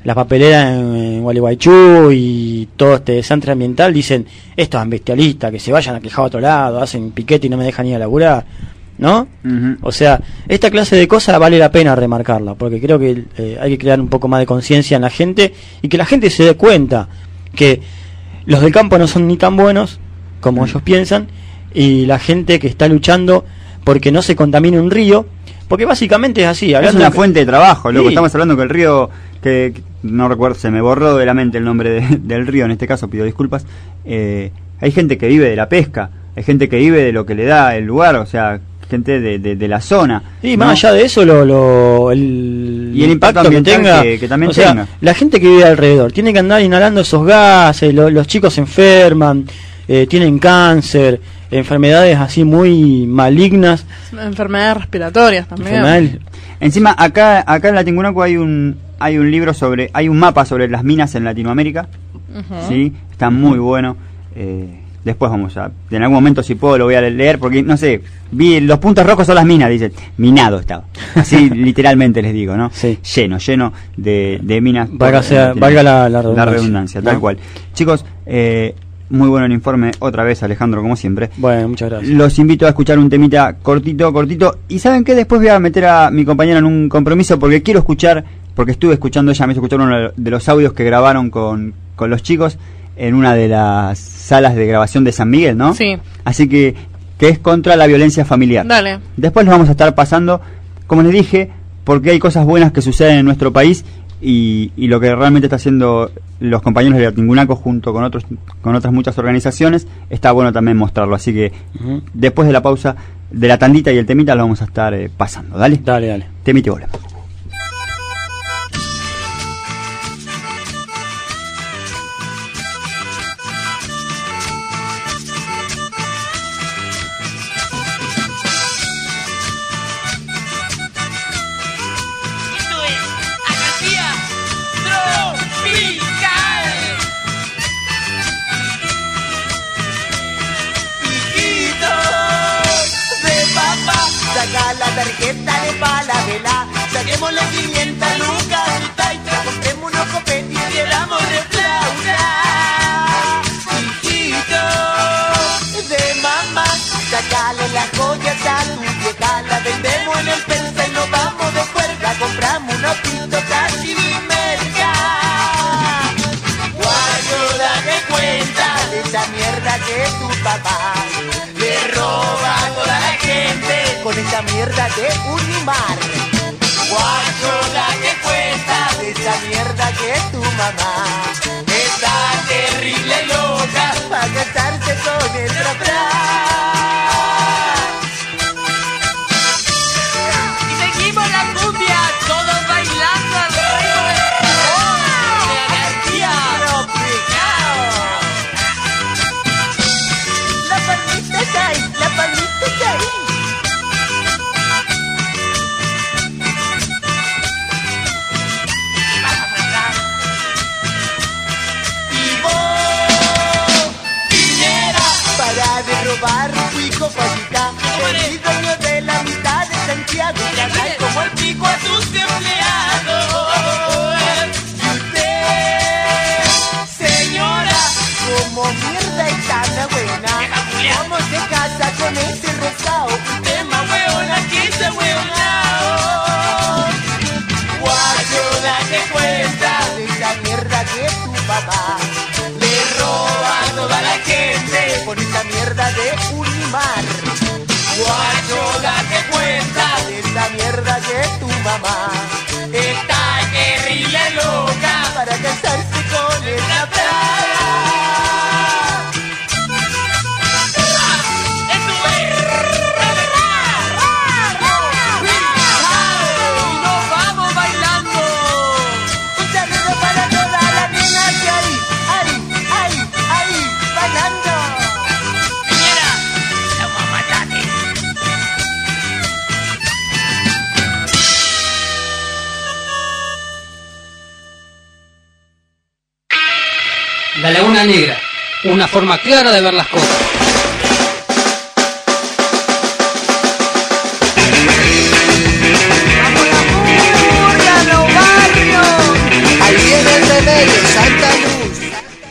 las papeleras en, en Gualeguaychú y todo este desastre ambiental dicen, estos ambientalistas que se vayan a quejar a otro lado, hacen piquete y no me dejan ir a laburar, ¿no? Uh-huh. O sea, esta clase de cosas vale la pena remarcarla, porque creo que eh, hay que crear un poco más de conciencia en la gente y que la gente se dé cuenta que los del campo no son ni tan buenos como uh-huh. ellos piensan, y la gente que está luchando porque no se contamine un río, porque básicamente es así. Es una fuente de trabajo, loco. Sí. Estamos hablando que el río, que, que no recuerdo, se me borró de la mente el nombre de, del río, en este caso pido disculpas. Eh, hay gente que vive de la pesca, hay gente que vive de lo que le da el lugar, o sea, gente de, de, de la zona. Y ¿no? más allá de eso, lo, lo el, y el impacto, impacto ambiental que tenga, que, que también o sea, tenga. La gente que vive alrededor tiene que andar inhalando esos gases, lo, los chicos se enferman, eh, tienen cáncer, enfermedades así muy malignas, enfermedades respiratorias también. Enfermedades. Encima acá acá en Latingunaco hay un hay un libro sobre hay un mapa sobre las minas en Latinoamérica. Uh-huh. Sí, está muy bueno. Eh, después vamos a en algún momento, si puedo, lo voy a leer, porque no sé, vi los puntos rojos son las minas, dicen, minado estaba. Así literalmente les digo, ¿no? Sí. Lleno, lleno de, de minas. Valga, por, sea, eh, valga la, la redundancia, la redundancia, tal ¿no? cual. Chicos, eh muy bueno el informe, otra vez Alejandro, como siempre. Bueno, muchas gracias. Los invito a escuchar un temita cortito, cortito. Y ¿saben qué? Después voy a meter a mi compañera en un compromiso, porque quiero escuchar, porque estuve escuchando, ella me hizo escuchar uno de los audios que grabaron con, con los chicos en una de las salas de grabación de San Miguel, ¿no? Sí. Así que, que es contra la violencia familiar. Dale. Después lo vamos a estar pasando, como les dije, porque hay cosas buenas que suceden en nuestro país. Y, y lo que realmente está haciendo los compañeros de Latingunaco junto con otros con otras muchas organizaciones, está bueno también mostrarlo. Así que uh-huh. después de la pausa de la tandita y el temita lo vamos a estar eh, pasando. Dale, dale, dale. Temita y volvemos. La tarjeta de Falabella, saquemos los quinientos lucas y taita, compremos unos copetes y quedamos de flauta. Hijito de mamá, sacale las joyas a tu vieja, la vendemos en el Persa y nos vamos de puerta, compramos unos pintos casi merca. Guayo, date cuenta de esa mierda que tu papá le roba a toda la gente con esa mierda de Unimar. Guacho, date cuenta de esa mierda que tu mamá está terrible loca para casarse con el trapraz. Y seguimos la cumbia, todos bailando al ritmo de García Tropical. La palmita está ahí, la palmita está ahí. Robar tu hijo facita, el dueño de la mitad de Santiago, tratar como el pico a sus empleados. Y usted, señora, como mierda y tan buena, ¿cómo se casa con ese rosado? Usted más hueona que ese hueonao. Guayo, date cuenta de esa mierda que tu papá le roba a toda la gente por esa mierda de Unimar. Guacho, date cuenta de esa mierda que tu mamá está terrible loca para casarse con el trapraz. Y nos vamos bailando. Un saludo para todas las nenas que hay, ahí, ahí, ahí, bailando. La Laguna Negra, una forma clara de ver las cosas. ¡Vamos la murga, los barrios! Ahí viene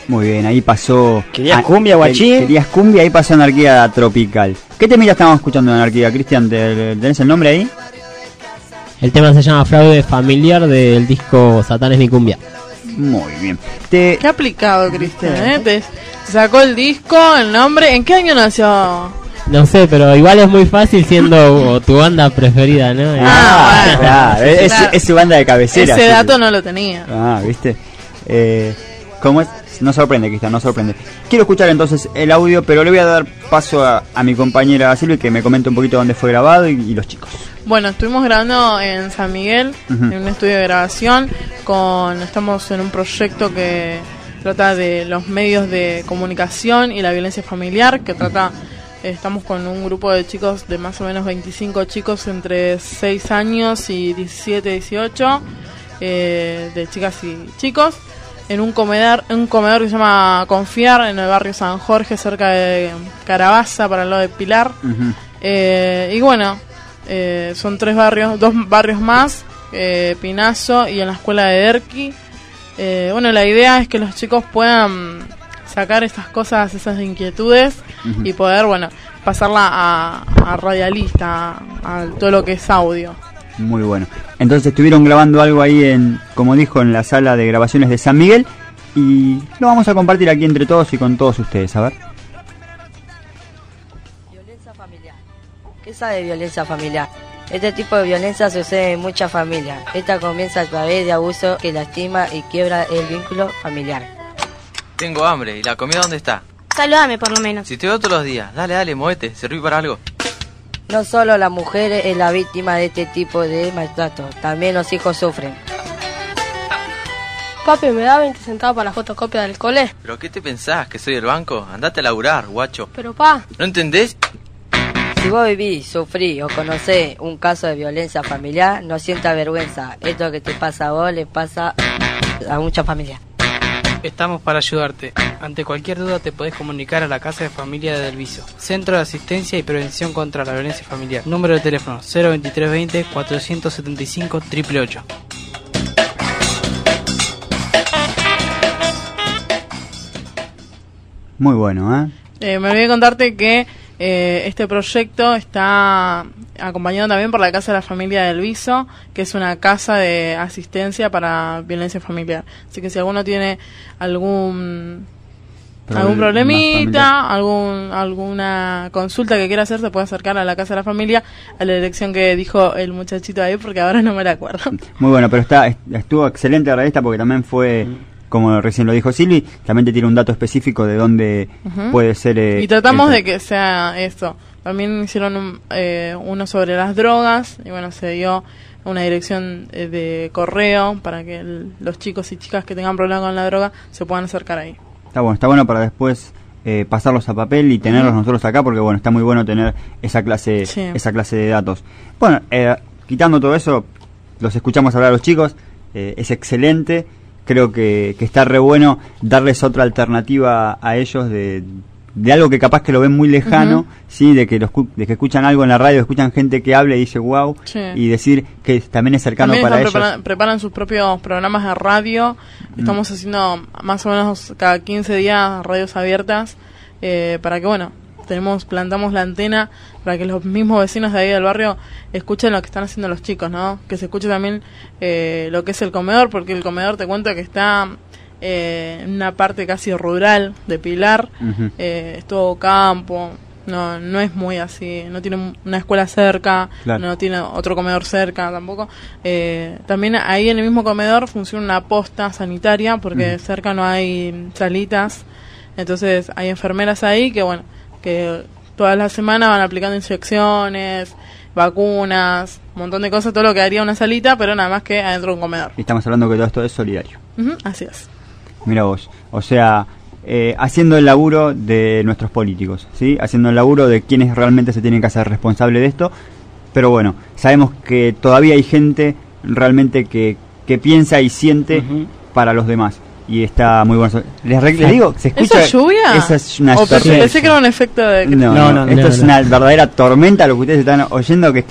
Muy bien, ahí pasó... ¿Querías cumbia, guachín? Querías cumbia, ahí pasó Anarquía Tropical. ¿Qué temita estamos escuchando de Anarquía, Cristian? ¿Tenés el nombre ahí? El tema se llama Fraude Familiar del disco Satán es mi cumbia. Muy bien. Te... Qué aplicado, Cristian, ¿eh? Te sacó el disco, el nombre. ¿En qué año nació? No sé, pero igual es muy fácil siendo tu banda preferida, ¿no? Ah, bueno, claro. Es, claro. es su banda de cabecera. Ese sí. dato no lo tenía. Ah, ¿viste? Eh, ¿Cómo es? No sorprende, Cristian, no sorprende. Quiero escuchar entonces el audio, pero le voy a dar paso a, a mi compañera Silvia que me comente un poquito dónde fue grabado y, y los chicos. Bueno, estuvimos grabando en San Miguel, uh-huh. en un estudio de grabación. Con Estamos en un proyecto que trata de los medios de comunicación y la violencia familiar, que trata... Estamos con un grupo de chicos, de más o menos veinticinco chicos entre seis años y diecisiete, dieciocho, eh, de chicas y chicos, en un comedor, un comedor que se llama Confiar, en el barrio San Jorge, cerca de Carabaza, para el lado de Pilar. Uh-huh. eh, y bueno, eh, son tres barrios, dos barrios más, eh, Pinazo y en la escuela de Derqui. Eh, bueno, la idea es que los chicos puedan sacar estas cosas, esas inquietudes, uh-huh. y poder, bueno, pasarla a, a radialista, a, a todo lo que es audio. Muy bueno. Entonces estuvieron grabando algo ahí en, como dijo, en la sala de grabaciones de San Miguel, y lo vamos a compartir aquí entre todos y con todos ustedes, a ver. Violencia familiar. ¿Qué sabe de violencia familiar? Este tipo de violencia sucede en muchas familias. Esta comienza a través de abuso que lastima y quiebra el vínculo familiar. Tengo hambre, ¿y la comida dónde está? Saludame por lo menos. Si te veo todos los días, dale, dale, movete, serví para algo. No solo la mujer es la víctima de este tipo de maltrato, también los hijos sufren. Papi, ¿me da veinte centavos para la fotocopia del cole? ¿Pero qué te pensás, que soy el banco? Andate a laburar, guacho. Pero pa... ¿No entendés? Si vos vivís, sufrís o conocés un caso de violencia familiar, no sientas vergüenza. Esto que te pasa a vos le pasa a muchas familias. Estamos para ayudarte. Ante cualquier duda te podés comunicar a la Casa de Familia de Delviso. Centro de Asistencia y Prevención contra la Violencia Familiar. Número de teléfono cero veintitrés veinte cuatrocientos setenta y cinco ochocientos ochenta y ocho. Muy bueno, ¿eh? eh me olvidé contarte que eh, este proyecto está acompañado también por la Casa de la Familia del Viso, que es una casa de asistencia para violencia familiar. Así que si alguno tiene algún Problem- algún problemita, algún alguna consulta que quiera hacer, se puede acercar a la Casa de la Familia, a la dirección que dijo el muchachito ahí, porque ahora no me la acuerdo. Muy bueno, pero está estuvo excelente la revista porque también fue... Mm. Como recién lo dijo Silvi, también te tiene un dato específico de dónde uh-huh. puede ser... Eh, y tratamos de que sea esto. También hicieron un, eh, uno sobre las drogas, y bueno, se dio una dirección eh, de correo para que el, los chicos y chicas que tengan problemas con la droga se puedan acercar ahí. Está bueno, está bueno para después eh, pasarlos a papel y tenerlos uh-huh. nosotros acá, porque bueno, está muy bueno tener esa clase, sí. esa clase de datos. Bueno, eh, quitando todo eso, los escuchamos hablar a los chicos, eh, es excelente. Creo que, que está re bueno darles otra alternativa a ellos de, de algo que capaz que lo ven muy lejano, uh-huh. sí, de que los, de que escuchan algo en la radio, escuchan gente que habla y dice wow, sí. y decir que también es cercano también para ellos. Preparan, preparan sus propios programas de radio, mm. estamos haciendo más o menos cada quince días radios abiertas, eh, para que bueno, tenemos plantamos la antena para que los mismos vecinos de ahí del barrio escuchen lo que están haciendo los chicos, ¿no? Que se escuche también eh, lo que es el comedor, porque el comedor te cuento que está eh, en una parte casi rural de Pilar, uh-huh. eh, es todo campo, no no es muy así, no tiene una escuela cerca, claro. no tiene otro comedor cerca tampoco. Eh, también ahí en el mismo comedor funciona una posta sanitaria, porque uh-huh. cerca no hay salitas, entonces hay enfermeras ahí que bueno, que todas las semanas van aplicando inyecciones, vacunas, un montón de cosas, todo lo que haría una salita, pero nada más que adentro de un comedor. Y estamos hablando que todo esto es solidario. Uh-huh, así es. Mira vos, o sea, eh, haciendo el laburo de nuestros políticos, ¿sí? Haciendo el laburo de quienes realmente se tienen que hacer responsables de esto, pero bueno, sabemos que todavía hay gente realmente que, que piensa y siente uh-huh. para los demás. Y está muy bueno. Les, re- les digo, se escucha. ¿Esa lluvia? Esa es una tormenta. Pensé que era un efecto de. No, no, no, no esto no, es no. una verdadera tormenta lo que ustedes están oyendo, que está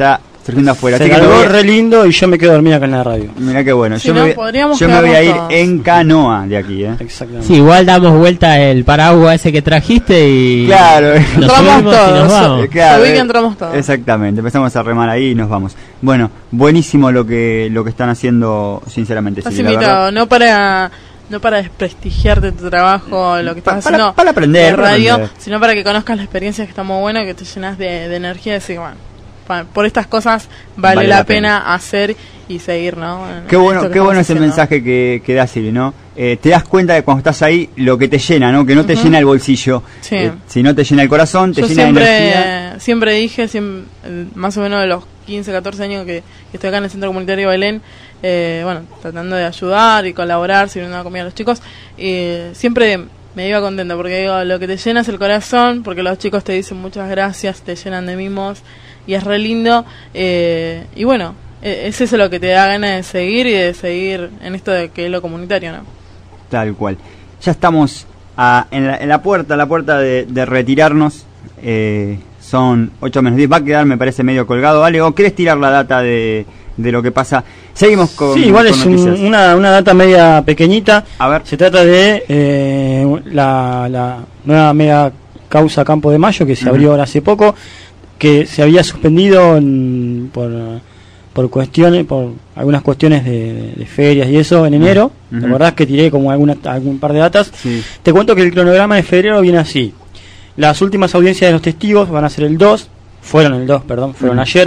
surgiendo afuera. Se Así que largó me voy a- re lindo y yo me quedo dormida acá en la radio. Mirá qué bueno. Si yo no, me voy, podríamos yo me voy a ir quedarnos todos. en canoa de aquí, ¿eh? Exactamente. Sí, igual damos vuelta el paraguas ese que trajiste y Claro. nos Entramos subimos y nos todos. vamos. Claro, Subí que eh, entramos todos. Exactamente, empezamos a remar ahí y nos vamos. Bueno, buenísimo lo que lo que están haciendo, sinceramente. Estás sí, la invitado, verdad. no para no para desprestigiarte tu trabajo, lo que estás Pa- haciendo para- para aprender, de para radio, aprender. sino para que conozcas la experiencia que está muy buena, que te llenas de, de energía y decir, bueno, pa- por estas cosas vale, Vale la, la pena, pena. hacer y seguir, ¿no? En- Qué en bueno, esto que qué bueno estamos ese haciendo. mensaje que, que da Silvi, ¿no? Eh, te das cuenta de cuando estás ahí lo que te llena, ¿no? Que no te Ujú. llena el bolsillo. Sí. Eh, si no te llena el corazón, te Yo llena de energía. siempre, siempre dije, siem- eh, más o menos de los quince, catorce años que, que estoy acá en el Centro Comunitario Belén, eh, bueno, tratando de ayudar y colaborar, sirviendo la comida a los chicos, y siempre me iba contenta porque digo, lo que te llena es el corazón, porque los chicos te dicen muchas gracias, te llenan de mimos y es re lindo, eh, y bueno, eh, es eso lo que te da ganas de seguir y de seguir en esto de que es lo comunitario, ¿no? Tal cual. Ya estamos a- en, la, en la puerta, la puerta de, de retirarnos. Eh, son ocho menos diez. Va a quedar, me parece, medio colgado. ¿Vale? ¿O querés tirar la data de, de lo que pasa? Seguimos con, Sí, igual con es un- noticias. una, una data media pequeñita. A ver. Se trata de eh, la, la nueva mega causa Campo de Mayo que se Ujú. abrió ahora hace poco, que se había suspendido en- por, por cuestiones, por algunas cuestiones de, de ferias y eso en enero. Ujú. ¿Te acordás que tiré como alguna, algún par de datas? Sí. Te cuento que el cronograma de febrero viene así. Las últimas audiencias de los testigos van a ser el dos, fueron el dos, perdón, fueron Ujú. ayer,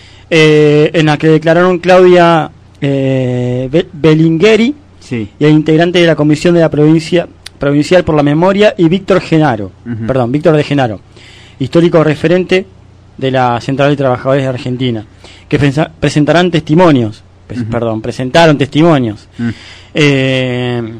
eh, en la que declararon Claudia eh, Be- Bellingheri Sí. y el integrante de la Comisión de la Provincia Provincial por la Memoria, y Víctor Genaro, Ujú. perdón, Víctor de Genaro, histórico referente de la Central de Trabajadores de Argentina, que pensa- presentarán testimonios, pues, Ujú. perdón, presentaron testimonios. Mm. Eh,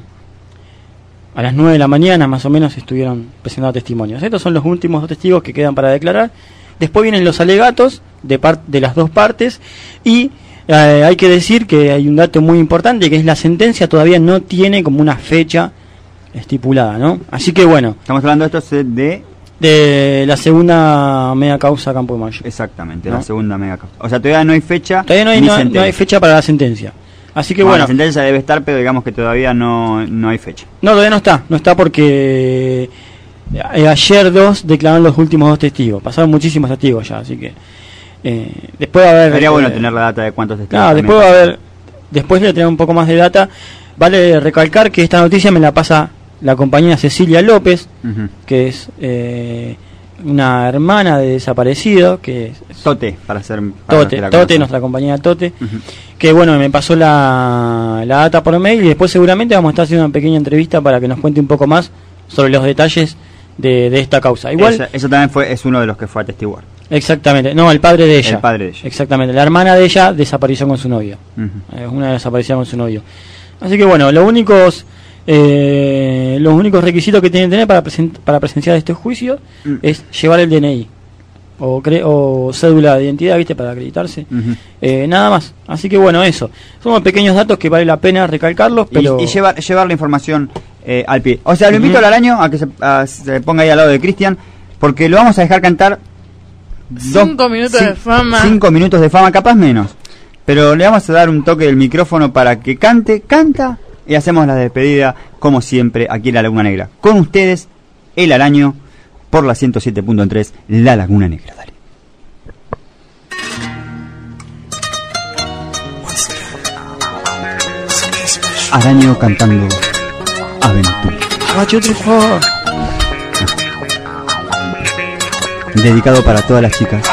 a las nueve de la mañana más o menos estuvieron presentando testimonios. Estos son los últimos dos testigos que quedan para declarar. Después vienen los alegatos de, par- de las dos partes y eh, hay que decir que hay un dato muy importante, que es la sentencia todavía no tiene como una fecha estipulada, ¿no? Así que bueno, Estamos hablando de esto de... de la segunda mega causa Campo de Mayo. Exactamente, ¿No? la segunda mega causa. O sea, todavía no hay fecha. Todavía no hay, ni no, sentencia. no hay fecha para la sentencia. Así que Bueno, bueno, la sentencia debe estar, pero digamos que todavía no, no hay fecha. no, todavía no está, no está porque eh, ayer dos declararon los últimos dos testigos. Pasaron muchísimos testigos ya, así que eh, después va a haber... Sería bueno eh, tener la data de cuántos testigos. No, también después va a pasaron. haber, después de tener un poco más de data, vale recalcar que esta noticia me la pasa la compañera Cecilia López, Ujú. que es eh, una hermana de desaparecido, que es Tote, para ser... para los Tote, que la Tote, conocen. nuestra compañera Tote, Ujú. que bueno, me pasó la, la data por mail y después seguramente vamos a estar haciendo una pequeña entrevista para que nos cuente un poco más sobre los detalles de, de esta causa. Igual, Esa- eso también fue es uno de los que fue a testiguar. exactamente, no, el padre de ella. El padre de ella. Exactamente, la hermana de ella desapareció con su novio. Ujú. Eh, una desaparecida con su novio. Así que bueno, los únicos eh, los únicos requisitos que tienen que tener para, presen- para presenciar este juicio Mm. es llevar el D N I o, cre- o cédula de identidad, ¿viste? Para acreditarse. Ujú. Eh, nada más. Así que bueno, eso. Son pequeños datos que vale la pena recalcarlos, Y- pero... Y, llevar, llevar la información eh, al pie. O sea, lo Ujú. invito al araño a que se, a- se ponga ahí al lado de Cristian, porque lo vamos a dejar cantar... dos- Cinco minutos cin- de fama. Cinco minutos de fama, capaz menos. Pero le vamos a dar un toque del micrófono para que cante, canta, y hacemos la despedida, como siempre, aquí en La Laguna Negra. Con ustedes, el araño, por la ciento siete punto tres, La Laguna Negra. Dale. Araño cantando Aventura. Dedicado para todas las chicas.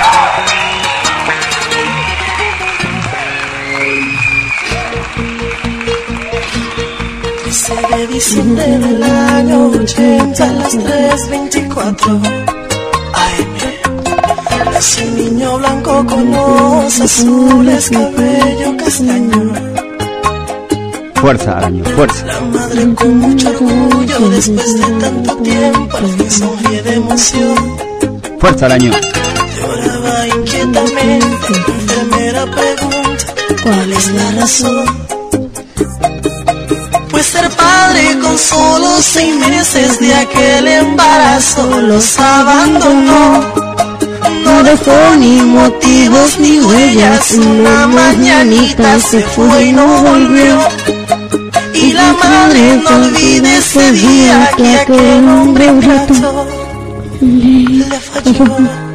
trece de diciembre del año ochenta a las tres veinticuatro A M. Nace un niño blanco con ojos azules, cabello castaño. Fuerza, araño, fuerza. La madre con mucho orgullo, después de tanto tiempo, al fin sonríe de emoción. Fuerza, araño. Lloraba inquietamente, la enfermera pregunta, ¿cuál es la razón? Pues ser padre con solo seis meses de aquel embarazo los abandonó. No no dejó ni motivos ni huellas. Una mañanita se fue y no volvió. Y la madre no olvida ese día que aquel hombre grato le falló.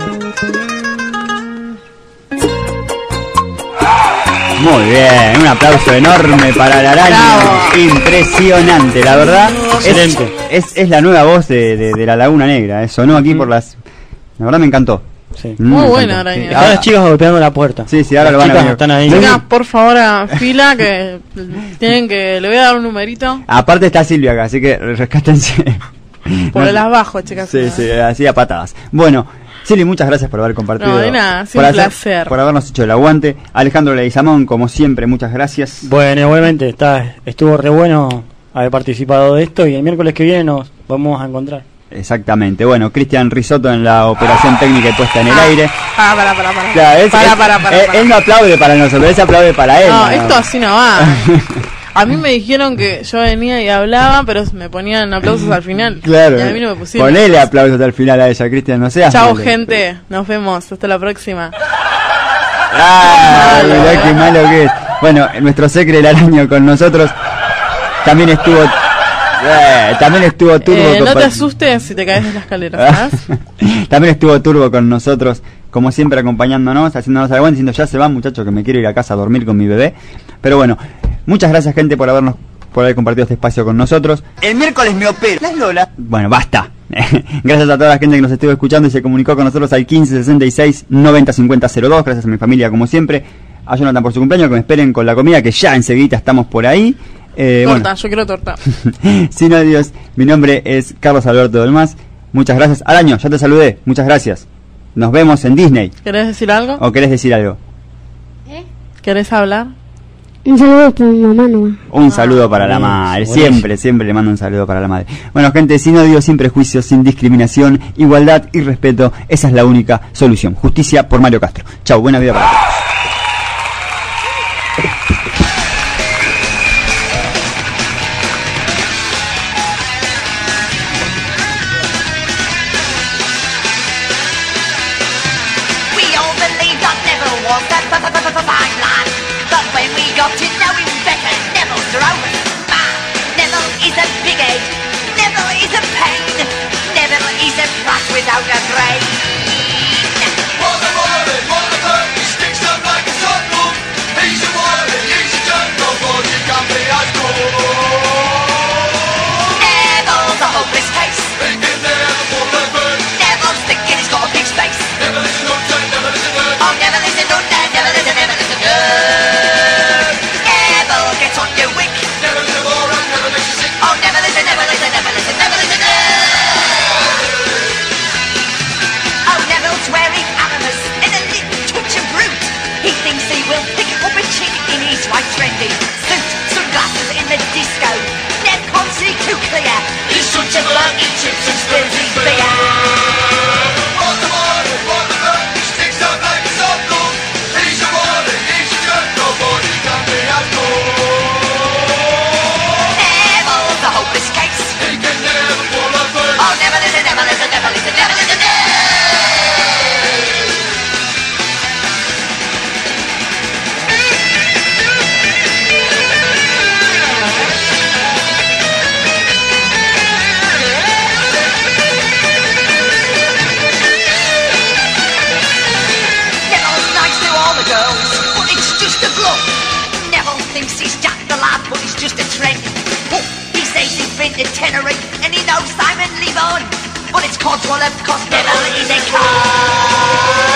Muy bien, un aplauso enorme para la araña. Impresionante, la verdad. Excelente. Es, es, es la nueva voz de, de, de la Laguna Negra. Eh. Sonó aquí mm. por las... La verdad me encantó. Sí. Mm, Muy buena araña. Sí. Ahora las chicas golpeando la puerta. Sí, sí, ahora las lo van a ver. Están ahí. Chicas, por favor, a fila que tienen que... Le voy a dar un numerito. Aparte está Silvia acá, así que rescátense. Por no. las bajo, chicas. Sí, sí, así a patadas. Bueno... Silvi, muchas gracias por haber compartido. No, de nada, por un hacer, placer. Por habernos hecho el aguante. Alejandro Leguizamón, como siempre, muchas gracias. Bueno, igualmente, está, estuvo re bueno haber participado de esto y el miércoles que viene nos vamos a encontrar. Exactamente. Bueno, Cristian Risotto en la operación técnica y puesta en el ah, aire. Ah, para, para, para. Claro, es, para, es, para, para, él, para. él no aplaude para nosotros, él se aplaude para él. No, no, esto así no va. A mí me dijeron que yo venía y hablaba, pero me ponían aplausos al final. Claro. Y a mí no me pusieron. Ponele aplausos al final a ella, Cristian, no seas. Chao, malo. gente. Nos vemos. Hasta la próxima. Ay, mirá qué malo que es. Bueno, nuestro secre el araño con nosotros también estuvo. Eh, también estuvo Turbo. Eh, con no te asustes si te caes de la escalera, ¿sabes? También estuvo Turbo con nosotros, como siempre, acompañándonos, haciéndonos algo, diciendo ya se van, muchachos, que me quiero ir a casa a dormir con mi bebé. Pero bueno, muchas gracias, gente, por habernos por haber compartido este espacio con nosotros. El miércoles me opero. Las Lola. Bueno, basta. Gracias a toda la gente que nos estuvo escuchando y se comunicó con nosotros al quince sesenta y seis noventa cincuenta cero dos. Gracias a mi familia, como siempre. A Jonathan por su cumpleaños, que me esperen con la comida, que ya enseguida estamos por ahí. Eh, torta, bueno. yo quiero torta. Si no, Dios, mi nombre es Carlos Alberto Delmas. Muchas gracias. Araño, ya te saludé. Muchas gracias. Nos vemos en Disney. ¿Querés decir algo? ¿O querés decir algo? ¿Eh? ¿Querés hablar? Un saludo para mi mamá nomás. Un saludo para la madre. Siempre, siempre le mando un saludo para la madre. Bueno, gente, sin odio, sin prejuicios, sin discriminación, igualdad y respeto. Esa es la única solución. Justicia por Mario Castro. Chau, buena vida para todos. Without a brain. What the worry, what the hurt, he sticks up like a sockle. He's a worry, he's a jerk, nobody can be as cool. Neville's a hopeless case. He can never fall like bird. Neville's thinking he's got a big space. Never listen to nerd, never listen to nerd. Oh, never listen to nerd, never listen, never listen to nerd. Neville gets on your wick. Never listen to Borat, never makes you sick. Oh, never listen, never listen, never listen, never listen to nerd. Wearing animus in a little touch of brute. He thinks he will pick up a chick in his white trendy suit, sunglasses in the disco. Never can't see too clear. He's such a bloke, he chips and spills his beer. What the worry, what the hurt, he sticks up like a sockle. He's a worry, he's a jerk, nobody can be as cool. Neville's a hopeless case. He can never fall off bird. Oh, never listen, never listen, never listen, never listen, never. Just a trend. Oh, he says he's been to Tenerife and he knows Simon Le Bon, but it's Codswallop cause Neville is a car.